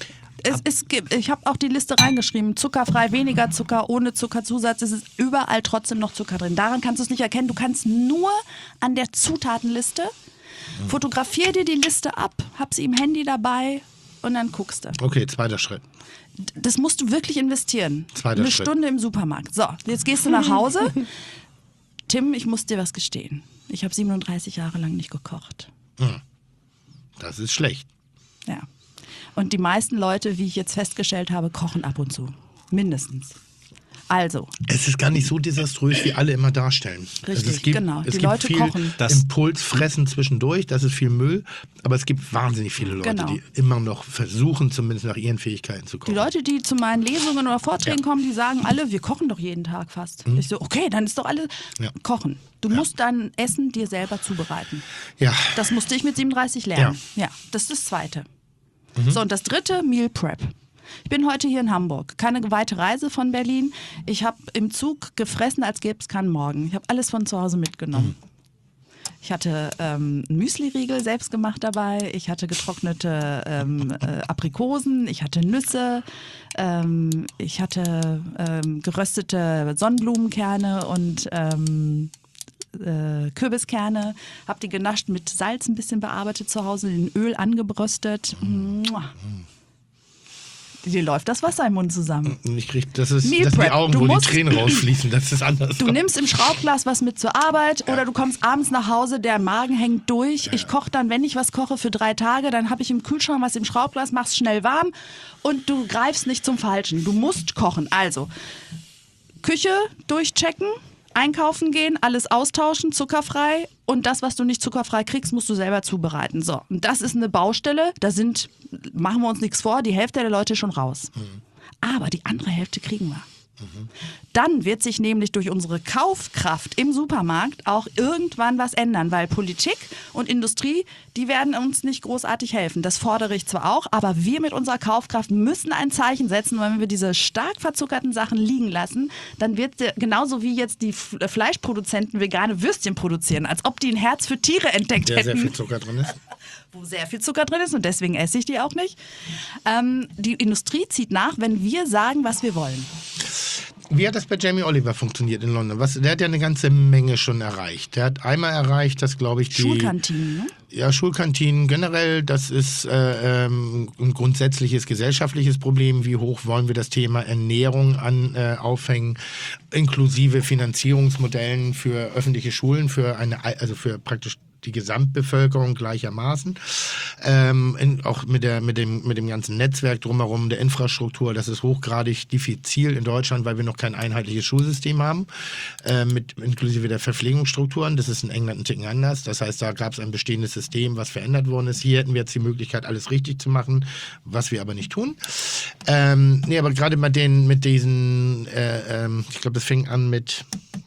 Ich habe auch die Liste reingeschrieben. Zuckerfrei, weniger Zucker, ohne Zuckerzusatz. Es ist überall trotzdem noch Zucker drin. Daran kannst du es nicht erkennen. Du kannst nur an der Zutatenliste. Fotografier dir die Liste ab, hab sie im Handy dabei und dann guckst du. Okay, zweiter Schritt. Das musst du wirklich investieren. Zweiter Eine Schritt. Stunde im Supermarkt. So, jetzt gehst du nach Hause. Tim, ich muss dir was gestehen. Ich habe 37 Jahre lang nicht gekocht. Das ist schlecht. Ja. Und die meisten Leute, wie ich jetzt festgestellt habe, kochen ab und zu. Mindestens. Also, Es ist gar nicht so desaströs, wie alle immer darstellen. Richtig, es gibt, genau. Es Die gibt Leute viel kochen. Impulsfressen zwischendurch, das ist viel Müll, aber es gibt wahnsinnig viele Leute, Genau. die immer noch versuchen, zumindest nach ihren Fähigkeiten zu kochen. die Leute, die zu meinen Lesungen oder Vorträgen Ja. kommen, die sagen alle, wir kochen doch jeden Tag fast. Ich so, okay, dann ist doch alles Ja. kochen. Du musst dein Essen dir selber zubereiten. Ja, Das musste ich mit 37 lernen. Ja, das ist das Zweite. So, und das dritte, Meal Prep. Ich bin heute hier in Hamburg. Keine weite Reise von Berlin. Ich habe im Zug gefressen, als gäbe es keinen Morgen. Ich habe alles von zu Hause mitgenommen. Ich hatte Müsli-Riegel selbst gemacht dabei. Ich hatte getrocknete Aprikosen. Ich hatte Nüsse. Ich hatte geröstete Sonnenblumenkerne und Kürbiskerne. Habe die genascht, mit Salz ein bisschen bearbeitet zu Hause, in Öl angebröstet. Dir läuft das Wasser im Mund zusammen. Ich krieg, das sind Meal die Prep. Augen, Du wo die musst- Tränen rausfließen. Das ist anders. Du nimmst im Schraubglas was mit zur Arbeit oder du kommst abends nach Hause, der Magen hängt durch. Ich koche dann, wenn ich was koche für 3 Tage, dann habe ich im Kühlschrank was im Schraubglas, mach's schnell warm und du greifst nicht zum Falschen. Du musst kochen. Also, Küche durchchecken, einkaufen gehen, alles austauschen, zuckerfrei und das, was du nicht zuckerfrei kriegst, musst du selber zubereiten. So, und das ist eine Baustelle, machen wir uns nichts vor, die Hälfte der Leute ist schon raus. Aber die andere Hälfte kriegen wir. Dann wird sich nämlich durch unsere Kaufkraft im Supermarkt auch irgendwann was ändern, weil Politik und Industrie, die werden uns nicht großartig helfen. Das fordere ich zwar auch, aber wir mit unserer Kaufkraft müssen ein Zeichen setzen, weil wenn wir diese stark verzuckerten Sachen liegen lassen, dann wird genauso wie jetzt die Fleischproduzenten vegane Würstchen produzieren, als ob die ein Herz für Tiere entdeckt Der hätten. sehr viel Zucker drin ist. Wo sehr viel Zucker drin ist und deswegen esse ich die auch nicht. Die Industrie zieht nach, wenn wir sagen, was wir wollen. Wie hat das bei Jamie Oliver funktioniert in London? Der hat ja eine ganze Menge schon erreicht. Der hat einmal erreicht, dass, glaube ich, die... Schulkantinen, ne? Ja, Schulkantinen generell, das ist ein grundsätzliches gesellschaftliches Problem. Wie hoch wollen wir das Thema Ernährung aufhängen, inklusive Finanzierungsmodellen für öffentliche Schulen, für praktisch die Gesamtbevölkerung gleichermaßen. Auch mit dem ganzen Netzwerk drumherum, der Infrastruktur, das ist hochgradig diffizil in Deutschland, weil wir noch kein einheitliches Schulsystem haben, inklusive der Verpflegungsstrukturen. Das ist in England ein Ticken anders. Das heißt, da gab es ein bestehendes System, was verändert worden ist. Hier hätten wir jetzt die Möglichkeit, alles richtig zu machen, was wir aber nicht tun. Aber gerade mit diesen, ich glaube, das fing an mit,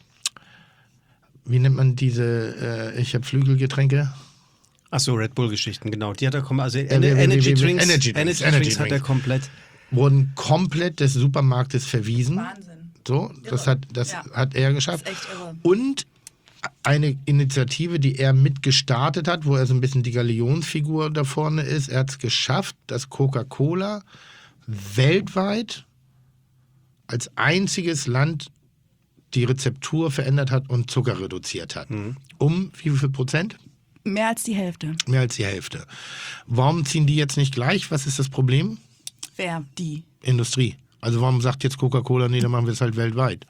wie nennt man diese, ich habe Flügelgetränke? Achso, Red Bull-Geschichten, genau. Die hat er also Energy Energy Drinks hat er komplett. Wurden komplett des Supermarktes verwiesen. Wahnsinn. So, das hat er geschafft. Das ist echt irre. Und eine Initiative, die er mitgestartet hat, wo er so ein bisschen die Galionsfigur da vorne ist. Er hat es geschafft, dass Coca-Cola weltweit als einziges Land die Rezeptur verändert hat und Zucker reduziert hat. Um wie viel Prozent? Mehr als die Hälfte. Mehr als die Hälfte. Warum ziehen die jetzt nicht gleich? Was ist das Problem? Wer? Die. Industrie. Also warum sagt jetzt Coca-Cola, nee, dann machen wir es halt weltweit?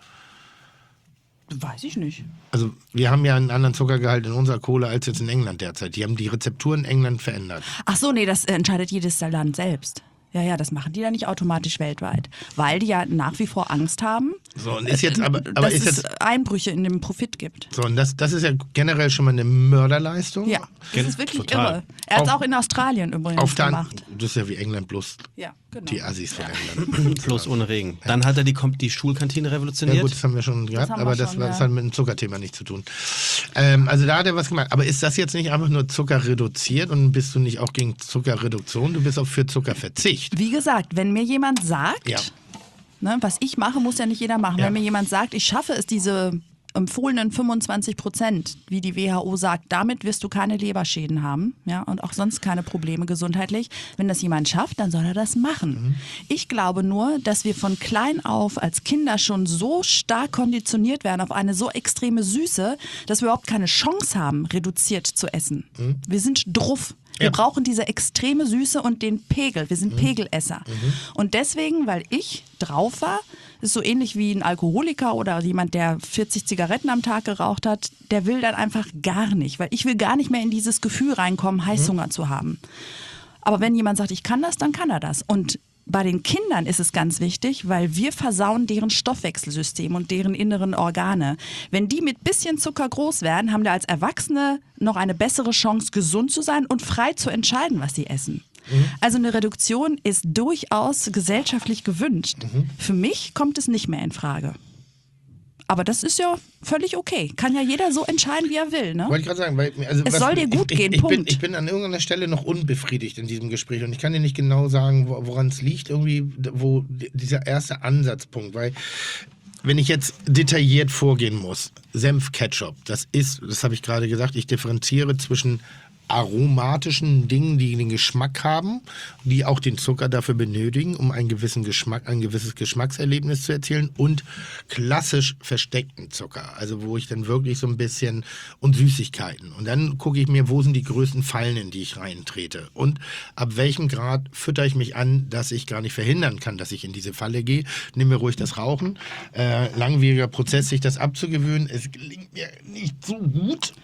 Weiß ich nicht. Also wir haben ja einen anderen Zuckergehalt in unserer Cola als jetzt in England derzeit. Die haben die Rezeptur in England verändert. Ach so, nee, das entscheidet jedes Land selbst. Ja, das machen die dann nicht automatisch weltweit, weil die ja nach wie vor Angst haben, So, und ist jetzt aber dass ist es jetzt Einbrüche in dem Profit gibt. so, und das ist ja generell schon mal eine Mörderleistung. Ja, das ist wirklich Total. irre. Er hat es Auf- auch in Australien übrigens Auf der gemacht. Das ist ja wie England plus Ja, genau. die Assis von England. Plus ohne Regen. Dann hat er die Schulkantine Ja revolutioniert. gut, das haben wir schon gehabt, haben wir aber das schon, hat ja. mit dem Zuckerthema nichts zu tun. Also da hat er was gemacht. Aber ist das jetzt nicht einfach nur Zucker reduziert und bist du nicht auch gegen Zuckerreduktion? Du bist auch für Zuckerverzicht. Wie gesagt, wenn mir jemand sagt, Ja. ne, was ich mache, muss ja nicht jeder machen. Ja. Wenn mir jemand sagt, ich schaffe es, diese empfohlenen 25%, wie die WHO sagt, damit wirst du keine Leberschäden haben, ja, und auch sonst keine Probleme gesundheitlich. Wenn das jemand schafft, dann soll er das machen. Ich glaube nur, dass wir von klein auf als Kinder schon so stark konditioniert werden auf eine so extreme Süße, dass wir überhaupt keine Chance haben, reduziert zu essen. Wir sind druff. Wir Ja. brauchen diese extreme Süße und den Pegel. Wir sind Pegelesser. Und deswegen, weil ich drauf war, ist so ähnlich wie ein Alkoholiker oder jemand, der 40 Zigaretten am Tag geraucht hat, der will dann einfach gar nicht, weil ich will gar nicht mehr in dieses Gefühl reinkommen, Heißhunger zu haben. Aber wenn jemand sagt, ich kann das, dann kann er das. Und bei den Kindern ist es ganz wichtig, weil wir versauen deren Stoffwechselsystem und deren inneren Organe. Wenn die mit bisschen Zucker groß werden, haben wir als Erwachsene noch eine bessere Chance, gesund zu sein und frei zu entscheiden, was sie essen. Also eine Reduktion ist durchaus gesellschaftlich gewünscht. Für mich kommt es nicht mehr in Frage. Aber das ist ja völlig okay. Kann ja jeder so entscheiden, wie er will, ne? Wollte ich gerade sagen, weil Es soll dir gut gehen, ich Punkt. Ich bin an irgendeiner Stelle noch unbefriedigt in diesem Gespräch und ich kann dir nicht genau sagen, woran es liegt, irgendwie, wo dieser erste Ansatzpunkt, weil wenn ich jetzt detailliert vorgehen muss, Senf-Ketchup, das habe ich gerade gesagt, ich differenziere zwischen aromatischen Dingen, die den Geschmack haben, die auch den Zucker dafür benötigen, um einen gewissen Geschmack, ein gewisses Geschmackserlebnis zu erzielen, und klassisch versteckten Zucker, also wo ich dann wirklich so ein bisschen, und Süßigkeiten. Und dann gucke ich mir, wo sind die größten Fallen, in die ich reintrete und ab welchem Grad fütter ich mich an, dass ich gar nicht verhindern kann, dass ich in diese Falle gehe. Nimm mir ruhig das Rauchen. Langwieriger Prozess, sich das abzugewöhnen. Es gelingt mir nicht so gut.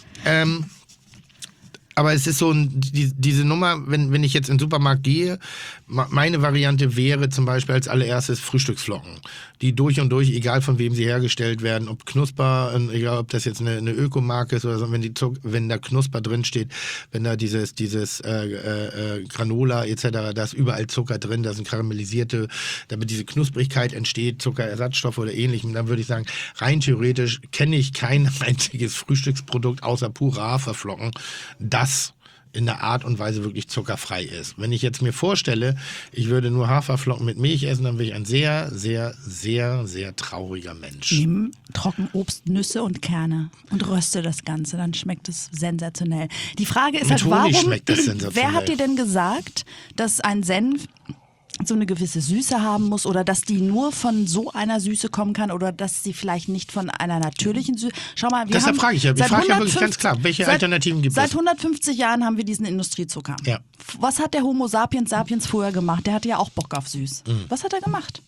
Aber es ist so diese Nummer, wenn ich jetzt in den Supermarkt gehe, meine Variante wäre zum Beispiel als allererstes Frühstücksflocken, die durch und durch, egal von wem sie hergestellt werden, ob Knusper, egal ob das jetzt eine Ökomarke ist oder so, wenn da Knusper drin steht, wenn da dieses Granola etc., da ist überall Zucker drin, da sind karamellisierte, damit diese Knusprigkeit entsteht, Zuckerersatzstoffe oder ähnlichem, dann würde ich sagen, rein theoretisch kenne ich kein einziges Frühstücksprodukt außer pure Haferflocken, das in der Art und Weise wirklich zuckerfrei ist. Wenn ich jetzt mir vorstelle, ich würde nur Haferflocken mit Milch essen, dann wäre ich ein sehr, sehr, sehr, sehr trauriger Mensch. Nimm Trockenobst, Nüsse und Kerne und röste das Ganze, dann schmeckt es sensationell. Die Frage ist Mit halt, Honig warum, schmeckt das sensationell. wer hat dir denn gesagt, dass ein Senf so eine gewisse Süße haben muss oder dass die nur von so einer Süße kommen kann oder dass sie vielleicht nicht von einer natürlichen Süße. Schau mal, Deshalb frage ich ja, wirklich ganz klar, welche Alternativen gibt es? Seit 150 Jahren haben wir diesen Industriezucker. Ja. Was hat der Homo sapiens früher gemacht? Der hatte ja auch Bock auf süß. Was hat er gemacht?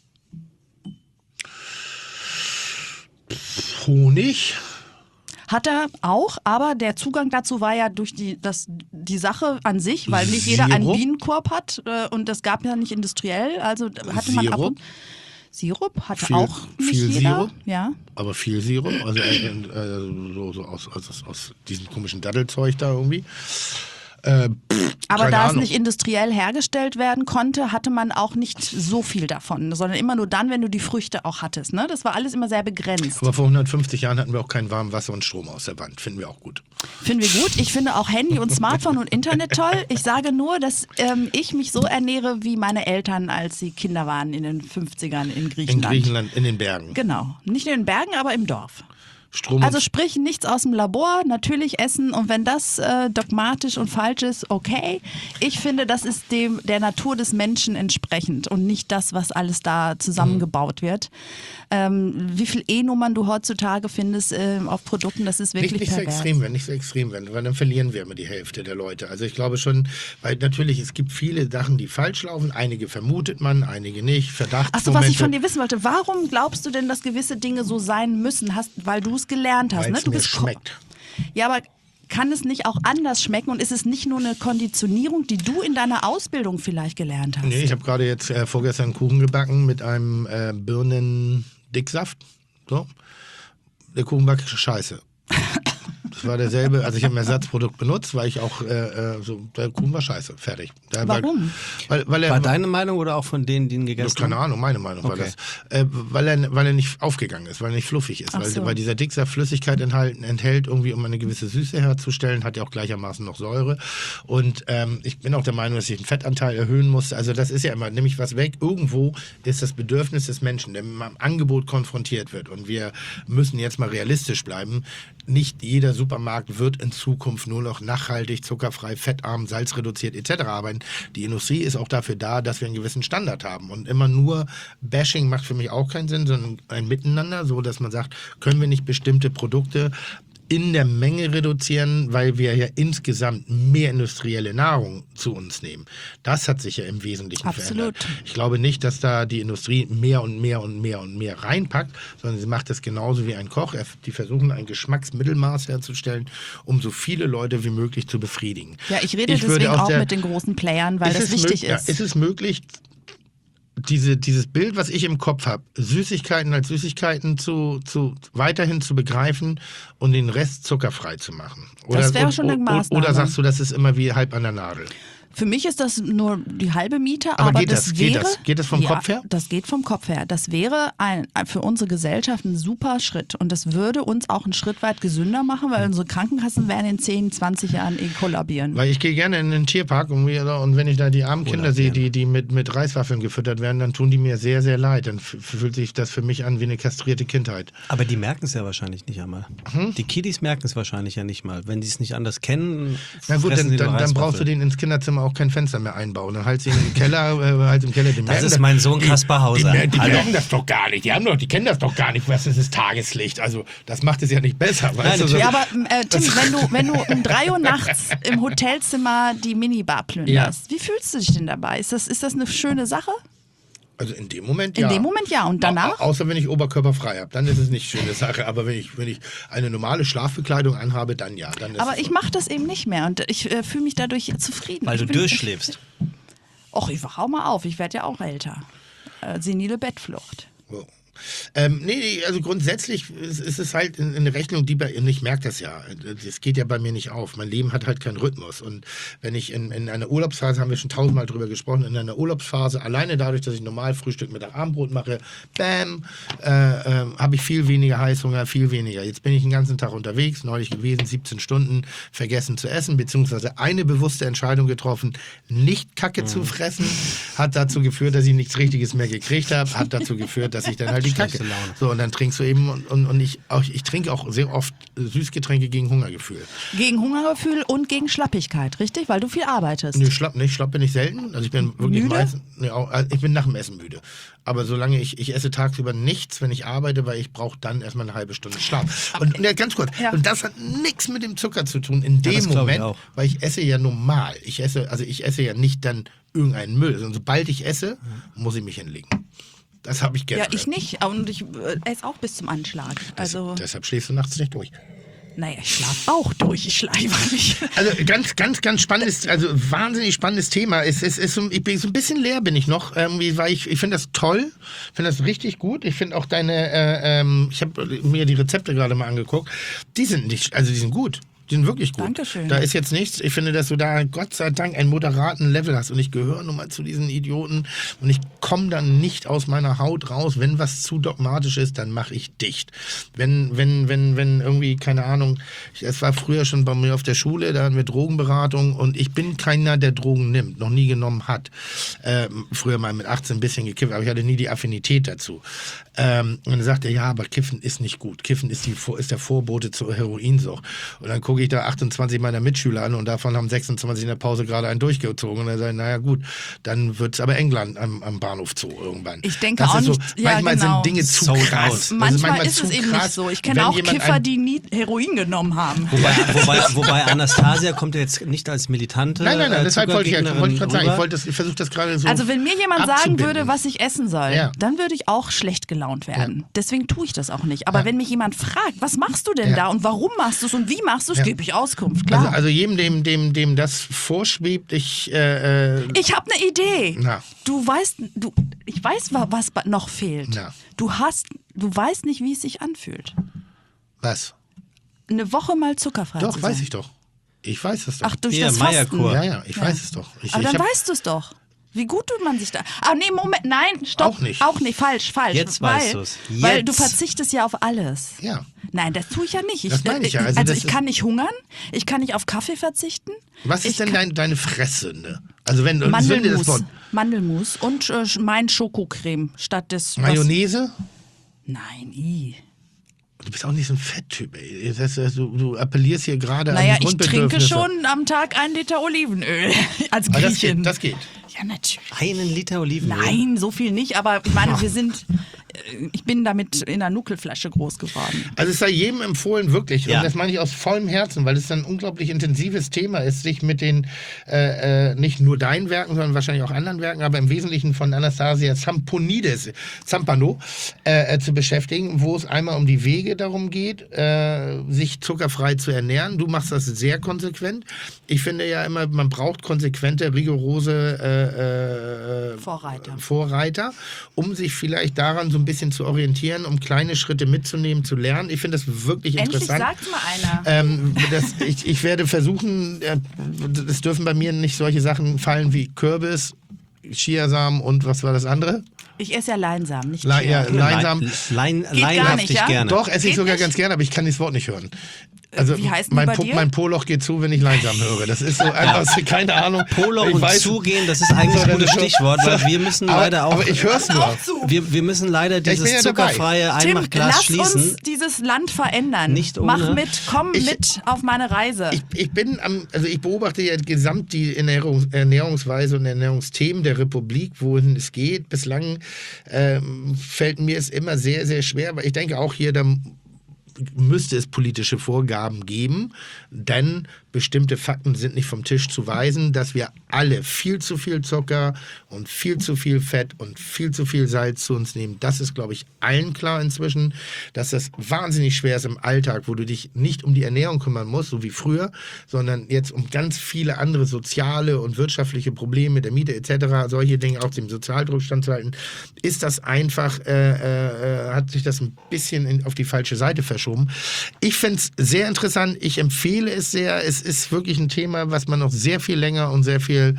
Honig? Hat er auch, aber der Zugang dazu war ja durch die Sache an sich, weil nicht jeder einen Sirup? Bienenkorb hat und das gab ja nicht industriell, also hatte man ab und Sirup hatte Viel- auch nicht viel jeder. Sirup? Ja. Aber viel Sirup, also so aus diesem komischen Dattelzeug da irgendwie. Aber Keine da es Ahnung. nicht industriell hergestellt werden konnte, hatte man auch nicht so viel davon, sondern immer nur dann, wenn du die Früchte auch hattest. Ne? Das war alles immer sehr begrenzt. Aber vor 150 Jahren hatten wir auch kein warmes Wasser und Strom aus der Wand. Finden wir auch gut. Finden wir gut. Ich finde auch Handy und Smartphone und Internet toll. Ich sage nur, dass ich mich so ernähre wie meine Eltern, als sie Kinder waren in den 50ern in In Griechenland. Griechenland, in den Bergen. Genau. Nicht in den Bergen, aber im Dorf. Strom Also und sprich, nichts aus dem Labor, natürlich essen und wenn das dogmatisch und falsch ist, okay. Ich finde, das ist der Natur des Menschen entsprechend und nicht das, was alles da zusammengebaut wird. Wie viel E-Nummern du heutzutage findest auf Produkten, das ist wirklich nicht so pervers. nicht so extrem werden, weil dann verlieren wir immer die Hälfte der Leute. Also ich glaube schon, weil natürlich, es gibt viele Sachen, die falsch laufen. Einige vermutet man, einige nicht. Verdachtsmomente. Achso, was ich von dir wissen wollte, warum glaubst du denn, dass gewisse Dinge so sein müssen, weil du es gelernt hast? Weil Ne? es Du mir bist schmeckt. Ja, aber kann es nicht auch anders schmecken und ist es nicht nur eine Konditionierung, die du in deiner Ausbildung vielleicht gelernt hast? Nee, ich habe gerade jetzt vorgestern einen Kuchen gebacken mit einem Birnendicksaft. So. Der Kuchen war scheiße. Das war derselbe, also ich habe ein Ersatzprodukt benutzt, weil ich auch der Kuchen war scheiße, fertig. Warum? Weil er War deine Meinung oder auch von denen, die ihn gegessen keine haben? Ahnung, meine Meinung war Okay. das. Weil er nicht aufgegangen ist, weil er nicht fluffig ist. Ach so. Weil dieser Dicksaft Flüssigkeit enthält, irgendwie um eine gewisse Süße herzustellen, hat ja auch gleichermaßen noch Säure. Und ich bin auch der Meinung, dass ich den Fettanteil erhöhen musste. Also das ist ja immer, nehme ich was weg. Irgendwo ist das Bedürfnis des Menschen, der mit einem Angebot konfrontiert wird. Und wir müssen jetzt mal realistisch bleiben. Nicht jeder Supermarkt wird in Zukunft nur noch nachhaltig, zuckerfrei, fettarm, salzreduziert etc. arbeiten. Die Industrie ist auch dafür da, dass wir einen gewissen Standard haben. Und immer nur Bashing macht für mich auch keinen Sinn, sondern ein Miteinander, so dass man sagt, können wir nicht bestimmte Produkte in der Menge reduzieren, weil wir ja insgesamt mehr industrielle Nahrung zu uns nehmen. Das hat sich ja im Wesentlichen Absolut. verändert. Ich glaube nicht, dass da die Industrie mehr und mehr und mehr und mehr reinpackt, sondern sie macht das genauso wie ein Koch. Die versuchen ein Geschmacksmittelmaß herzustellen, um so viele Leute wie möglich zu befriedigen. Ja, ich rede würde deswegen aus auch der- mit den großen Playern, weil das wichtig Ja, ist. ist es möglich, dieses Bild, was ich im Kopf habe, Süßigkeiten als Süßigkeiten weiterhin zu begreifen und den Rest zuckerfrei zu machen? Das wäre schon eine Maßnahme. Oder sagst du, das ist immer wie halb an der Nadel? Für mich ist das nur die halbe Miete, Aber aber geht das? Geht wäre, das? Geht das vom ja, Kopf her? Das geht vom Kopf her. Das wäre für unsere Gesellschaft ein super Schritt und das würde uns auch einen Schritt weit gesünder machen, weil unsere Krankenkassen werden in 10, 20 Jahren kollabieren. Weil ich gehe gerne in den Tierpark und wenn ich da die armen Kinder sehe, die mit Reiswaffeln gefüttert werden, dann tun die mir sehr, sehr leid. Dann fühlt sich das für mich an wie eine kastrierte Kindheit. Aber die merken es ja wahrscheinlich nicht einmal. Die Kiddies merken es wahrscheinlich ja nicht mal. Wenn die es nicht anders kennen, Na gut, fressen die dann brauchst du denen ins Kinderzimmer auch kein Fenster mehr einbauen. Dann halt sie im Keller, Das ist mein Sohn Kaspar Hauser. Die merken das doch gar nicht. Die kennen das doch gar nicht, was das ist Tageslicht. Also das macht es ja nicht besser. Weißt du? Ja, aber Tim, wenn du um 3 Uhr nachts im Hotelzimmer die Minibar plünderst, wie fühlst du dich denn dabei? Ist das eine schöne Sache? Also in dem Moment In dem Moment ja. Und danach? Außer wenn ich oberkörperfrei habe, dann ist es nicht schöne Sache. Aber wenn ich eine normale Schlafbekleidung anhabe, dann ja. Dann ist Aber es ich so. mache das eben nicht mehr und ich fühle mich dadurch zufrieden. Weil du durchschläfst. Och, ich wach auch mal auf. Ich werde ja auch älter. Senile Bettflucht. So. Nee, also grundsätzlich ist es halt eine Rechnung, und ich merke das ja, das geht ja bei mir nicht auf. Mein Leben hat halt keinen Rhythmus. Und wenn ich in einer Urlaubsphase, haben wir schon 1000-mal drüber gesprochen, in einer Urlaubsphase, alleine dadurch, dass ich normal Frühstück, Mittag, Abendbrot mache, habe ich viel weniger Heißhunger, viel weniger. Jetzt bin ich den ganzen Tag unterwegs, neulich gewesen, 17 Stunden, vergessen zu essen, beziehungsweise eine bewusste Entscheidung getroffen, nicht Kacke zu fressen, hat dazu geführt, dass ich nichts Richtiges mehr gekriegt habe, hat dazu geführt, dass ich dann halt die Kacke. So, und dann trinkst du eben, und ich trinke auch sehr oft Süßgetränke gegen Hungergefühl. Gegen Hungergefühl und gegen Schlappigkeit, richtig? Weil du viel arbeitest. Nee, schlapp bin ich selten. Also ich bin wirklich Müde? meistens, ich bin nach dem Essen müde. Aber solange ich esse tagsüber nichts, wenn ich arbeite, weil ich brauche dann erstmal eine halbe Stunde Schlaf. Und ja, ganz kurz, Ja. und das hat nichts mit dem Zucker zu tun in dem das glaub ich Moment, auch. weil ich esse ja normal. Ich esse ja nicht dann irgendeinen Müll. Und sobald ich esse, muss ich mich hinlegen. Das habe ich gerne. Ja, ich nicht. Und ich esse auch bis zum Anschlag. Also, Deshalb schläfst du nachts nicht durch. naja, ich schlafe auch durch. Ich schlafe einfach nicht. Also ganz spannendes, also wahnsinnig spannendes Thema. Ich bin so ein bisschen leer bin ich noch, weil ich finde das toll, finde das richtig gut. Ich finde auch ich habe mir die Rezepte gerade mal angeguckt. Die sind gut. Die sind wirklich gut. Dankeschön. Da ist jetzt nichts. Ich finde, dass du da Gott sei Dank einen moderaten Level hast. Und ich gehöre nun mal zu diesen Idioten. Und ich komme dann nicht aus meiner Haut raus. Wenn was zu dogmatisch ist, dann mache ich dicht. Wenn irgendwie, keine Ahnung, es war früher schon bei mir auf der Schule, da hatten wir Drogenberatung. Und ich bin keiner, der Drogen nimmt, noch nie genommen hat. Früher mal mit 18 ein bisschen gekifft, aber ich hatte nie die Affinität dazu. Und dann sagte er, ja, aber Kiffen ist nicht gut. Kiffen ist der Vorbote zur Heroinsucht. Und dann gucke ich da 28 meiner Mitschüler an und davon haben 26 in der Pause gerade einen durchgezogen. Und dann sage ich, naja gut, dann wird es aber England am Bahnhof Zoo irgendwann. Ich denke das auch ist so, nicht. Ja, manchmal genau. sind Dinge zu Sold krass. out. Das Manchmal ist zu es eben krass, nicht so. Ich wenn kenne auch jemand Kiffer, die nie Heroin genommen haben. Wobei Anastasia kommt ja jetzt nicht als militante Nein, deshalb wollte ich Zuckergegnerin gerade sagen, rüber. ich versuche das gerade so Also wenn mir jemand sagen abzubinden. würde, was ich essen soll, Ja. dann würde ich auch schlecht gelaunt werden. Ja. Deswegen tue ich das auch nicht. Aber wenn mich jemand fragt, was machst du denn Ja. da und warum machst du es und wie machst du es, Ja. gebe ich Auskunft. Klar. Also jedem, dem das vorschwebt, Ich habe eine Idee. Na. Ich weiß, was noch fehlt. Na. Du weißt nicht, wie es sich anfühlt. was? Eine Woche mal zuckerfrei Doch, zu weiß sein. ich doch. Ich weiß es doch. Ach, durch Hier, das Fasten. Meierkur. Ja, ich weiß es doch. Aber dann hab- weißt du es doch. Wie gut tut man sich da. Ah, nee, Moment, nein, stopp. Auch nicht. Auch nicht, falsch. Jetzt weil, weißt du's. Weil du Jetzt. verzichtest ja auf alles. Ja. Nein, das tue ich ja nicht. Das meine ich ja. Also Also das ich ist- kann nicht hungern, ich kann nicht auf Kaffee verzichten. Was ist Ich denn kann- deine Fressünde? Also wenn Sünde das Mandelmus. Wort Mandelmus und mein Schokocreme statt des... Mayonnaise? Nein, i. Du bist auch nicht so ein Fetttyp, ey. Du appellierst hier gerade Naja, an die ich trinke Grundbedürfnisse. schon am Tag 1 Liter Olivenöl als Aber Griechin. das geht. Ja, natürlich. Einen Liter Olivenöl. Nein, so viel nicht, aber ich meine, ich bin damit in einer Nuckelflasche groß geworden. Also es sei jedem empfohlen, wirklich, Ja. und das meine ich aus vollem Herzen, weil es ein unglaublich intensives Thema ist, sich mit den, nicht nur deinen Werken, sondern wahrscheinlich auch anderen Werken, aber im Wesentlichen von Anastasia Zampano zu beschäftigen, wo es einmal um die Wege darum geht, sich zuckerfrei zu ernähren. Du machst das sehr konsequent. Ich finde ja immer, man braucht konsequente, rigorose Vorreiter, um sich vielleicht daran so ein bisschen zu orientieren, um kleine Schritte mitzunehmen, zu lernen. Ich finde das wirklich interessant. Endlich sagt's mal einer. Ich werde versuchen, es dürfen bei mir nicht solche Sachen fallen wie Kürbis, Chiasamen und was war das andere? Ich esse ja Leinsamen, nicht Leinsamen. Leinhaftig ja? gerne. Doch, esse ich Geht sogar nicht? ganz gerne, aber ich kann dieses Wort nicht hören. Also wie heißt die mein, bei dir? mein Po-Loch geht zu, wenn ich Leinsamen höre. Das ist so einfach, keine Ahnung. Polo Ich und weiß- zugehen, das ist eigentlich ein gutes Stichwort, weil wir müssen leider auch. Aber ich höre es nur. Wir müssen leider ich bin dieses ja dabei. zuckerfreie Tim, Einmachglas lass schließen. uns dieses Land verändern. Nicht ohne. Mach mit, komm mit auf meine Reise. Ich beobachte ja gesamt die Ernährungsweise und Ernährungsthemen der Republik, wohin es geht. Bislang fällt mir es immer sehr, sehr schwer, weil ich denke auch hier, da müsste es politische Vorgaben geben, denn bestimmte Fakten sind nicht vom Tisch zu weisen, dass wir alle viel zu viel Zucker und viel zu viel Fett und viel zu viel Salz zu uns nehmen. Das ist, glaube ich, allen klar inzwischen, dass das wahnsinnig schwer ist im Alltag, wo du dich nicht um die Ernährung kümmern musst, so wie früher, sondern jetzt um ganz viele andere soziale und wirtschaftliche Probleme der Miete etc., solche Dinge auch dem Sozialdruck standzuhalten, ist das einfach, hat sich das ein bisschen auf die falsche Seite verschoben. Ich finde es sehr interessant, ich empfehle es sehr, es ist wirklich ein Thema, was man noch sehr viel länger und sehr viel,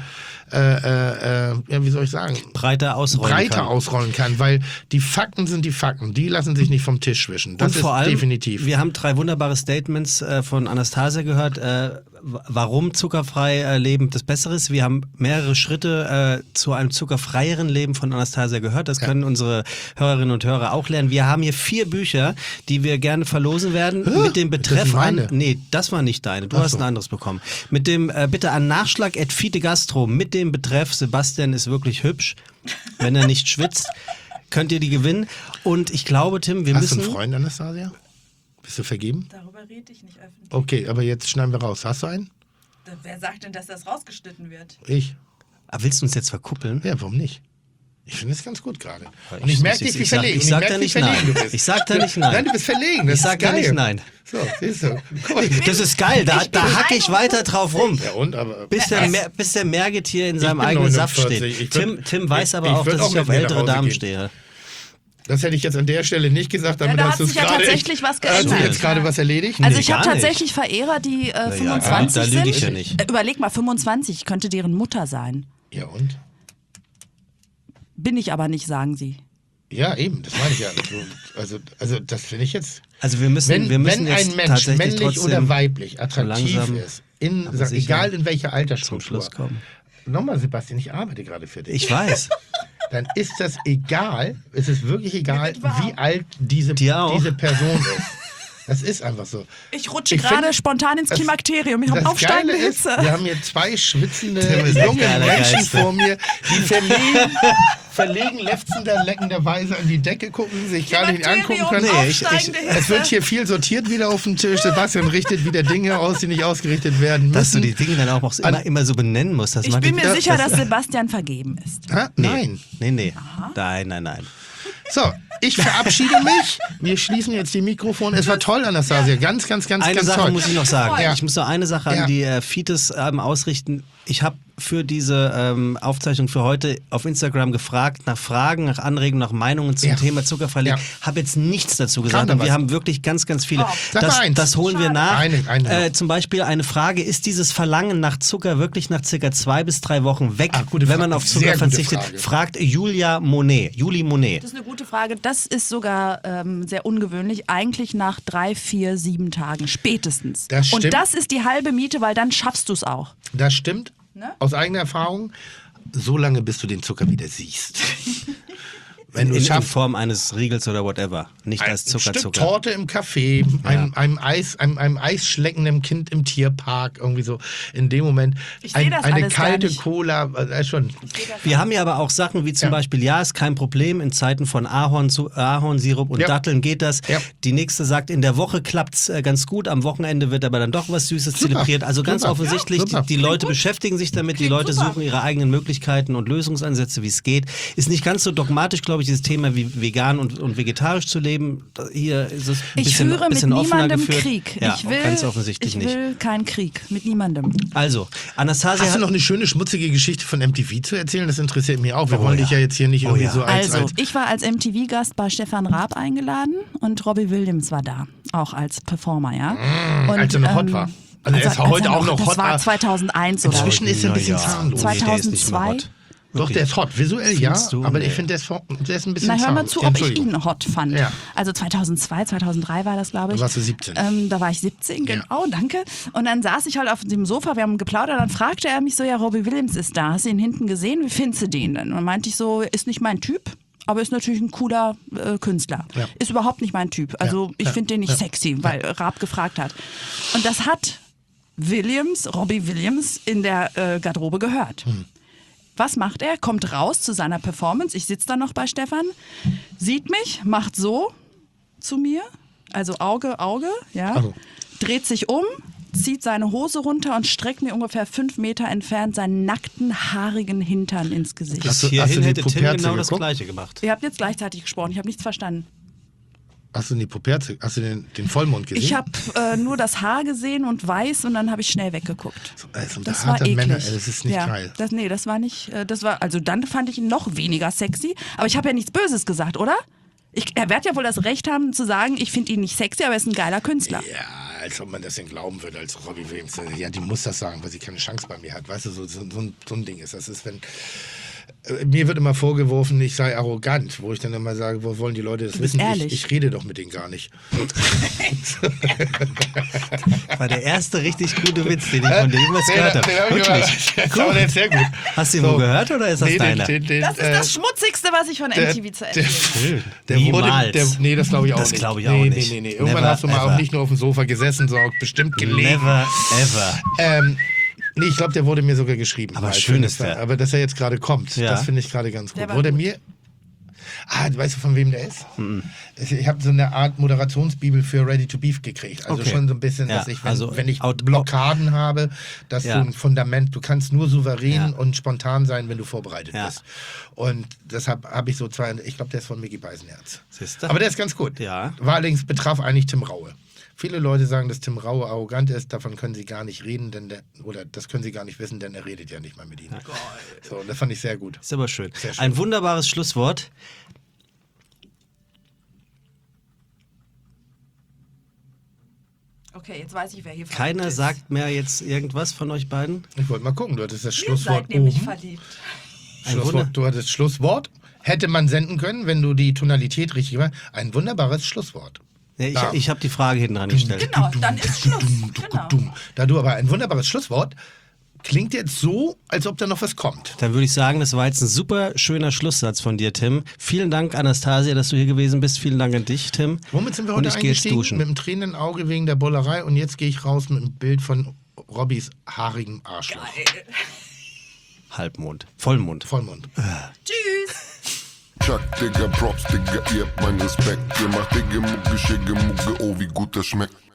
wie soll ich sagen, breiter ausrollen kann, weil die Fakten sind die Fakten, die lassen sich nicht vom Tisch wischen. Das Und vor allem, definitiv. wir haben 3 wunderbare Statements von Anastasia gehört, warum zuckerfrei Leben das Bessere ist. Wir haben mehrere Schritte zu einem zuckerfreieren Leben von Anastasia gehört. Das können unsere Hörerinnen und Hörer auch lernen. Wir haben hier 4 Bücher, die wir gerne verlosen werden, mit dem Betreff an... Nee, das war nicht deine. Du hast ein anderes bekommen. Mit dem, bitte an Nachschlag@fitegastro mit dem Betreff Sebastian ist wirklich hübsch, wenn er nicht schwitzt, könnt ihr die gewinnen. Und ich glaube, Tim, wir Hast müssen... du einen Freund, Anastasia? Bist du vergeben? Darüber rede ich nicht öffentlich. Okay, aber jetzt schneiden wir raus. Hast du einen? Wer sagt denn, dass das rausgeschnitten wird? Ich. Aber willst du uns jetzt verkuppeln? Ja, warum nicht? Ich finde es ganz gut gerade. Und ich merke dich, wie ich sag- verlegen. ich sag da nicht nein. du bist. Ich sag da nicht nein. Nein, du bist verlegen. Das Ich sag ist da geil. nicht nein. So, siehst du. Guck mal. Das ist geil, da hacke ich weiter drauf rum. Ja, und? Aber Bis der Mergetier in seinem bin eigenen Saft 49. steht. Tim weiß aber ich auch, würd dass auch ich auf mit mir ältere nach Hause Damen gehen. stehe. das hätte ich jetzt an der Stelle nicht gesagt. Damit da hast hat du es sich ja gerade tatsächlich was Hat sich geändert. jetzt gerade was erledigt? Also Nee, ich habe gar nicht. tatsächlich Verehrer, die da 25 lüge sind. ich ja nicht. Überleg mal, 25 könnte deren Mutter sein. Ja, und? Bin ich aber nicht, sagen sie. Ja, eben, das meine ich ja. Also das finde ich jetzt... Also wir müssen Wenn jetzt ein Mensch, tatsächlich männlich trotzdem oder weiblich, attraktiv langsam, ist, aber sicher egal in welcher zum Altersstruktur. Schluss kommen. Nochmal, Sebastian, ich arbeite gerade für dich. Ich weiß. Dann ist das egal, es ist wirklich egal, Mir wird warm. wie alt diese Dir auch. Person ist. Das ist einfach so. Ich rutsche Ich gerade finde, spontan ins Klimakterium. Ich habe Das aufsteigende Geile ist, Hitze. wir haben hier 2 schwitzende Tim ist der junge Allergeilste. Menschen vor mir, die verlegen leckenderweise an die Decke gucken, sich gar nicht angucken können. Aufsteigende Hitze. Es wird hier viel sortiert wieder auf dem Tisch. Sebastian richtet wieder Dinge aus, die nicht ausgerichtet werden müssen. Dass du die Dinge dann auch immer so benennen musst. Das Ich macht bin die- mir sicher, dass Sebastian vergeben ist. Ha? Nein. Nee. Nein. So, ich verabschiede mich. Wir schließen jetzt die Mikrofone. Es war toll, Anastasia. Ganz Eine Sache toll. muss ich noch sagen. Ja. Ich muss noch eine Sache Ja. an die Fites ausrichten. Ich habe für diese Aufzeichnung für heute auf Instagram gefragt nach Fragen, nach Anregungen, nach Meinungen zum Ja. Thema Zuckerfrei. Ja. Habe jetzt nichts dazu gesagt. da Und wir was? haben wirklich ganz viele. Sag mal eins. Das holen wir nach. Eine noch. Zum Beispiel eine Frage: Ist dieses Verlangen nach Zucker wirklich nach circa 2 bis 3 Wochen weg, gute wenn man Frage. auf Zucker Sehr gute verzichtet? Frage. Fragt Julie Monet. Das ist eine gute Frage. Das ist sogar sehr ungewöhnlich. Eigentlich nach 3, 4, 7 Tagen spätestens. Das Und stimmt. das ist die halbe Miete, weil dann schaffst du es auch. Das stimmt. Ne? Aus eigener Erfahrung. So lange, bis du den Zucker wieder siehst. Wenn du es In schaffst, Form eines Riegels oder whatever. Nicht als ein Stück Zucker. Torte im Café, einem Eisschleckenden Kind im Tierpark, irgendwie so in dem Moment. Ich seh das eine alles gar kalte nicht. Cola, schon. Wir haben ja aber auch Sachen wie zum Ja. Beispiel, ja, ist kein Problem, in Zeiten von Ahornsirup und Ja. Datteln geht das. Ja. Die nächste sagt, in der Woche klappt es ganz gut, am Wochenende wird aber dann doch was Süßes Super. zelebriert. Also ganz Super. offensichtlich, Ja, super. die Leute beschäftigen sich damit, die Leute suchen ihre eigenen Möglichkeiten und Lösungsansätze, wie es geht. Ist nicht ganz so dogmatisch, glaube glaube ich, dieses Thema wie vegan und vegetarisch zu leben, hier ist es ein Ich führe mit bisschen offener niemandem geführt. Krieg. Ja, Ich will, ganz offensichtlich ich will keinen Krieg mit niemandem. nicht. Also, Anastasia Hast du hat... noch eine schöne, schmutzige Geschichte von MTV zu erzählen? Das interessiert mich auch. Wir wollen dich ja jetzt hier nicht irgendwie so als... Also, ich war als MTV-Gast bei Stefan Raab eingeladen und Robbie Williams war da, auch als Performer, ja. Und, als er noch hot war. Also er ist heute auch noch das hot. war 2001 oder Inzwischen ist er ein bisschen zahnlos. Nee, der ist nicht mehr 2002. hot. Doch, der ist hot. Visuell ja, Findest du? aber Nee. ich finde, der ist ein bisschen Na, hör mal zahnlos. zu, Ja, ob ich Entschuldigung. ihn hot fand. Ja. Also 2002, 2003 war das, glaube ich. Da warst du 17. Da war ich 17, Ja. genau, danke. Und dann saß ich halt auf dem Sofa, wir haben geplaudert, dann fragte er mich so, ja, Robbie Williams ist da, hast du ihn hinten gesehen, wie findest du den denn? Und dann meinte ich so, ist nicht mein Typ, aber ist natürlich ein cooler Künstler. Ja. Ist überhaupt nicht mein Typ. Also ich finde den nicht sexy, weil Raab gefragt hat. Und das hat Robbie Williams in der Garderobe gehört. Was macht er? Kommt raus zu seiner Performance. Ich sitze da noch bei Stefan, sieht mich, macht so zu mir, also Auge, ja, Also. dreht sich um, zieht seine Hose runter und streckt mir ungefähr 5 Meter entfernt seinen nackten, haarigen Hintern ins Gesicht. Hast du Hierhin die hätte Tim Puperze genau das geguckt? Gleiche gemacht. Ihr habt jetzt gleichzeitig gesprochen, ich habe nichts verstanden. Hast du die Puperze, hast du den Vollmond gesehen? Ich habe nur das Haar gesehen und weiß und dann habe ich schnell weggeguckt. Also, Das harter war eklig. Männer, das ist nicht geil. Das war nicht, also dann fand ich ihn noch weniger sexy, aber ich habe ja nichts Böses gesagt, oder? Er wird ja wohl das Recht haben zu sagen, ich finde ihn nicht sexy, aber er ist ein geiler Künstler. Ja, als ob man das denn glauben würde als Robbie Williams. Ja, die muss das sagen, weil sie keine Chance bei mir hat. Weißt du, so ein Ding ist. Das ist, wenn... Mir wird immer vorgeworfen, ich sei arrogant, wo ich dann immer sage, wo wollen die Leute das bist wissen? ehrlich. Ich rede doch mit denen gar nicht. War der erste richtig gute Witz, den ich von dir jemals gehört habe. Wirklich. Aber der ist sehr gut. Hast du ihn wo gehört oder ist das deiner? Das ist das Schmutzigste, was ich von MTV zu erzählen habe. Niemals. Nee, das glaube ich auch Das nicht. glaube ich auch nicht. Nee. Irgendwann Never hast du mal ever. auch nicht nur auf dem Sofa gesessen, sondern auch bestimmt gelegen. Never ever. Nee, ich glaube, der wurde mir sogar geschrieben. Aber Mal schön für ist eine- der. Aber dass er jetzt gerade kommt, Ja. das finde ich gerade ganz gut. Der war Wurde gut. mir... weißt du, von wem der ist? Ich habe so eine Art Moderationsbibel für Ready to Beef gekriegt. Also Okay. schon so ein bisschen, Ja, dass ich, also wenn ich out- Blockaden habe, dass Ja. du ein Fundament, du kannst nur souverän Ja. und spontan sein, wenn du vorbereitet Ja. bist. Und deshalb habe ich so zwei, ich glaube, der ist von Micky Beisenherz. Siehste? Aber der ist ganz gut. Ja. War allerdings, betraf eigentlich Tim Raue. Viele Leute sagen, dass Tim Raue arrogant ist, davon können sie gar nicht reden, oder das können sie gar nicht wissen, denn er redet ja nicht mal mit ihnen. So, und das fand ich sehr gut. Ist aber schön. Sehr schön. Ein wunderbares Schlusswort. Okay, jetzt weiß ich, wer hier verliebt Keiner ist. sagt mehr jetzt irgendwas von euch beiden. Ich wollte mal gucken, du hattest das Ihr Schlusswort seid nämlich oben. verliebt. Du hattest Schlusswort. Hätte man senden können, wenn du die Tonalität richtig war. Ein wunderbares Schlusswort. Ja, ich habe die Frage hinten dran gestellt. Genau, dann ist Schluss. Genau. Da du aber ein wunderbares Schlusswort, klingt jetzt so, als ob da noch was kommt. Dann würde ich sagen, das war jetzt ein super schöner Schlusssatz von dir, Tim. Vielen Dank, Anastasia, dass du hier gewesen bist. Vielen Dank an dich, Tim. Womit sind wir Und heute ich gehe jetzt eingestiegen? duschen. Mit einem tränenden Auge wegen der Bollerei und jetzt gehe ich raus mit einem Bild von Robbys haarigem Arschloch. Halbmond. Vollmond. Vollmond. Tschüss. Chuck, Digga, Props, Digga, ihr habt meinen Respekt. Ihr macht Digga, Mucke, Schicke, Mucke, oh, wie gut das schmeckt.